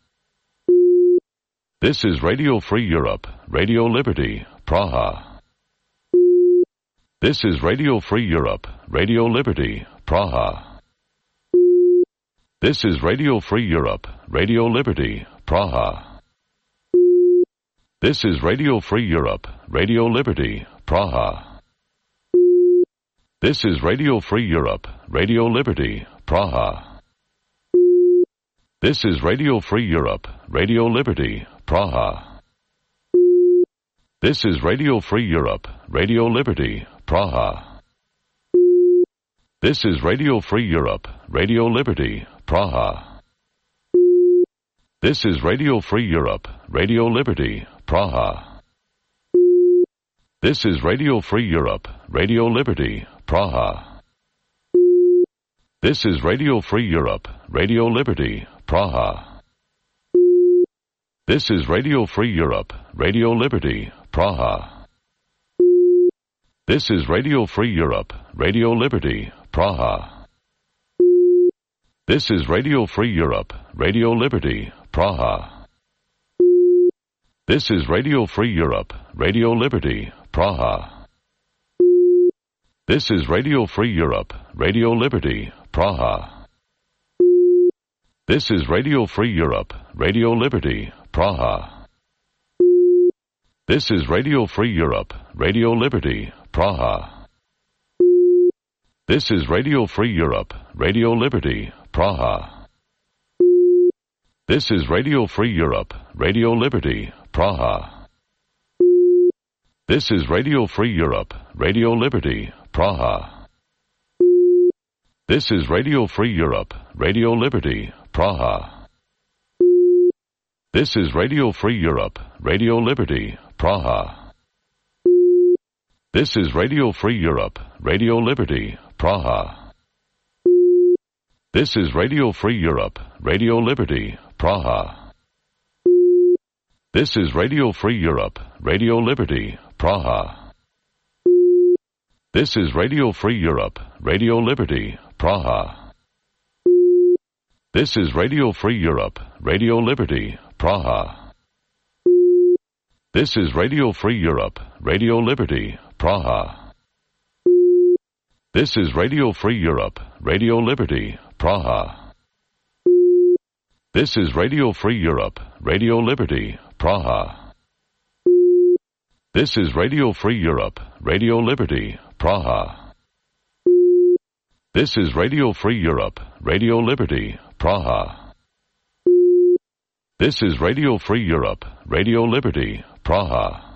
S3: This is Radio Free Europe, Radio Liberty, Praha. This is Radio Free Europe, Radio Liberty, Praha. This is Radio Free Europe, Radio Liberty, Praha. This is Radio Free Europe, Radio Liberty, Praha. This is Radio Free Europe, Radio Liberty, Praha. This is Radio Free Europe, Radio Liberty, Praha. This is Radio Free Europe, Radio Liberty, Praha. This is Radio Free Europe, Radio Liberty, Praha. This is Radio Free Europe, Radio Liberty, Praha. This is Radio Free Europe, Radio Liberty, Praha. This is Radio Free Europe, Radio Liberty, Praha. This is Radio Free Europe, Radio Liberty, Praha. This is Radio Free Europe, Radio Liberty, Praha. This is Radio Free Europe, Radio Liberty, Praha. This is Radio Free Europe, Radio Liberty, Praha. This is Radio Free Europe, Radio Liberty, Praha. This is Radio Free Europe, Radio Liberty, Praha. This is Radio Free Europe, Radio Liberty, Praha. This is Radio Free Europe, Radio Liberty, Praha. This is Radio Free Europe, Radio Liberty, Praha. This is Radio Free Europe, Radio Liberty, Praha. This is Radio Free Europe, Radio Liberty, Praha. This is Radio Free Europe, Radio Liberty, Praha. This is Radio Free Europe, Radio Liberty, Praha. This is Radio Free Europe, Radio Liberty, Praha. This is Radio Free Europe, Radio Liberty, Praha. This is Radio Free Europe, Radio Liberty, Praha. This is Radio Free Europe, Radio Liberty, Praha. This is Radio Free Europe, Radio Liberty, Praha. This is Radio Free Europe, Radio Liberty, Praha. This is Radio Free Europe, Radio Liberty, Praha. This is Radio Free Europe, Radio Liberty, Praha. This is Radio Free Europe, Radio Liberty, Praha. This is Radio Free Europe, Radio Liberty, Praha.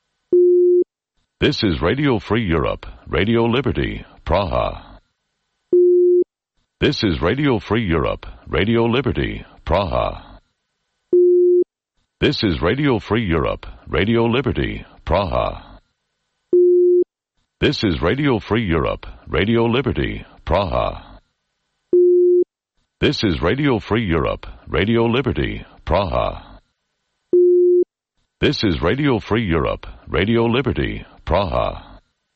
S3: This is Radio Free Europe, Radio Liberty, Praha. This is Radio Free Europe, Radio Liberty, Praha. This is Radio Free Europe, Radio Liberty, Praha. This is Radio Free Europe, Radio Liberty, Praha. This is Radio Free Europe, Radio Liberty, Praha. This is Radio Free Europe, Radio Liberty, Praha.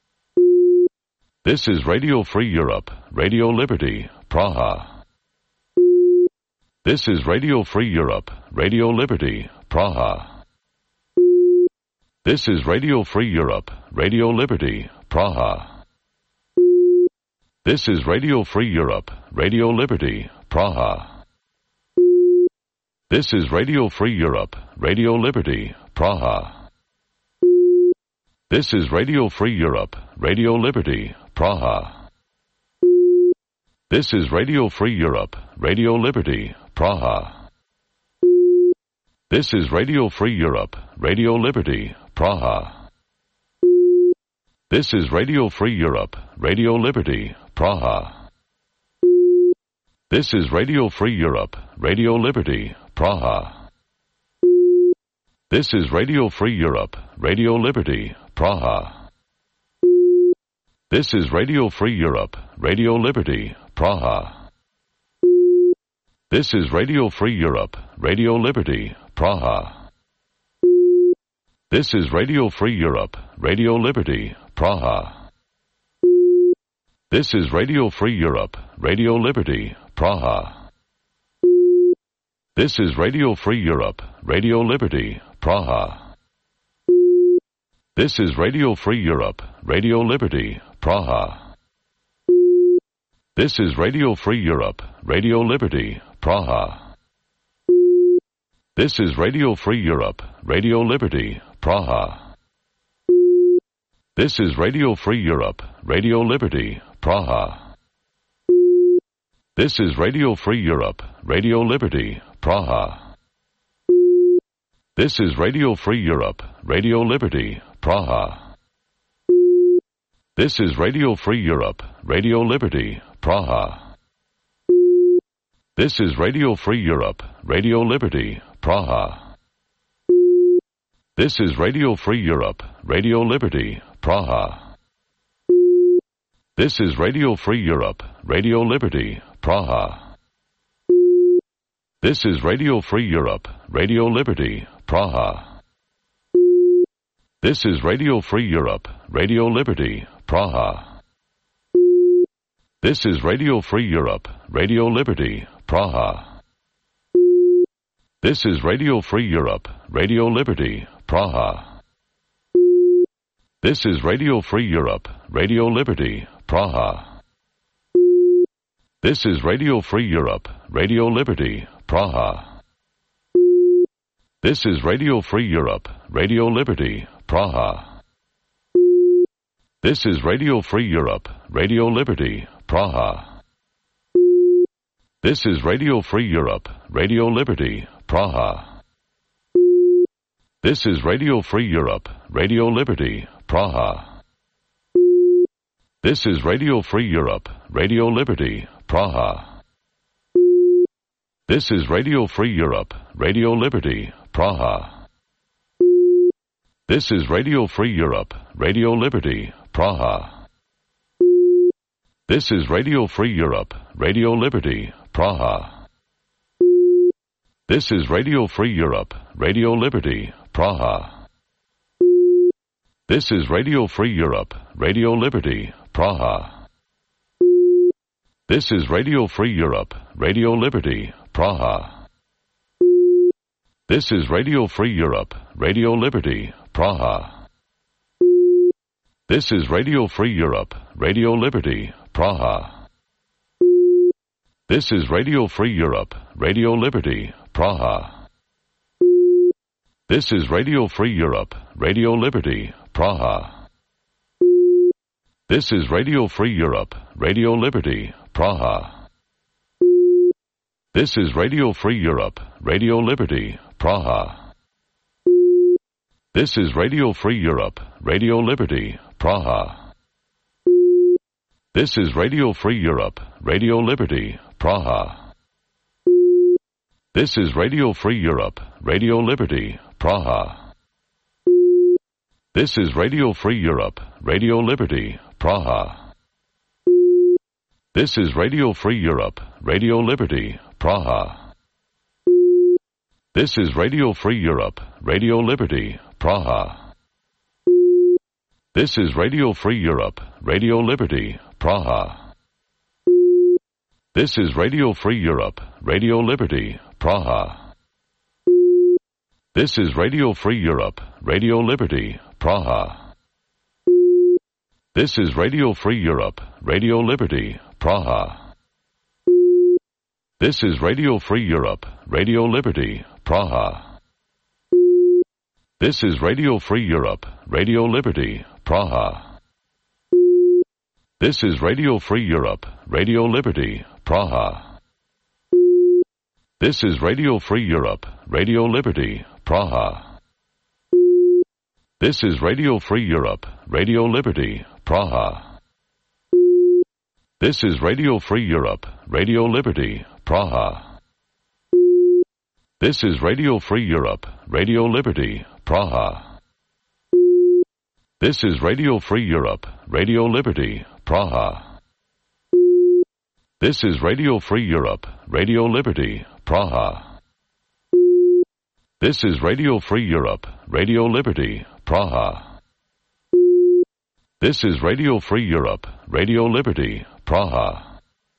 S3: This is Radio Free Europe, Radio Liberty, Praha. This is Radio Free Europe, Radio Liberty, Praha. This is Radio Free Europe, Radio Liberty, Praha. This is Radio Free Europe, Radio Liberty, Praha. This is Radio Free Europe, Radio Liberty, Praha. This is Radio Free Europe, Radio Liberty, Praha. This is Radio Free Europe, Radio Liberty, Praha. This is Radio Free Europe, Radio Liberty, Praha. This is Radio Free Europe, Radio Liberty, Praha. This is Radio Free Europe, Radio Liberty, Praha. This is Radio Free Europe, Radio Liberty, Praha. This is Radio Free Europe, Radio Liberty, Praha. This is Radio Free Europe, Radio Liberty, Praha. This is Radio Free Europe, Radio Liberty, Praha. This is Radio Free Europe, Radio Liberty, Praha. This is Radio Free Europe, Radio Liberty, Praha. This is Radio Free Europe, Radio Liberty, Praha. This is Radio Free Europe, Radio Liberty, Praha. This is Radio Free Europe, Radio Liberty, Praha. This is Radio Free Europe, Radio Liberty, Praha. This is Radio Free Europe, Radio Liberty, Praha. This is Radio Free Europe, Radio Liberty, Praha. This is Radio Free Europe, Radio Liberty, Praha. This is Radio Free Europe, Radio Liberty, Praha. This is Radio Free Europe, Radio Liberty, Praha. This is Radio Free Europe, Radio Liberty, Praha. This is Radio Free Europe, Radio Liberty, Praha. This is Radio Free Europe, Radio Liberty, Praha. This is Radio Free Europe, Radio Liberty, Praha. This is Radio Free Europe, Radio Liberty, Praha. This is Radio Free Europe, Radio Liberty, Praha. This is Radio Free Europe, Radio Liberty, Praha. This is Radio Free Europe, Radio Liberty, Praha. This is Radio Free Europe, Radio Liberty, Praha. This is Radio Free Europe, Radio Liberty, Praha. This is Radio Free Europe, Radio Liberty, Praha. This is Radio Free Europe, Radio Liberty, Praha. This is Radio Free Europe, Radio Liberty, Praha. This is Radio Free Europe, Radio Liberty, Praha. This is Radio Free Europe, Radio Liberty, Praha. This is Radio Free Europe, Radio Liberty, Praha. This is Radio Free Europe, Radio Liberty, Praha. This is Radio Free Europe, Radio Liberty, Praha. This is Radio Free Europe, Radio Liberty, Praha. This is Radio Free Europe, Radio Liberty, Praha. This is Radio Free Europe, Radio Liberty, Praha. This is Radio Free Europe, Radio Liberty, Praha. This is Radio Free Europe, Radio Liberty, Praha. This is Radio Free Europe, Radio Liberty, Praha. This is Radio Free Europe, Radio Liberty, Praha. This is Radio Free Europe, Radio Liberty, Praha. This is Radio Free Europe, Radio Liberty, Praha. This is Radio Free Europe, Radio Liberty, Praha. This is Radio Free Europe, Radio Liberty, Praha. This is Radio Free Europe, Radio Liberty, Praha. This is Radio Free Europe, Radio Liberty, Praha. This is Radio Free Europe, Radio Liberty, Praha. This is Radio Free Europe, Radio Liberty, Praha. This is Radio Free Europe, Radio Liberty, Praha. This is Radio Free Europe, Radio Liberty, Praha. This is Radio Free Europe, Radio Liberty, Praha. This is Radio Free Europe, Radio Liberty, Praha. This is Radio Free Europe, Radio Liberty, Praha. This is Radio Free Europe, Radio Liberty, Praha. This is Radio Free Europe, Radio Liberty, Praha. This is Radio Free Europe, Radio Liberty, Praha. This is Radio Free Europe, Radio Liberty, Praha. This is Radio Free Europe, Radio Liberty, Praha. This is Radio Free Europe, Radio Liberty, Praha. This is Radio Free Europe, Radio Liberty, Praha.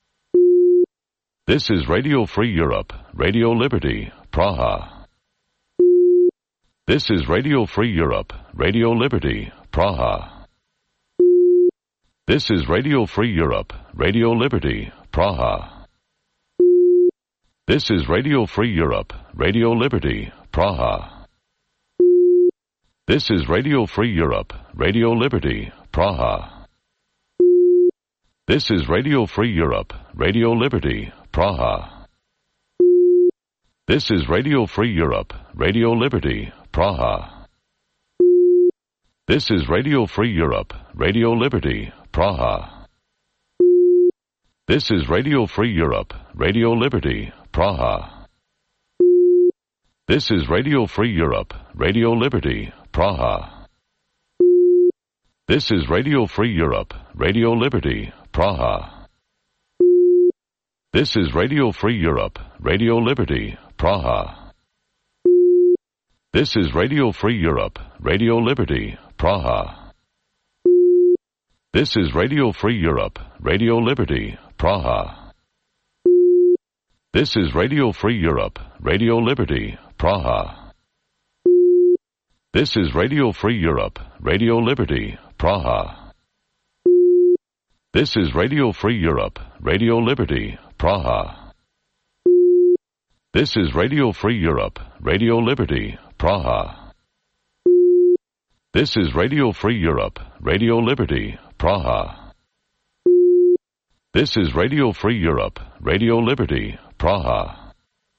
S3: This is Radio Free Europe, Radio Liberty, Praha. This is Radio Free Europe, Radio Liberty, Praha. This is Radio Free Europe, Radio Liberty, Praha. This is Radio Free Europe, Radio Liberty, Praha. This is Radio Free Europe, Radio Liberty, Praha. This is Radio Free Europe, Radio Liberty, Praha. This is Radio Free Europe, Radio Liberty, Praha. This is Radio Free Europe, Radio Liberty, Praha. This is Radio Free Europe, Radio Liberty, Praha. This is Radio Free Europe, Radio Liberty, Praha. This is Radio Free Europe, Radio Liberty, Praha. This is Radio Free Europe, Radio Liberty, Praha. This is Radio Free Europe, Radio Liberty, Praha. This is Radio Free Europe, Radio Liberty, Praha. This is Radio Free Europe, Radio Liberty, Praha. This is Radio Free Europe, Radio Liberty, Praha. This is Radio Free Europe, Radio Liberty, Praha. This is Radio Free Europe, Radio Liberty, Praha. This is Radio Free Europe, Radio Liberty, Praha. This is Radio Free Europe, Radio Liberty, Praha.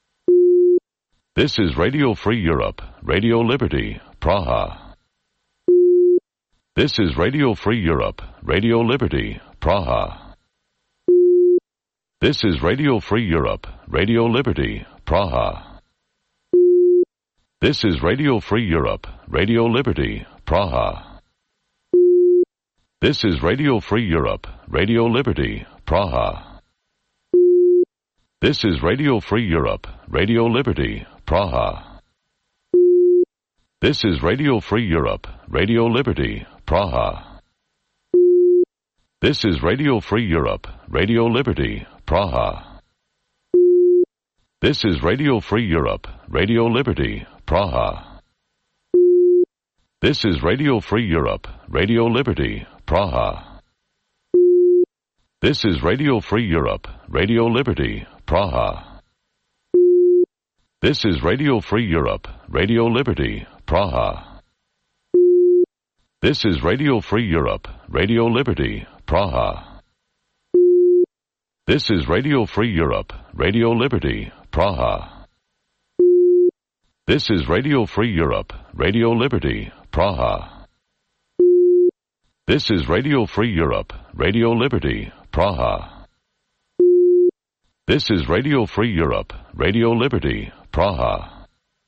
S3: This is Radio Free Europe, Radio Liberty, Praha. This is Radio Free Europe, Radio Liberty, Praha. This is Radio Free Europe, Radio Liberty, Praha. This is Radio Free Europe, Radio Liberty, Praha. This is Radio Free Europe, Radio Liberty, Praha. This is Radio Free Europe, Radio Liberty, Praha. This is Radio Free Europe, Radio Liberty, Praha. This is Radio Free Europe, Radio Liberty, Praha. This is Radio Free Europe, Radio Liberty, Praha. This is Radio Free Europe, Radio Liberty, Praha. This is Radio Free Europe, Radio Liberty, Praha. This is Radio Free Europe, Radio Liberty, Praha. This is Radio Free Europe, Radio Liberty, Praha. This is Radio Free Europe, Radio Liberty, Praha. This is Radio Free Europe, Radio Liberty, Praha. This is Radio Free Europe, Radio Liberty, Praha. This is Radio Free Europe, Radio Liberty, Praha.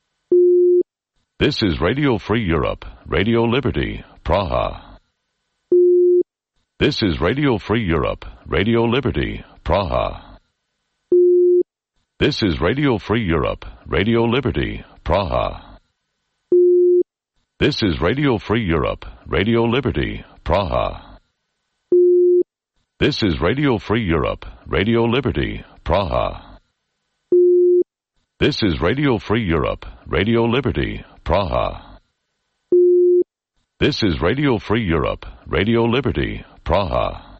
S3: This is Radio Free Europe, Radio Liberty, Praha. This is Radio Free Europe, Radio Liberty, Praha. This is Radio Free Europe, Radio Liberty, Praha. This is Radio Free Europe, Radio Liberty, Praha. This is Radio Free Europe, Radio Liberty, Praha. This is Radio Free Europe, Radio Liberty, Praha. This is Radio Free Europe, Radio Liberty, Praha.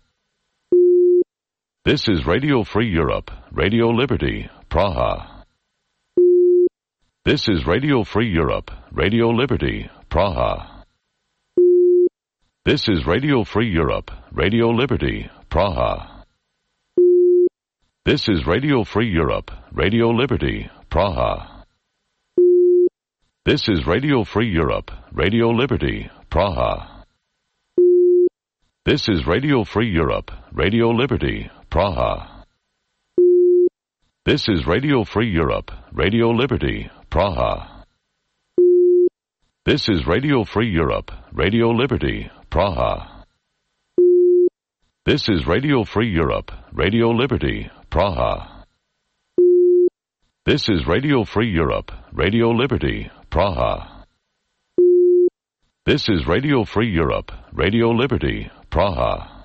S3: This is Radio Free Europe, Radio Liberty, Praha. This is Radio Free Europe, Radio Liberty, Praha. This is Radio Free Europe, Radio Liberty, Praha. This is Radio Free Europe, Radio Liberty, Praha. This is Radio Free Europe, Radio Liberty, Praha. This is Radio Free Europe, Radio Liberty, Praha. This is Radio Free Europe, Radio Liberty, Praha. This is Radio Free Europe, Radio Liberty, Praha. This is Radio Free Europe, Radio Liberty, Praha. This is Radio Free Europe, Radio Liberty, Praha. This is Radio Free Europe, Radio Liberty, Praha.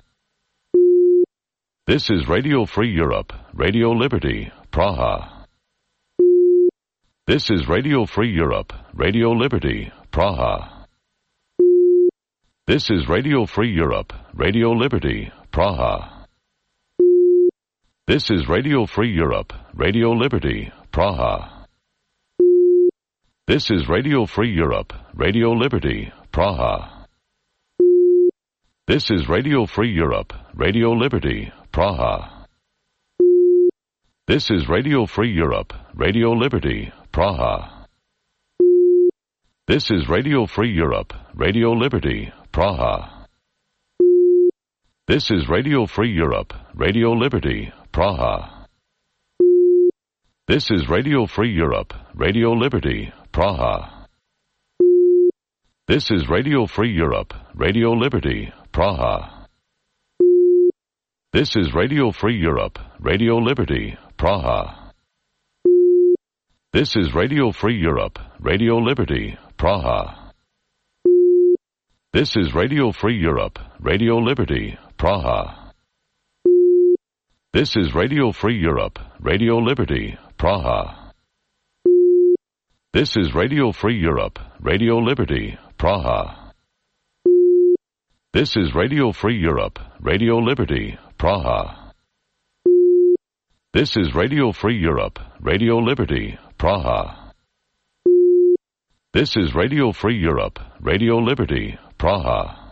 S3: This is Radio Free Europe, Radio Liberty, Praha. This is Radio Free Europe, Radio Liberty, Praha. This is Radio Free Europe, Radio Liberty, Praha. This is Radio Free Europe, Radio Liberty, Praha. This is Radio Free Europe, Radio Liberty, Praha. This is Radio Free Europe, Radio Liberty, Praha. This is Radio Free Europe, Radio Liberty, Praha. This is Radio Free Europe, Radio Liberty, Praha. This is Radio Free Europe, Radio Liberty, Praha. This is Radio Free Europe, Radio Liberty, Praha. This is Radio Free Europe, Radio Liberty, Praha. This is Radio Free Europe, Radio Liberty, Praha. This is Radio Free Europe, Radio Liberty, Praha. This is Radio Free Europe, Radio Liberty, Praha. This is Radio Free Europe, Radio Liberty, Praha. This is Radio Free Europe, Radio Liberty, Praha. This is Radio Free Europe, Radio Liberty, Praha. This is Radio Free Europe, Radio Liberty, Praha. This is Radio Free Europe, Radio Liberty, Praha.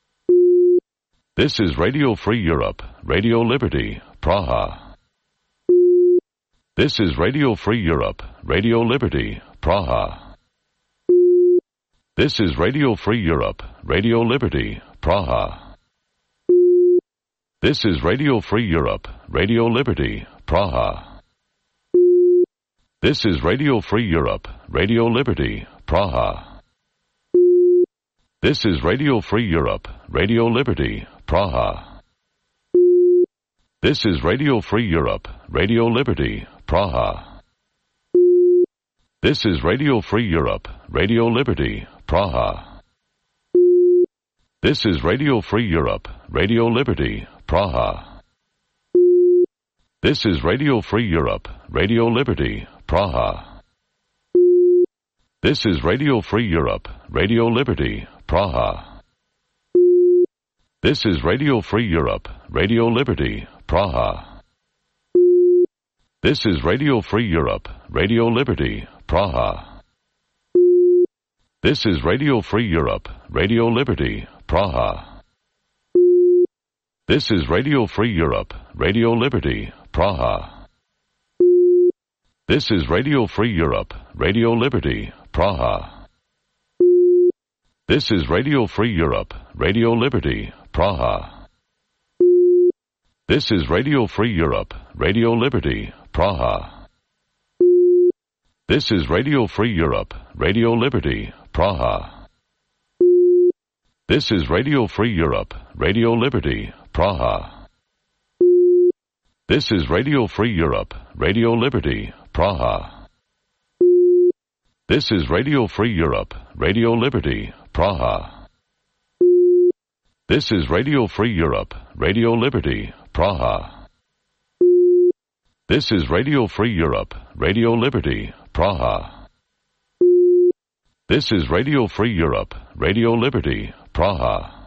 S3: This is Radio Free Europe, Radio Liberty, Praha. This is Radio Free Europe, Radio Liberty, Praha. This is Radio Free Europe, Radio Liberty, Praha. This is Radio Free Europe, Radio Liberty, Praha. This is Radio Free Europe, Radio Liberty, Praha. This is Radio Free Europe, Radio Liberty, Praha. This is Radio Free Europe, Radio Liberty, Praha. This is Radio Free Europe, Radio Liberty, Praha. This is Radio Free Europe, Radio Liberty, Praha. This is Radio Free Europe, Radio Liberty, Praha. This is Radio Free Europe, Radio Liberty, Praha. This is Radio Free Europe, Radio Liberty, Praha. This is Radio Free Europe, Radio Liberty, Praha. This is Radio Free Europe, Radio Liberty, Praha. This is Radio Free Europe, Radio Liberty, Praha. This is Radio Free Europe, Radio Liberty, Praha. This is Radio Free Europe, Radio Liberty, Praha. This is Radio Free Europe, Radio Liberty, Praha. This is Radio Free Europe, Radio Liberty, Praha. This is Radio Free Europe, Radio Liberty, Praha. This is Radio Free Europe, Radio Liberty, Praha. This is Radio Free Europe, Radio Liberty, Praha. This is Radio Free Europe, Radio Liberty, Praha. This is Radio Free Europe, Radio Liberty, Praha. This is Radio Free Europe, Radio Liberty, Praha.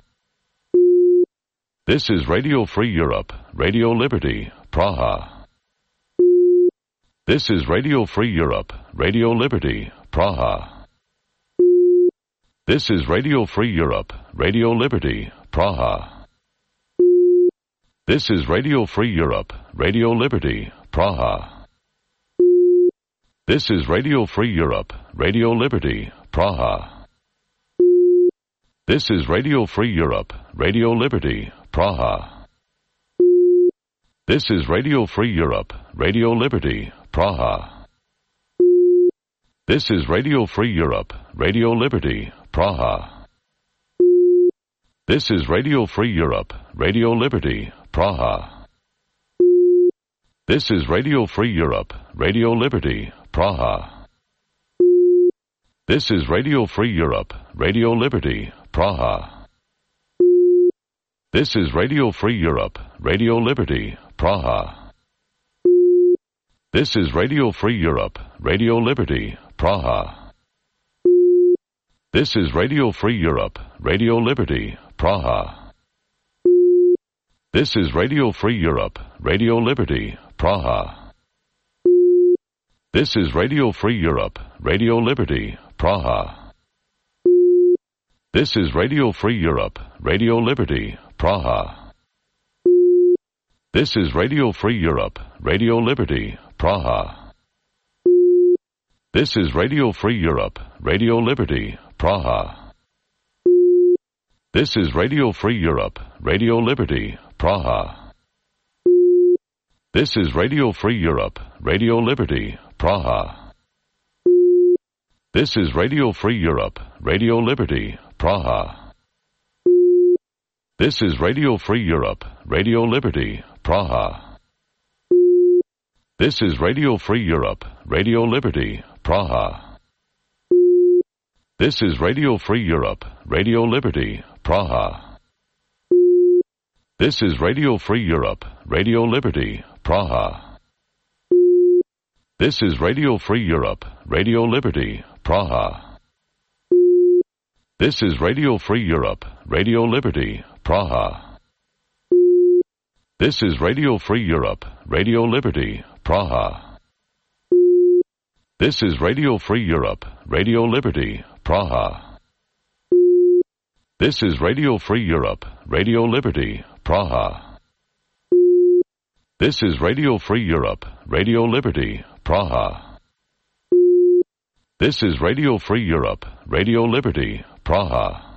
S3: This is Radio Free Europe, Radio Liberty, Praha. This is Radio Free Europe, Radio Liberty, Praha. This is Radio Free Europe, Radio Liberty, Praha. This is Radio Free Europe, Radio Liberty, Praha. This is Radio Free Europe, Radio Liberty, Praha. This is Radio Free Europe, Radio Liberty, Praha. This is Radio Free Europe, Radio Liberty, Praha. This is Radio Free Europe, Radio Liberty, Praha. This is Radio Free Europe, Radio Liberty, Praha. This is Radio Free Europe, Radio Liberty, Praha. This is Radio Free Europe, Radio Liberty, Praha. This is Radio Free Europe, Radio Liberty, Praha. This is Radio Free Europe, Radio Liberty, Praha. This is Radio Free Europe, Radio Liberty, Praha. This is Radio Free Europe, Radio Liberty, Praha. This is Radio Free Europe, Radio Liberty, Praha. This is Radio Free Europe, Radio Liberty, Praha. This is Radio Free Europe, Radio Liberty, Praha. This is Radio Free Europe, Radio Liberty, Praha. This is Radio Free Europe, Radio Liberty, Praha. This is Radio Free Europe, Radio Liberty, Praha. This is Radio Free Europe, Radio Liberty, Praha. This is Radio Free Europe, Radio Liberty, Praha. This is Radio Free Europe, Radio Liberty, Praha. This is Radio Free Europe, Radio Liberty, Praha. This is Radio Free Europe, Radio Liberty, Praha. This is Radio Free Europe, Radio Liberty, Praha. This is Radio Free Europe, Radio Liberty, Praha. This is Radio Free Europe, Radio Liberty, Praha. This is Radio Free Europe, Radio Liberty, Praha. This is Radio Free Europe, Radio Liberty, Praha. This is Radio Free Europe, Radio Liberty, Praha. This is Radio Free Europe, Radio Liberty, Praha.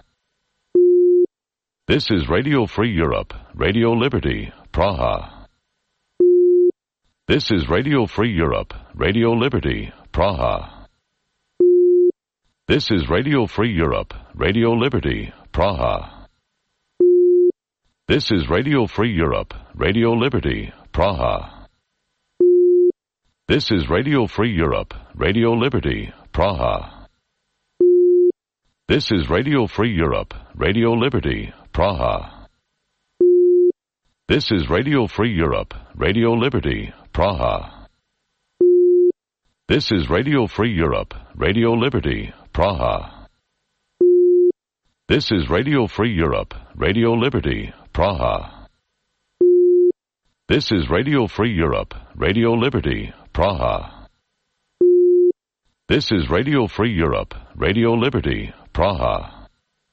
S3: This is Radio Free Europe, Radio Liberty, Praha. This is Radio Free Europe, Radio Liberty, Praha. This is Radio Free Europe, Radio Liberty, Praha. This is Radio Free Europe, Radio Liberty, Praha. This is Radio Free Europe, Radio Liberty, Praha. This is Radio Free Europe, Radio Liberty, Praha. This is Radio Free Europe, Radio Liberty, Praha. This is Radio Free Europe, Radio Liberty, Praha. This is Radio Free Europe, Radio Liberty, Praha. This is Radio Free Europe, Radio Liberty, Praha. This is Radio Free Europe, Radio Liberty, Praha.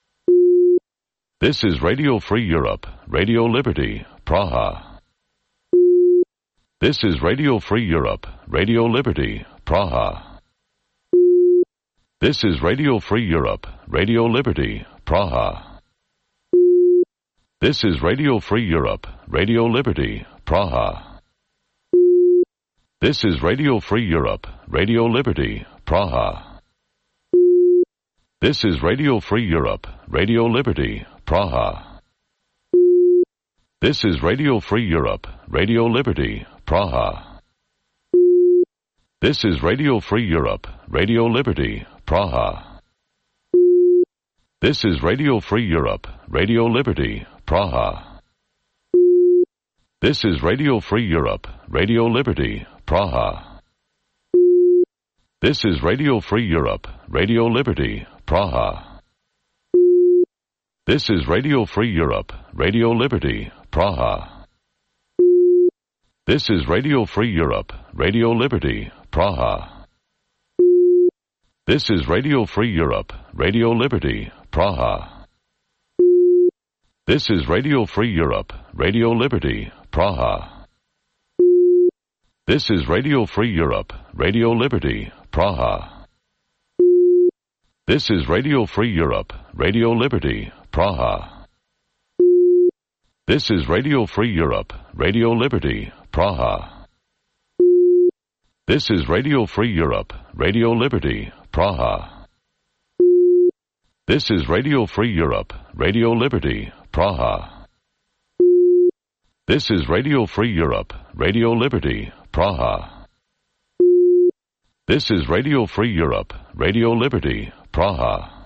S3: This is Radio Free Europe, Radio Liberty, Praha. This is Radio Free Europe, Radio Liberty, Praha. This is Radio Free Europe, Radio Liberty, Praha. This is Radio Free Europe, Radio Liberty, Praha. This is Radio Free Europe, Radio Liberty, Praha. This is Radio Free Europe, Radio Liberty, Praha. This is Radio Free Europe, Radio Liberty, Praha. This is Radio Free Europe, Radio Liberty, Praha. This is Radio Free Europe, Radio Liberty, Praha. This is Radio Free Europe, Radio Liberty, Praha. This is Radio Free Europe, Radio Liberty, Praha. This is Radio Free Europe, Radio Liberty, Praha. This is Radio Free Europe, Radio Liberty, Praha. This is Radio Free Europe, Radio Liberty, Praha. This is Radio Free Europe, Radio Liberty, Praha. This is Radio Free Europe, Radio Liberty, Praha. This is Radio Free Europe, Radio Liberty, Praha. This is Radio Free Europe, Radio Liberty, Praha. This is Radio Free Europe, Radio Liberty, Praha. This is Radio Free Europe, Radio Liberty, Praha. This is Radio Free Europe, Radio Liberty, Praha. This is Radio Free Europe, Radio Liberty, Praha.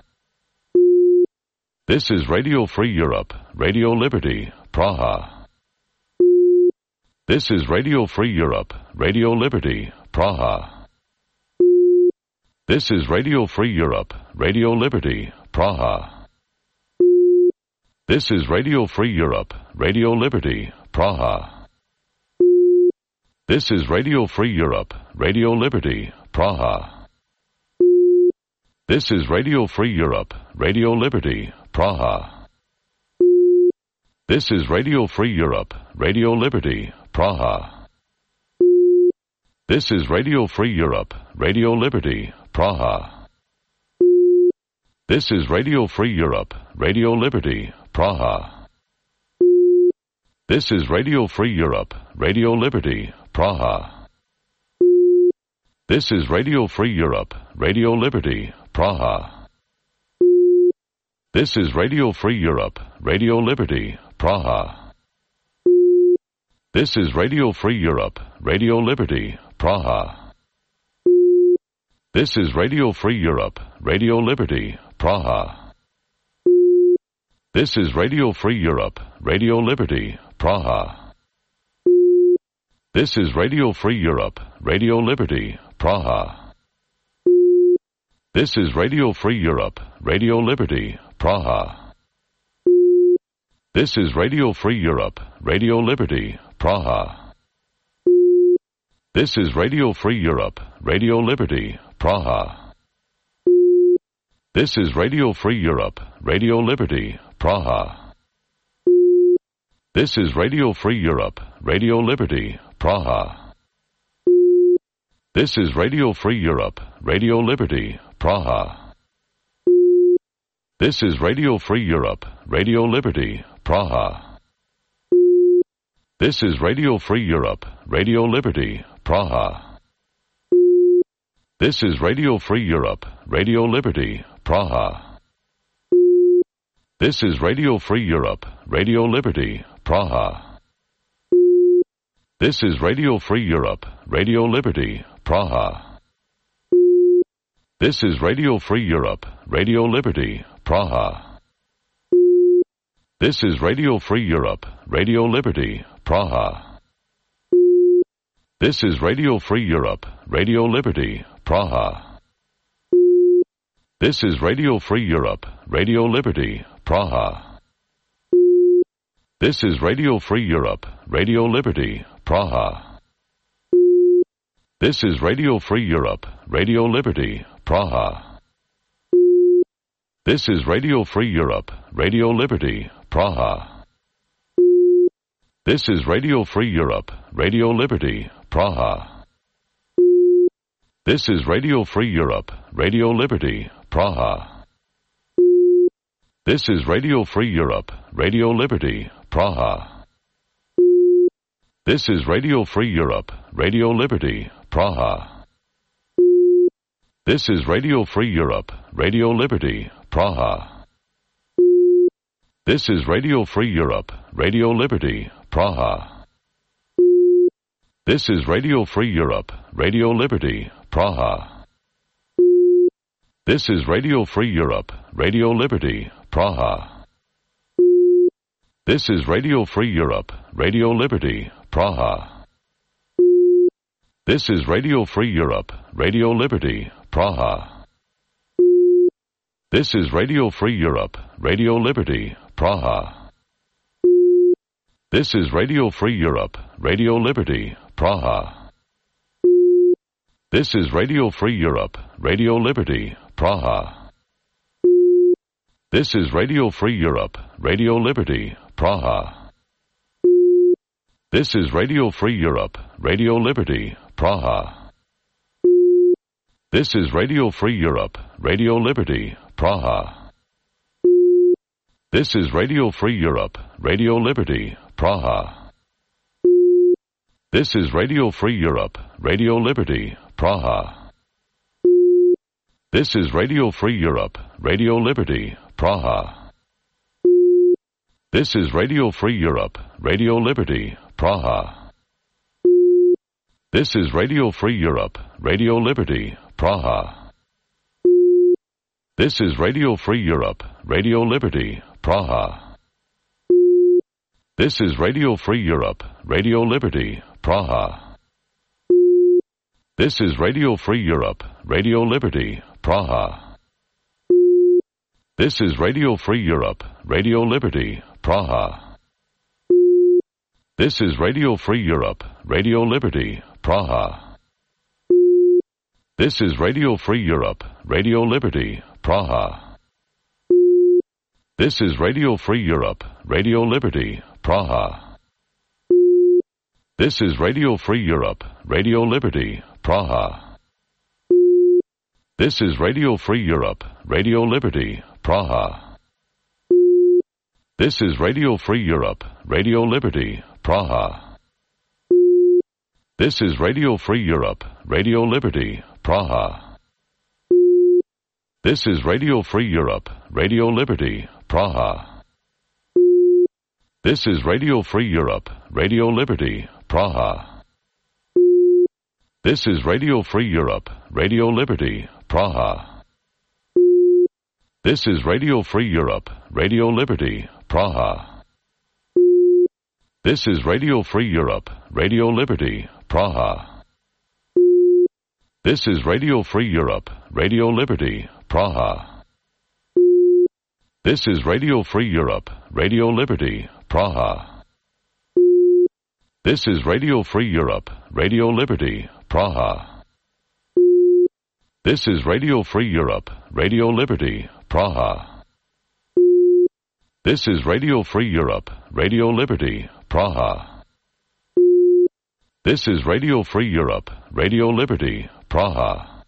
S3: This is Radio Free Europe, Radio Liberty, Praha. This is Radio Free Europe, Radio Liberty, Praha. This is Radio Free Europe, Radio Liberty, Praha. This is Radio Free Europe, Radio Liberty, Praha. This is Radio Free Europe, Radio Liberty, Praha. This is Radio Free Europe, Radio Liberty, Praha. This is Radio Free Europe, Radio Liberty, Praha. This is Radio Free Europe, Radio Liberty, Praha. This is Radio Free Europe, Radio Liberty, Praha. This is Radio Free Europe, Radio Liberty, Praha. This is Radio Free Europe, Radio Liberty, Praha. This is Radio Free Europe, Radio Liberty, Praha. This is Radio Free Europe, Radio Liberty, Praha. This is Radio Free Europe, Radio Liberty, Praha. This is Radio Free Europe, Radio Liberty, Praha. This is Radio Free Europe, Radio Liberty, Praha. This is Radio Free Europe, Radio Liberty, Praha. This is Radio Free Europe, Radio Liberty, Praha. This is Radio Free Europe, Radio Liberty, Praha. This is Radio Free Europe, Radio Liberty, Praha. This is Radio Free Europe, Radio Liberty, Praha. This is Radio Free Europe, Radio Liberty, Praha. This is Radio Free Europe, Radio Liberty, Praha. This is Radio Free Europe, Radio Liberty, Praha. This is Radio Free Europe, Radio Liberty, Praha. This is Radio Free Europe, Radio Liberty, Praha. This is Radio Free Europe, Radio Liberty, Praha. This is Radio Free Europe, Radio Liberty, Praha. This is Radio Free Europe, Radio Liberty, Praha. This is Radio Free Europe, Radio Liberty, Praha. This is Radio Free Europe, Radio Liberty, Praha. This is Radio Free Europe, Radio Liberty, Praha. This is Radio Free Europe, Radio Liberty, Praha. This is Radio Free Europe, Radio Liberty, Praha. This is Radio Free Europe, Radio Liberty, Praha. This is Radio Free Europe, Radio Liberty, Praha. This is Radio Free Europe, Radio Liberty, Praha. This is Radio Free Europe, Radio Liberty, Praha. This is Radio Free Europe, Radio Liberty, Praha. This is Radio Free Europe, Radio Liberty, Praha. This is Radio Free Europe, Radio Liberty, Praha. This is Radio Free Europe, Radio Liberty, Praha. This is Radio Free Europe, Radio Liberty, Praha. This is Radio Free Europe, Radio Liberty, Praha. This is Radio Free Europe, Radio Liberty, Praha. This is Radio Free Europe, Radio Liberty, Praha. This is Radio Free Europe, Radio Liberty, Praha. This is Radio Free Europe, Radio Liberty, Praha. This is Radio Free Europe, Radio Liberty, Praha. This is Radio Free Europe, Radio Liberty, Praha. This is Radio Free Europe, Radio Liberty, Praha. This is Radio Free Europe, Radio Liberty, Praha. This is Radio Free Europe, Radio Liberty, Praha. This is Radio Free Europe, Radio Liberty, Praha. This is Radio Free Europe, Radio Liberty, Praha. This is Radio Free Europe, Radio Liberty, Praha. This is Radio Free Europe, Radio Liberty, Praha. This is Radio Free Europe, Radio Liberty, Praha. This is Radio Free Europe, Radio Liberty, Praha. This is Radio Free Europe, Radio Liberty, Praha. This is Radio Free Europe, Radio Liberty, Praha. This is Radio Free Europe, Radio Liberty, Praha. This is Radio Free Europe, Radio Liberty, Praha. This is Radio Free Europe, Radio Liberty, Praha. This is Radio Free Europe, Radio Liberty, Praha. This is Radio Free Europe, Radio Liberty, Praha. This is Radio Free Europe, Radio Liberty, Praha. This is Radio Free Europe, Radio Liberty, Praha. This is Radio Free Europe, Radio Liberty, Praha. This is Radio Free Europe, Radio Liberty, Praha. This is Radio Free Europe, Radio Liberty, Praha. This is Radio Free Europe, Radio Liberty, Praha. This is Radio Free Europe, Radio Liberty, Praha. This is Radio Free Europe, Radio Liberty, Praha. This is Radio Free Europe, Radio Liberty, Praha. This is Radio Free Europe, Radio Liberty, Praha. This is Radio Free Europe, Radio Liberty, Praha.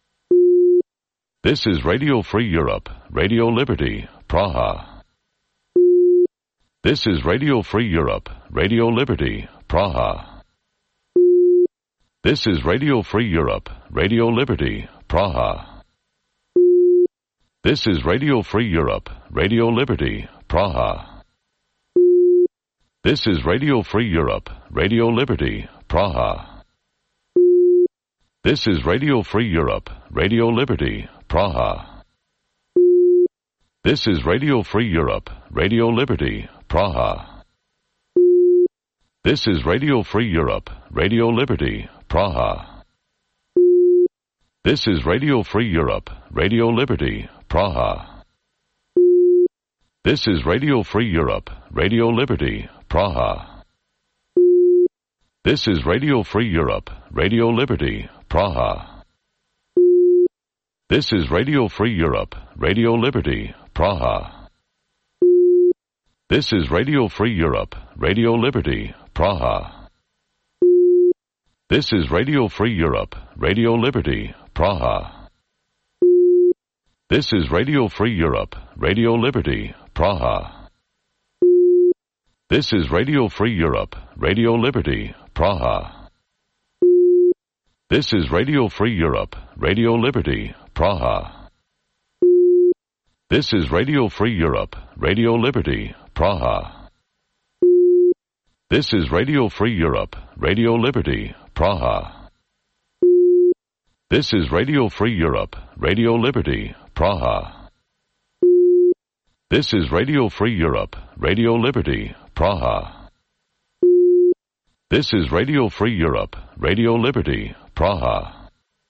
S3: This is Radio Free Europe, Radio Liberty, Praha. This is Radio Free Europe, Radio Liberty, Praha. This is Radio Free Europe, Radio Liberty, Praha. This is Radio Free Europe, Radio Liberty, Praha. This is Radio Free Europe, Radio Liberty, Praha. This is Radio Free Europe, Radio Liberty, Praha. This is Radio Free Europe, Radio Liberty, Praha. This is Radio Free Europe, Radio Liberty, Praha. This is Radio Free Europe, Radio Liberty, Praha. This is Radio Free Europe, Radio Liberty, Praha. This is Radio Free Europe, Radio Liberty, Praha. This is Radio Free Europe, Radio Liberty, Praha. This is Radio Free Europe, Radio Liberty, Praha. This is Radio Free Europe, Radio Liberty, Praha. This is Radio Free Europe, Radio Liberty, Praha. This is Radio Free Europe, Radio Liberty, Praha. This is Radio Free Europe, Radio Liberty, Praha. This is Radio Free Europe, Radio Liberty, Praha. This is Radio Free Europe, Radio Liberty, Praha. This is Radio Free Europe, Radio Liberty, Praha. This is Radio Free Europe, Radio Liberty, Praha. This is Radio Free Europe, Radio Liberty, Praha.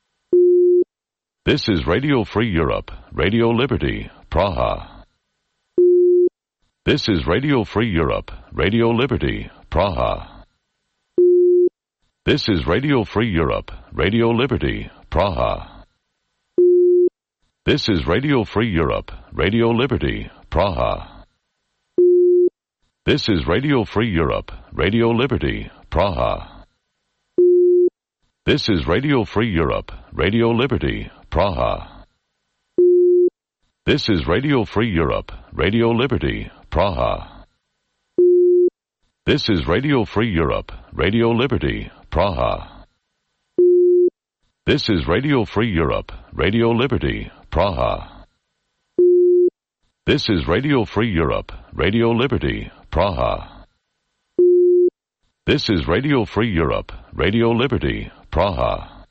S3: This is Radio Free Europe, Radio Liberty, Praha. This is Radio Free Europe, Radio Liberty, Praha. This is Radio Free Europe, Radio Liberty, Praha. This is Radio Free Europe, Radio Liberty, Praha. This is Radio Free Europe, Radio Liberty, Praha. This is Radio Free Europe, Radio Liberty, Praha. This is Radio Free Europe, Radio Liberty, Praha. This is Radio Free Europe, Radio Liberty, Praha. This is Radio Free Europe, Radio Liberty, Praha. This is Radio Free Europe, Radio Liberty, Praha. This is Radio Free Europe, Radio Liberty, Praha.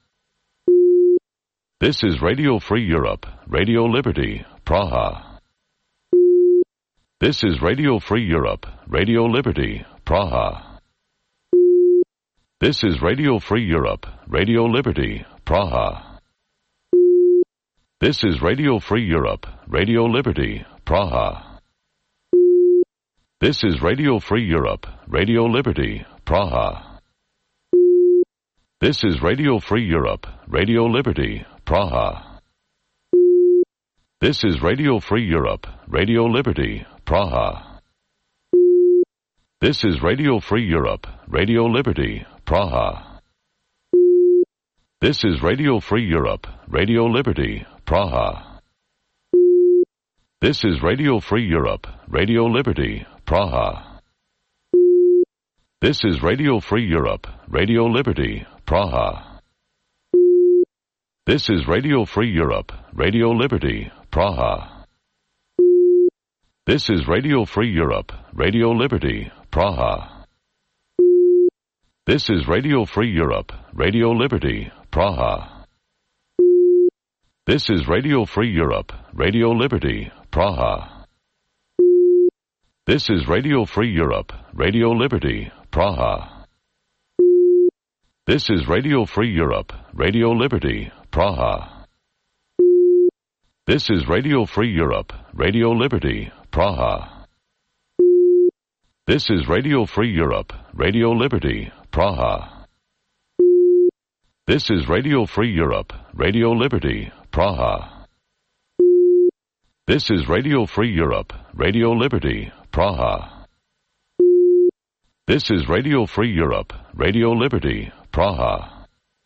S3: This is Radio Free Europe, Radio Liberty, Praha. This is Radio Free Europe, Radio Liberty, Praha. This is Radio Free Europe, Radio Liberty, Praha. This is Radio Free Europe, Radio Liberty, Praha. This is Radio Free Europe, Radio Liberty, Praha. This is Radio Free Europe, Radio Liberty, Praha. This is Radio Free Europe, Radio Liberty, Praha. This is Radio Free Europe, Radio Liberty, Praha. This is Radio Free Europe, Radio Liberty, Praha. This is Radio Free Europe, Radio Liberty, Praha. This is Radio Free Europe, Radio Liberty, Praha. This is Radio Free Europe, Radio Liberty, Praha. This is Radio Free Europe, Radio Liberty, Praha. This is Radio Free Europe, Radio Liberty, Praha. This is Radio Free Europe, Radio Liberty, Praha. This is Radio Free Europe, Radio Liberty, Praha. This is Radio Free Europe, Radio Liberty, Praha. This is Radio Free Europe, Radio Liberty, Praha. This is Radio Free Europe, Radio Liberty, Praha. This is Radio Free Europe, Radio Liberty, Praha. This is Radio Free Europe, Radio Liberty, Praha. This is Radio Free Europe, Radio Liberty, Praha.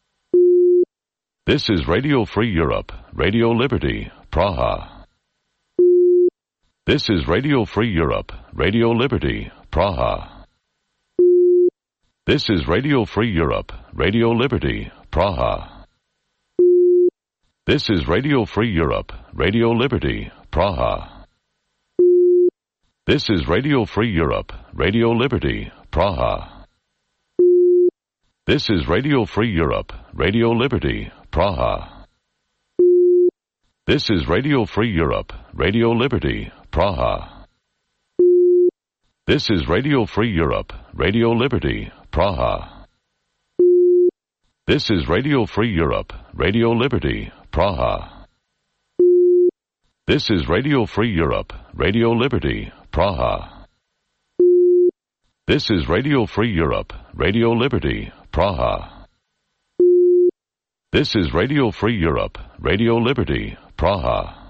S3: This is Radio Free Europe, Radio Liberty, Praha. This is Radio Free Europe, Radio Liberty, Praha. This is Radio Free Europe, Radio Liberty, Praha. This is Radio Free Europe, Radio Liberty, Praha. This is Radio Free Europe, Radio Liberty, Praha. This is Radio Free Europe, Radio Liberty, Praha. This is Radio Free Europe, Radio Liberty, Praha. This is Radio Free Europe, Radio Liberty, Praha. This is Radio Free Europe, Radio Liberty, Praha. This is Radio Free Europe, Radio Liberty, Praha. This is Radio Free Europe, Radio Liberty, Praha. This is Radio Free Europe, Radio Liberty, Praha.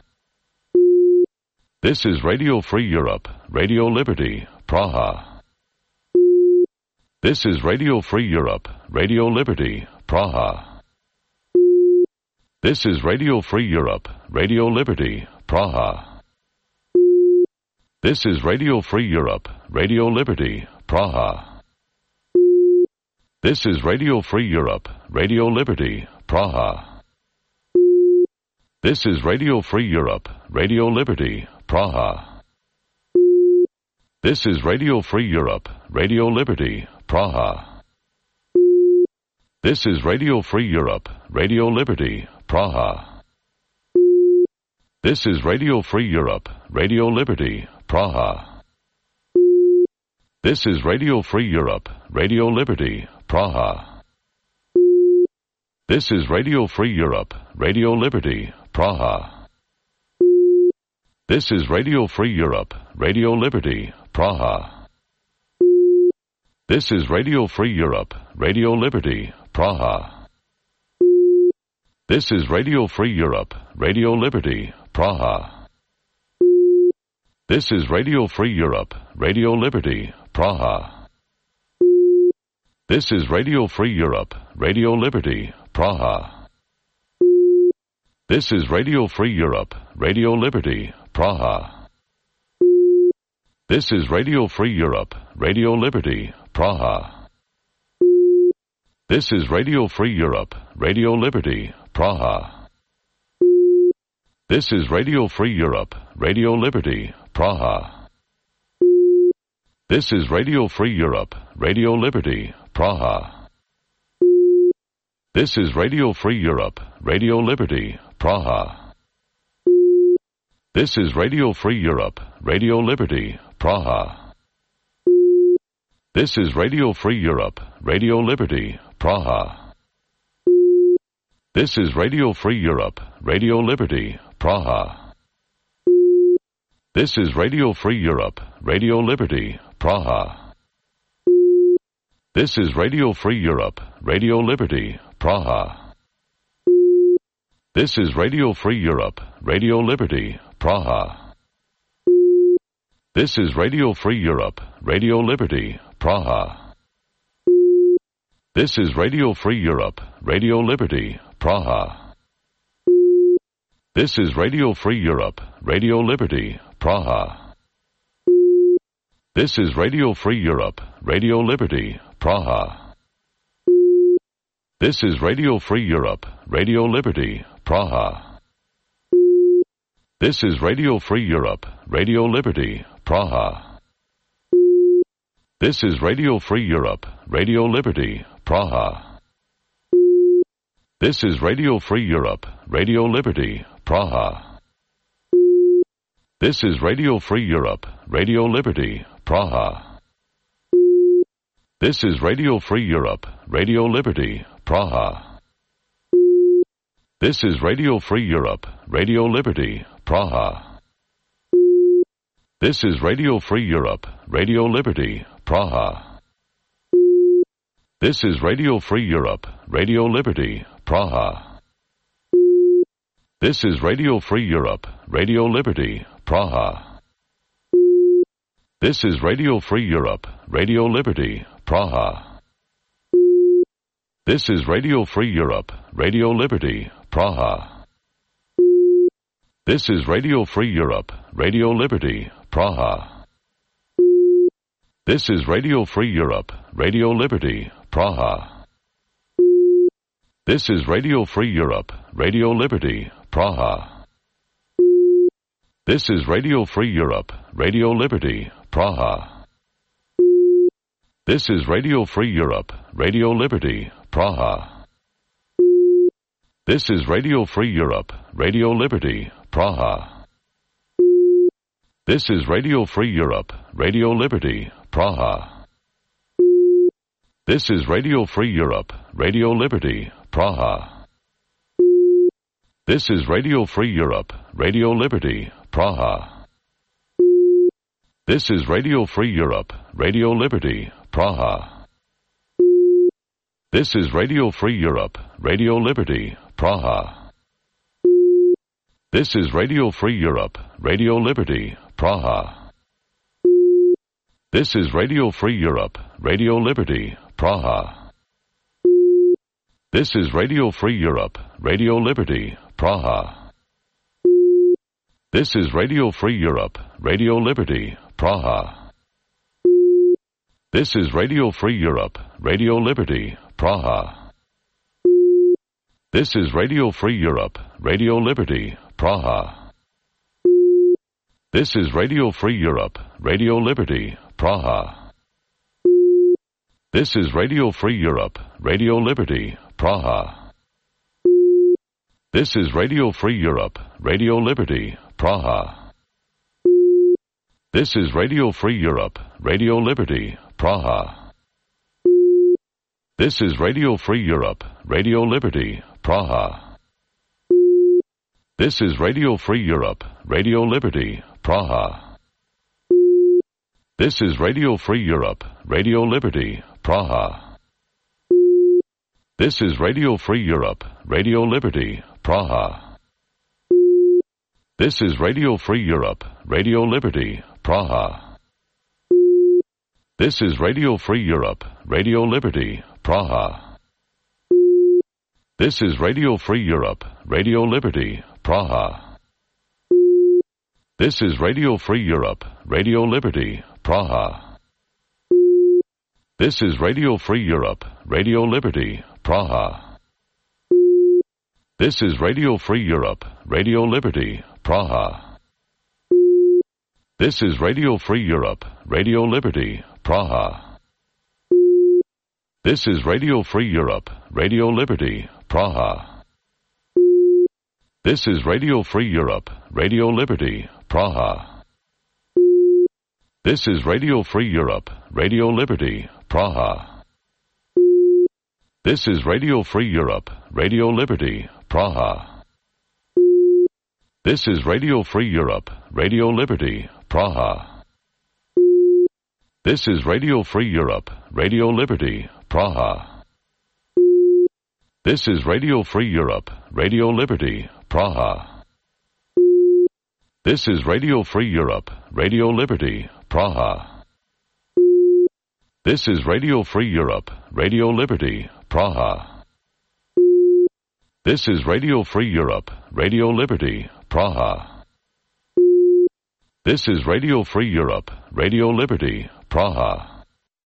S3: This is Radio Free Europe, Radio Liberty, Praha. This is Radio Free Europe, Radio Liberty, Praha. This is Radio Free Europe, Radio Liberty, Praha. This is Radio Free Europe, Radio Liberty, Praha. This is Radio Free Europe, Radio Liberty, Praha. This is Radio Free Europe, Radio Liberty, Praha. This is Radio Free Europe, Radio Liberty, Praha. This is Radio Free Europe, Radio Liberty, Praha. This is Radio Free Europe, Radio Liberty, Praha. This is Radio Free Europe, Radio Liberty, Praha. This is Radio Free Europe, Radio Liberty, Praha. This is Radio Free Europe, Radio Liberty, Praha. This is Radio Free Europe, Radio Liberty, Praha. This is Radio Free Europe, Radio Liberty, Praha. This is Radio Free Europe, Radio Liberty, Praha. This is Radio Free Europe, Radio Liberty, Praha. This is Radio Free Europe, Radio Liberty, Praha. This is Radio Free Europe, Radio Liberty, Praha. This is Radio Free Europe, Radio Liberty, Praha. This is Radio Free Europe, Radio Liberty, Praha. This is Radio Free Europe, Radio Liberty, Praha. This is Radio Free Europe, Radio Liberty, Praha. This is Radio Free Europe, Radio Liberty, Praha. This is Radio Free Europe, Radio Liberty, Praha. This is Radio Free Europe, Radio Liberty, Praha. This is Radio Free Europe, Radio Liberty, Praha. This is Radio Free Europe, Radio Liberty, Praha. This is Radio Free Europe, Radio Liberty, Praha. This is Radio Free Europe, Radio Liberty, Praha. This is Radio Free Europe, Radio Liberty, Praha. This is Radio Free Europe, Radio Liberty, Praha. This is Radio Free Europe, Radio Liberty, Praha. This is Radio Free Europe, Radio Liberty, Praha. This is Radio Free Europe, Radio Liberty, Praha. This is Radio Free Europe, Radio Liberty, Praha. This is Radio Free Europe, Radio Liberty, Praha. This is Radio Free Europe, Radio Liberty, Praha. This is Radio Free Europe, Radio Liberty, Praha. This is Radio Free Europe, Radio Liberty, Praha. This is Radio Free Europe, Radio Liberty, Praha. This is Radio Free Europe, Radio Liberty, Praha. This is Radio Free Europe, Radio Liberty, Praha. This is Radio Free Europe, Radio Liberty, Praha. This is Radio Free Europe, Radio Liberty, Praha. This is Radio Free Europe, Radio Liberty, Praha. This is Radio Free Europe, Radio Liberty, Praha. This is Radio Free Europe, Radio Liberty, Praha. This is Radio Free Europe, Radio Liberty, Praha. This is Radio Free Europe, Radio Liberty, Praha. This is Radio Free Europe, Radio Liberty, Praha. This is Radio Free Europe, Radio Liberty, Praha. This is Radio Free Europe, Radio Liberty, Praha. This is Radio Free Europe, Radio Liberty, Praha. This is Radio Free Europe, Radio Liberty, Praha. This is Radio Free Europe, Radio Liberty, Praha. This is Radio Free Europe, Radio Liberty, Praha. This is Radio Free Europe, Radio Liberty, Praha. This is Radio Free Europe, Radio Liberty, Praha. This is Radio Free Europe, Radio Liberty, Praha. This is Radio Free Europe, Radio Liberty, Praha. This is Radio Free Europe, Radio Liberty, Praha. This is Radio Free Europe, Radio Liberty, Praha. This is Radio Free Europe, Radio Liberty, Praha. This is Radio Free Europe, Radio Liberty, Praha. This is Radio Free Europe, Radio Liberty, Praha. This is Radio Free Europe, Radio Liberty, Praha. This is Radio Free Europe, Radio Liberty, Praha. This is Radio Free Europe, Radio Liberty, Praha. This is Radio Free Europe, Radio Liberty, Praha. This is Radio Free Europe, Radio Liberty, Praha. This is Radio Free Europe, Radio Liberty, Praha. This is Radio Free Europe, Radio Liberty, Praha. This is Radio Free Europe, Radio Liberty, Praha. This is Radio Free Europe, Radio Liberty, Praha. This is Radio Free Europe, Radio Liberty, Praha. This is Radio Free Europe, Radio Liberty, Praha. This is Radio Free Europe, Radio Liberty, Praha. This is Radio Free Europe, Radio Liberty, Praha. This is Radio Free Europe, Radio Liberty, Praha. This is Radio Free Europe, Radio Liberty, Praha. This is Radio Free Europe, Radio Liberty, Praha. This is Radio Free Europe, Radio Liberty, Praha. This is Radio Free Europe, Radio Liberty, Praha. This is Radio Free Europe, Radio Liberty, Praha. This is Radio Free Europe, Radio Liberty, Praha. This is Radio Free Europe, Radio Liberty, Praha. This is Radio Free Europe, Radio Liberty, Praha.